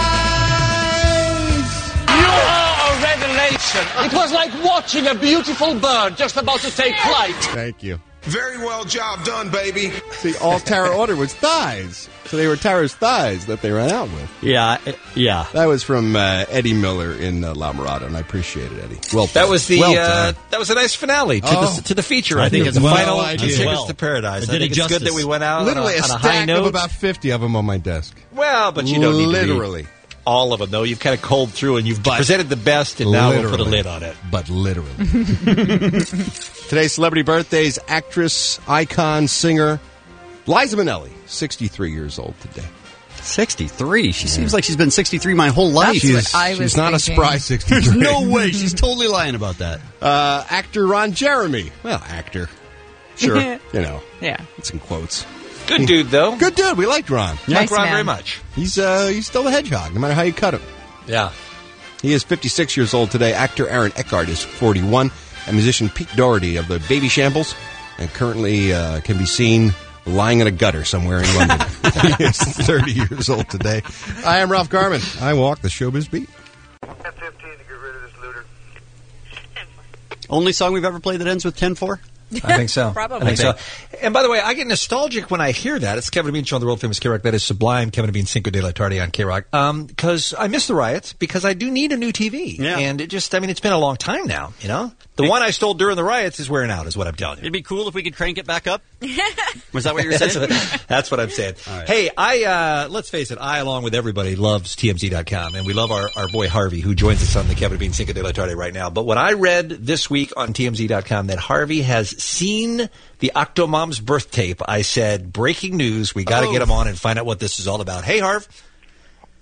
thighs. You are a revelation. It was like watching a beautiful bird just about to take flight. Thank you. Very well job done, baby. See, all Tara ordered was thighs. So they were Tara's thighs that they ran out with. Yeah. That was from Eddie Miller in La Mirada, and I appreciate it, Eddie. Well, That was the done. that was a nice finale to the feature. I think the it's well final ideal. tickets to paradise. It I did think it it's good justice. that we went out Literally on a a high stack note. of about 50 of them on my desk. Well, but you don't need literally. to read all of them, though. You've kind of combed through and you've presented the best, and now we'll put a Literally. lid on it. But literally. Today's celebrity birthdays, actress, icon, singer, Liza Minnelli, 63 years old today. 63? She seems like she's been 63 my whole life. That's what I was She's not thinking. a spry 63. There's no way. She's totally lying about that. Actor Ron Jeremy. Well, actor. Sure. You know. Yeah. It's in quotes. Good dude, though. Good dude. We liked Ron. Yeah, like Nice Ron man. very much. He's still the hedgehog, no matter how you cut him. Yeah. He is 56 years old today. Actor Aaron Eckhart is 41. And musician Pete Doherty of the Baby Shambles, and currently can be seen lying in a gutter somewhere in London. He is 30 years old today. I am Ralph Garman. I walk the showbiz beat. Only song we've ever played that ends with 10-4? I think so. Probably. I think so. And by the way, I get nostalgic when I hear that. It's Kevin and Bean Show on the world famous K-Rock. That is Sublime. Kevin and Bean Cinco de la Tarde on K-Rock. Because I miss the riots, because I do need a new TV. Yeah. And it just, it's been a long time now, you know? The one I stole during the riots is wearing out, is what I'm telling you. It'd be cool if we could crank it back up. Was that what you were saying? That's what I'm saying. Right. Hey, let's face it, I, along with everybody, loves TMZ.com, and we love our boy Harvey, who joins us on the Kevin and Bean Cinco de la Tarde right now. But when I read this week on TMZ.com that Harvey has seen the Octomom's birth tape, I said, breaking news, we got to get him on and find out what this is all about. Hey, Harv.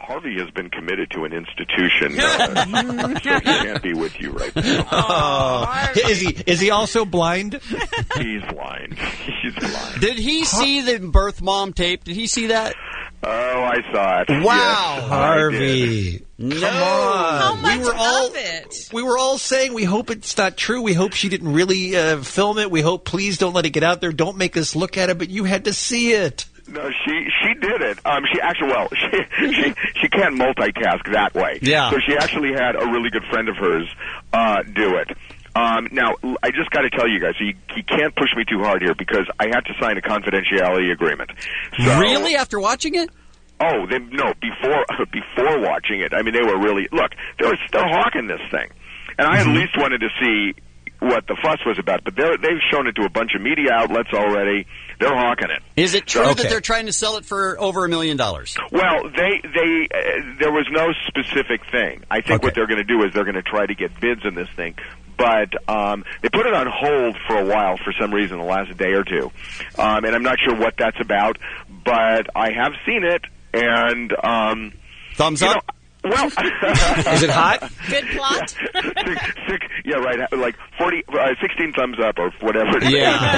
Harvey has been committed to an institution, so he can't be with you right now. Oh, is he also blind? He's blind. He's blind. Did he see the birth mom tape? Did he see that? Oh, I saw it. Wow, Yes, Harvey. No. Come on. How much we were all of it? We were all saying we hope it's not true. We hope she didn't really film it. We hope please don't let it get out there. Don't make us look at it. But you had to see it. No, she did it. She actually, she can't multitask that way. Yeah. So she actually had a really good friend of hers do it. Now, I just got to tell you guys, you can't push me too hard here because I had to sign a confidentiality agreement. So, really? After watching it? Oh, before watching it. I mean, they were really they're hawking this thing, and I at least wanted to see what the fuss was about. But they've shown it to a bunch of media outlets already. They're hawking it. Is it true that they're trying to sell it for over $1 million? Well, there was no specific thing. I think what they're going to do is they're going to try to get bids in this thing. But they put it on hold for a while for some reason, the last day or two. And I'm not sure what that's about, but I have seen it. And thumbs up? Well, is it hot? Good plot. Yeah, right. Like 16 thumbs up or whatever. Yeah.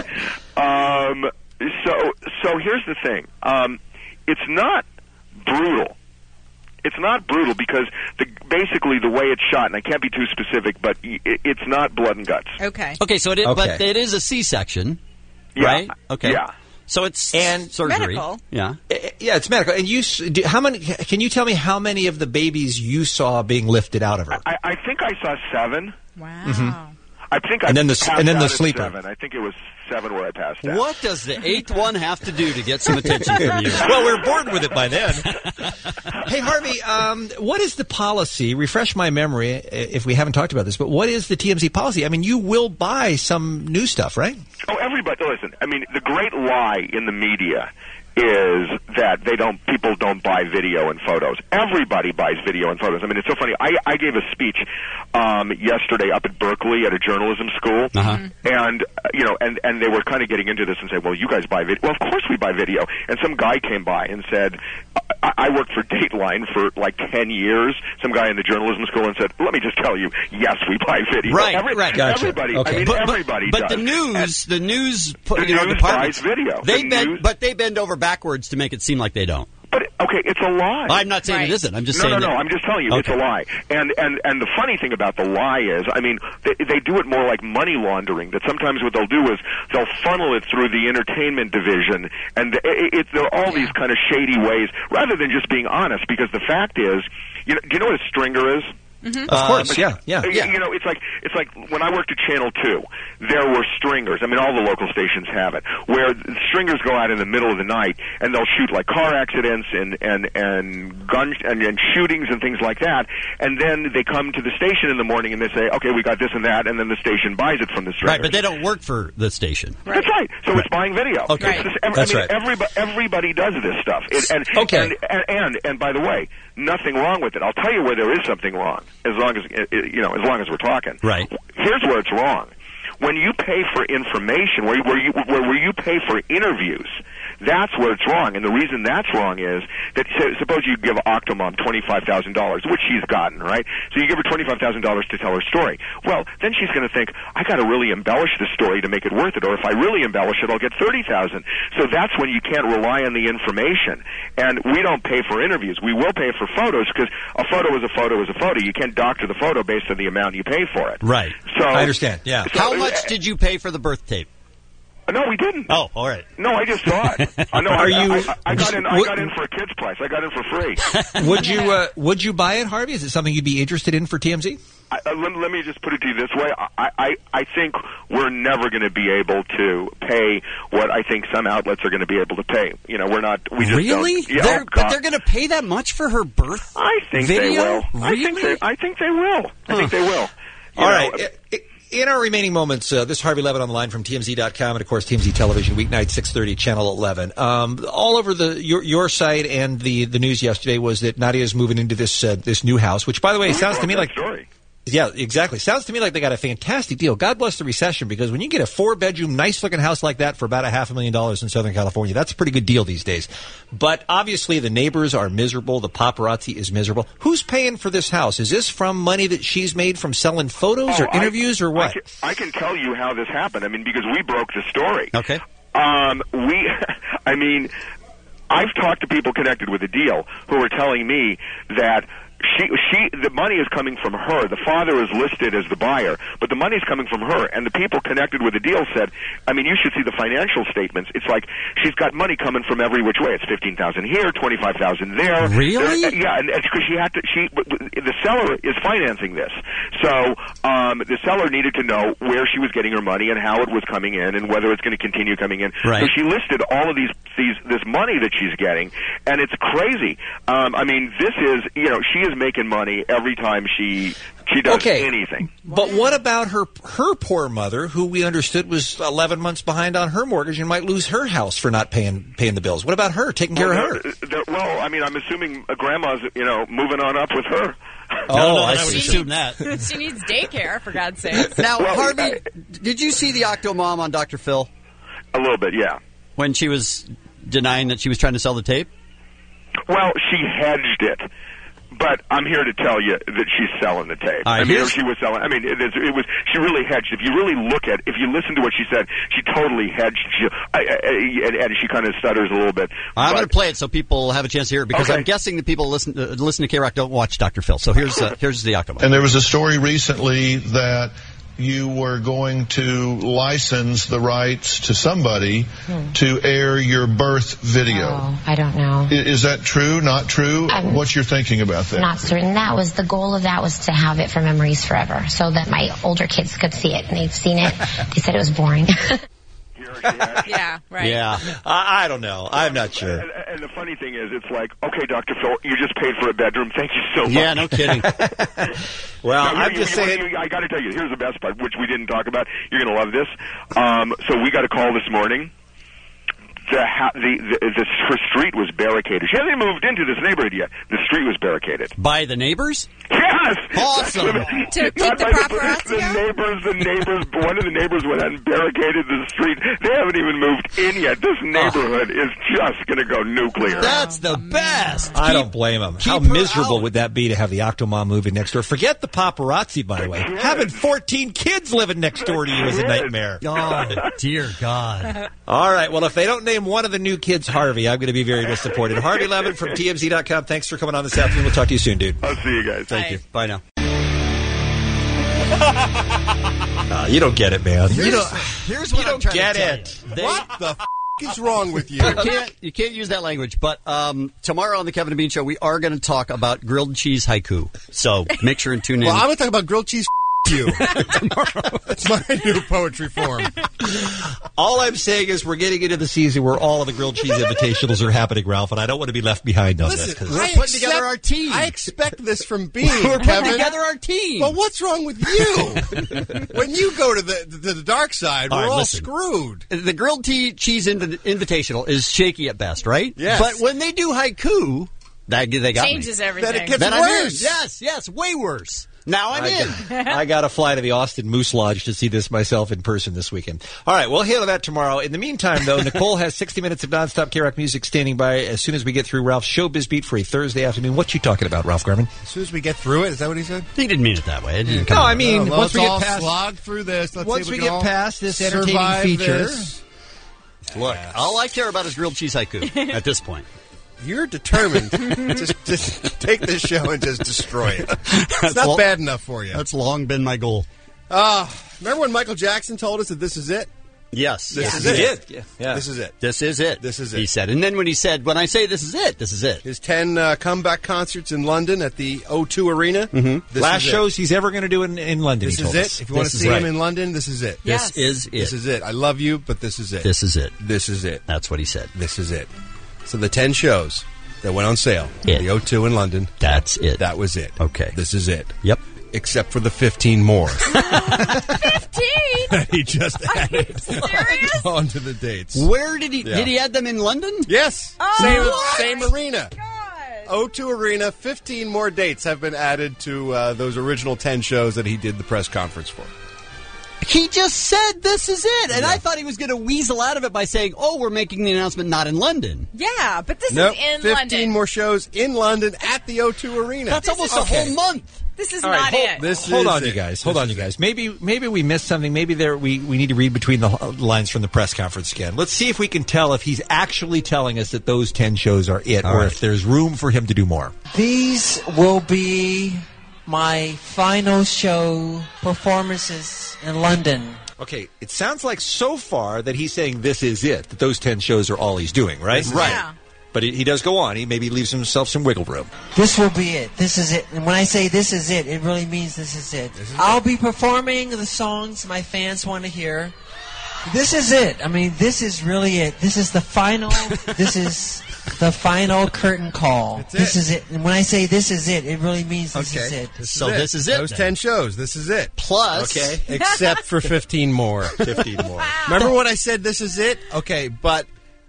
So here's the thing. It's not brutal. It's not brutal because basically the way it's shot, and I can't be too specific, but it's not blood and guts. Okay. Okay, so but it is a C-section, right? Okay. Yeah. So it's and surgery. Medical. Yeah. Yeah, it's medical. And how many? Can you tell me how many of the babies you saw being lifted out of her? I think I saw 7. Wow. Mm-hmm. I think and then the sleeper. 7. I think it was 7 where I passed out. What does the 8th one have to do to get some attention from you? Well, we're bored with it by then. Hey, Harvey, what is the policy? Refresh my memory if we haven't talked about this, but what is the TMZ policy? I mean, you will buy some new stuff, right? Oh, everybody, listen, I mean, the great lie in the media is that people don't buy video and photos. Everybody buys video and photos. I mean, it's so funny. I gave a speech yesterday up at Berkeley at a journalism school, and and they were kind of getting into this and said, "Well, you guys buy video." Well, of course we buy video. And some guy came by and said, "I worked for Dateline for like 10 years." Some guy in the journalism school and said, "Let me just tell you, yes, we buy video." Right, right. Gotcha. Everybody. Okay. I mean, everybody but does. the news buys departments, video. They bend over backwards to make it seem like they don't. But okay, it's a lie. I'm not saying it isn't. I'm just saying. No. I'm just telling you, it's a lie. And the funny thing about the lie is, I mean, they do it more like money laundering. That sometimes what they'll do is they'll funnel it through the entertainment division, and there are all these kind of shady ways, rather than just being honest. Because the fact is, do you know what a stringer is? Mm-hmm. Of course, yeah. You know, it's like when I worked at Channel 2, there were stringers. I mean, all the local stations have it, where stringers go out in the middle of the night and they'll shoot like car accidents and guns and shootings and things like that. And then they come to the station in the morning and they say, "Okay, we got this and that," and then the station buys it from the stringers. Right, but they don't work for the station. Right. That's right. So it's buying video. Okay, That's right. Everybody does this stuff. And by the way, nothing wrong with it. I'll tell you where there is something wrong. As long as we're talking. Right. Here's where it's wrong. When you pay for information, where you pay for interviews, that's where it's wrong. And the reason that's wrong is that suppose you give Octomom $25,000, which she's gotten, right? So you give her $25,000 to tell her story. Well, then she's going to think, I got to really embellish the story to make it worth it, or if I really embellish it, I'll get $30,000. So that's when you can't rely on the information. And we don't pay for interviews. We will pay for photos because a photo is a photo is a photo. You can't doctor the photo based on the amount you pay for it. Right. So I understand. Yeah. How much did you pay for the birth tape? No, we didn't. Oh, all right. No, I just saw it. I got in for a kid's price. I got in for free. Would you buy it, Harvey? Is it something you'd be interested in for TMZ? Let me just put it to you this way. I think we're never going to be able to pay what I think some outlets are going to be able to pay. You know, we're not. We just really? Don't. Yeah, but they're going to pay that much for her birth? I think video? They will. Really? I think they will. I think they will. All right. In our remaining moments, this is Harvey Levin on the line from TMZ.com and, of course, TMZ Television, weeknight, 6:30, Channel 11. All over your site and the news yesterday was that Nadia is moving into this new house, which, by the way, sounds to me like... Story? Yeah, exactly. Sounds to me like they got a fantastic deal. God bless the recession, because when you get a 4-bedroom, nice-looking house like that for about $500,000 in Southern California, that's a pretty good deal these days. But obviously the neighbors are miserable. The paparazzi is miserable. Who's paying for this house? Is this from money that she's made from selling photos or interviews or what? I can tell you how this happened. I mean, because we broke the story. Okay. I've talked to people connected with the deal who are telling me that the money is coming from her. The father is listed as the buyer, but the money is coming from her. And the people connected with the deal said, I mean, you should see the financial statements. It's like she's got money coming from every which way. It's $15,000 here, $25,000 there. Really? Yeah, and it's because the seller is financing this. So the seller needed to know where she was getting her money and how it was coming in and whether it's going to continue coming in. Right. So she listed all of this money that she's getting, and it's crazy. I mean, this is, she is making money every time she does anything. But what about her poor mother, who we understood was 11 months behind on her mortgage and might lose her house for not paying the bills? What about her, taking care of her? Well, I mean, I'm assuming grandma's, moving on up with her. I would assume that. She needs daycare, for God's sake. Now, Harvey, did you see the Octomom on Dr. Phil? A little bit, yeah. When she was denying that she was trying to sell the tape? Well, she hedged it. But I'm here to tell you that she's selling the tape. Right, she was selling. I mean, she really hedged. If you listen to what she said, she totally hedged. And she kind of stutters a little bit. I'm going to play it so people have a chance to hear it, because I'm guessing the people listen to K-Rock don't watch Dr. Phil. So here's the Octomom. And there was a story recently that you were going to license the rights to somebody to air your birth video. Oh, I don't know. Is that true, not true? What's your thinking about that? Not certain. That was the goal of that, was to have it for memories forever, so that my older kids could see it. And they've seen it. They said it was boring. Yeah, right. Yeah, I don't know. I'm not sure. And the funny thing is, it's like, okay, Dr. Phil, you just paid for a bedroom. Thank you so much. Yeah, no kidding. Well, I'm just saying. I got to tell you, here's the best part, which we didn't talk about. You're going to love this. So we got a call this morning. Her street was barricaded. She hasn't moved into this neighborhood yet. The street was barricaded. By the neighbors? Yes! Awesome! To keep the paparazzi out? The neighbors, one of the neighbors went out and barricaded the street. They haven't even moved in yet. This neighborhood is just going to go nuclear. That's the best! I don't blame them. How miserable would that be to have the Octomom moving next door? Forget the paparazzi, by the way. Having 14 kids living next door to you is a nightmare. Oh, dear God. All right, well, if they don't name one of the new kids Harvey, I'm going to be very disappointed. Harvey Levin from TMZ.com. Thanks for coming on this afternoon. We'll talk to you soon, dude. I'll see you guys. Thank you. Bye now. You don't get it, man. Here's what I'm trying to tell you. What the f*** is wrong with you? You can't use that language. But tomorrow on the Kevin and Bean Show, we are going to talk about grilled cheese haiku. So make sure and tune in. Well, I'm going to talk about grilled cheese you tomorrow. That's my new poetry form. All I'm saying is we're getting into the season where all of the grilled cheese invitationals are happening, Ralph, and I don't want to be left behind on this. We're putting together our team. I expect this from Bean, We're Kevin. putting together our team. Well, what's wrong with you? When you go to the dark side, we're all screwed. The grilled cheese invitational is shaky at best, right? Yes. But when they do haiku, they got changes me. everything. Then it gets Then worse. Yes, way worse. Now I'm in. I got to fly to the Austin Moose Lodge to see this myself in person this weekend. All right, we'll handle that tomorrow. In the meantime, though, Nicole has 60 minutes of nonstop K-Rock music standing by as soon as we get through Ralph's Showbiz Beat for a Thursday afternoon. What you talking about, Ralph Garman? As soon as we get through it, is that what he said? He didn't mean it that way. It didn't No, come I mean, well, once we get past slog through this, let's once see if we get past this entertaining feature. This. Look, all I care about is grilled cheese haiku at this point. You're determined to just take this show and just destroy it. It's not bad enough for you. That's long been my goal. Remember when Michael Jackson told us that this is it? Yes. This is he it. did. Yeah. This is it. This is it. This is it. He said. And then when he said, when I say this is it, this is it. His 10 comeback concerts in London at the O2 Arena. Mm-hmm. Last shows he's ever going to do in London. This he is told it. us. If you want to see him in London, this is it. Yes. This is it. This is it. I love you, but this is it. This is it. This is it. That's what he said. This is it. So the 10 shows that went on sale at the O2 in London. That's it. That was it. Okay. This is it. Yep. Except for the 15 more. 15? He just added serious? onto the dates. Where did he add them in London? Yes. Oh, Same arena. God. O2 Arena, 15 more dates have been added to those original 10 shows that he did the press conference for. He just said this is it, and I thought he was going to weasel out of it by saying, "Oh, we're making the announcement not in London." Yeah, but this Nope, is in 15 London. more shows in London at the O2 Arena. That's almost a whole month. This is All right, not it. Hold on, you guys. Hold on, you guys. Maybe we missed something. Maybe we need to read between the lines from the press conference again. Let's see if we can tell if he's actually telling us that those 10 shows are it, or if there's room for him to do more. These will be my final show performances in London. Okay, it sounds like so far that he's saying this is it, that those 10 shows are all he's doing, right? Right. Yeah. But he does go on. He maybe leaves himself some wiggle room. This will be it. This is it. And when I say this is it really means this is it. I'll be performing the songs my fans want to hear. This is it. I mean, this is really it. This is the final. This is the final curtain call. This is it. And when I say this is it really means this is it. This is it. Those 10 shows. This is it. Plus, except for 15 more. 15 more. Remember when I said this is it? Okay, but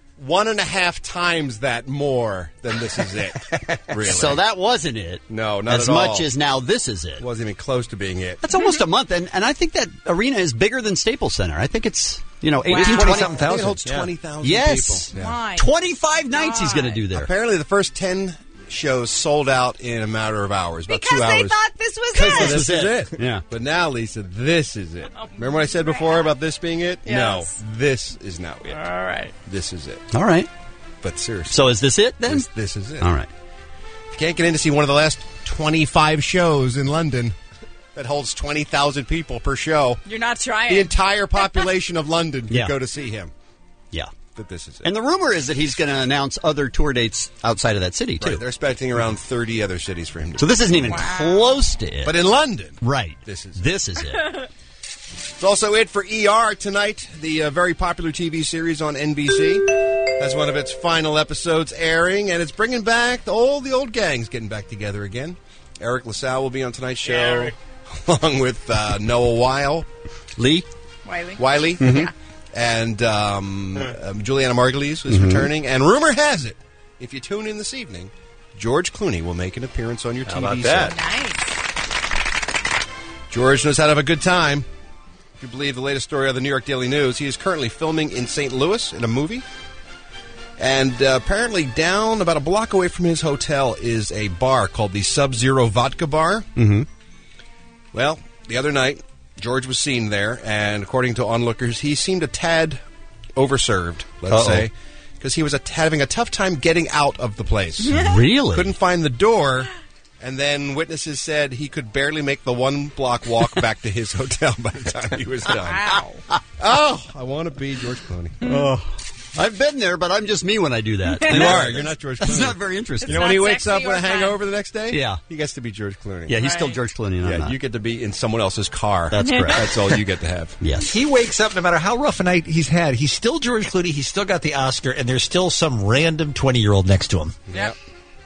1.5 times that more than this is it. Really. So that wasn't it. No, not as at all. much as now this is it. Wasn't even close to being it. That's almost a month, and I think that arena is bigger than Staples Center. I think it's 18, 20-something 20,000. thousand. It holds 20,000 yes. people. Why? 25 nights he's going to do there. Apparently, the first 10 shows sold out in a matter of hours, about 2 Because hours. they thought this was This it. is it. Yeah. But now, Lisa, this is it. Remember what I said before about this being it? Yes. No, this is now it. All right. This is it. All right. But seriously. So is this it then? This is it. All right. If you can't get in to see one of the last 25 shows in London that holds 20,000 people per show, You're not trying. the entire population of London could Yeah. go to see him. Yeah. But this is it. And the rumor is that he's going to announce other tour dates outside of that city, too. Right, they're expecting around 30 other cities for him to So this isn't even close to it. But in London. Right. This is it. It's also it for ER tonight. The very popular TV series on NBC has one of its final episodes airing, and it's bringing back the old gangs getting back together again. Eric LaSalle will be on tonight's show, along with Noah Wiley. Wiley. Mm-hmm. Yeah. And Juliana Margulies is returning. And rumor has it, if you tune in this evening, George Clooney will make an appearance on your TV about set. that? Nice. George knows how to have a good time. If you believe the latest story of the New York Daily News, he is currently filming in St. Louis in a movie. And apparently down about a block away from his hotel is a bar called the Sub-Zero Vodka Bar. Mm-hmm. Well, the other night, George was seen there, and according to onlookers, he seemed a tad overserved, let's say, because he was having a tough time getting out of the place. Really? Couldn't find the door. And then witnesses said he could barely make the 1 block walk back to his hotel by the time he was done. Wow. Oh, I want to be George Clooney. Oh. I've been there, but I'm just me when I do that. You are. You're not George Clooney. That's not very interesting. You know when he wakes up with a hangover the next day? Yeah. He gets to be George Clooney. Yeah, he's still George Clooney. And I'm Yeah, not. you get to be in someone else's car. That's correct. That's all you get to have. Yes. He wakes up, no matter how rough a night he's had, he's still George Clooney, he's still got the Oscar, and there's still some random 20-year-old next to him. Yep.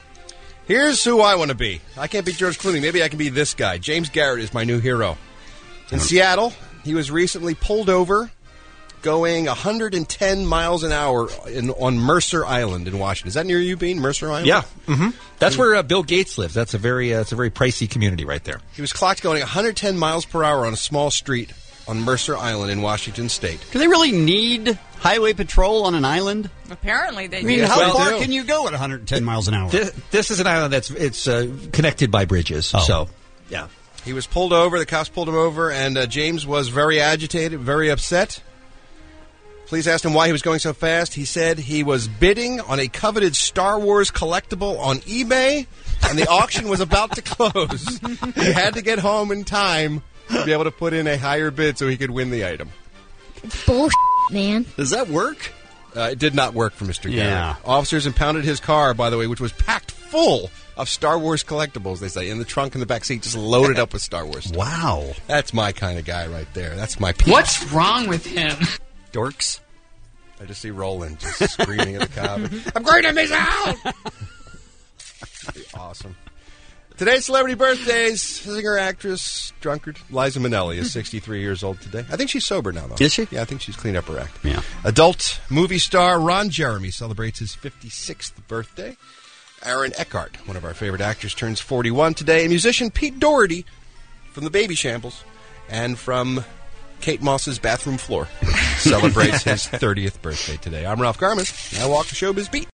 Here's who I want to be. I can't be George Clooney. Maybe I can be this guy. James Garrett is my new hero. In Seattle, he was recently pulled over going 110 miles an hour on Mercer Island in Washington. Is that near you, Bean? Mercer Island? Yeah. Mm-hmm. That's where Bill Gates lives. That's a very pricey community right there. He was clocked going 110 miles per hour on a small street on Mercer Island in Washington State. Do they really need highway patrol on an island? Apparently they I do. mean, how far can you go at 110 miles an hour? This is an island it's connected by bridges. So, yeah. He was pulled over. The cops pulled him over, and James was very agitated, very upset. Police asked him why he was going so fast. He said he was bidding on a coveted Star Wars collectible on eBay, and the auction was about to close. He had to get home in time to be able to put in a higher bid so he could win the item. Bullshit, man. Does that work? It did not work for Mr. Garrett. Yeah. Officers impounded his car, by the way, which was packed full of Star Wars collectibles, they say, in the trunk and the back seat, just loaded up with Star Wars stuff. Wow. That's my kind of guy right there. That's my piece. What's wrong with him? Dorks. I just see Roland just screaming at the cop. I'm going to miss out! That'd be awesome. Today's celebrity birthdays. Singer, actress, drunkard, Liza Minnelli is 63 years old today. I think she's sober now, though. Is she? Yeah, I think she's cleaned up her act. Yeah. Adult movie star Ron Jeremy celebrates his 56th birthday. Aaron Eckhart, one of our favorite actors, turns 41 today. And musician Pete Doherty from the Baby Shambles and from Kate Moss's bathroom floor celebrates his 30th birthday today. I'm Ralph Garman. I walk the showbiz beat.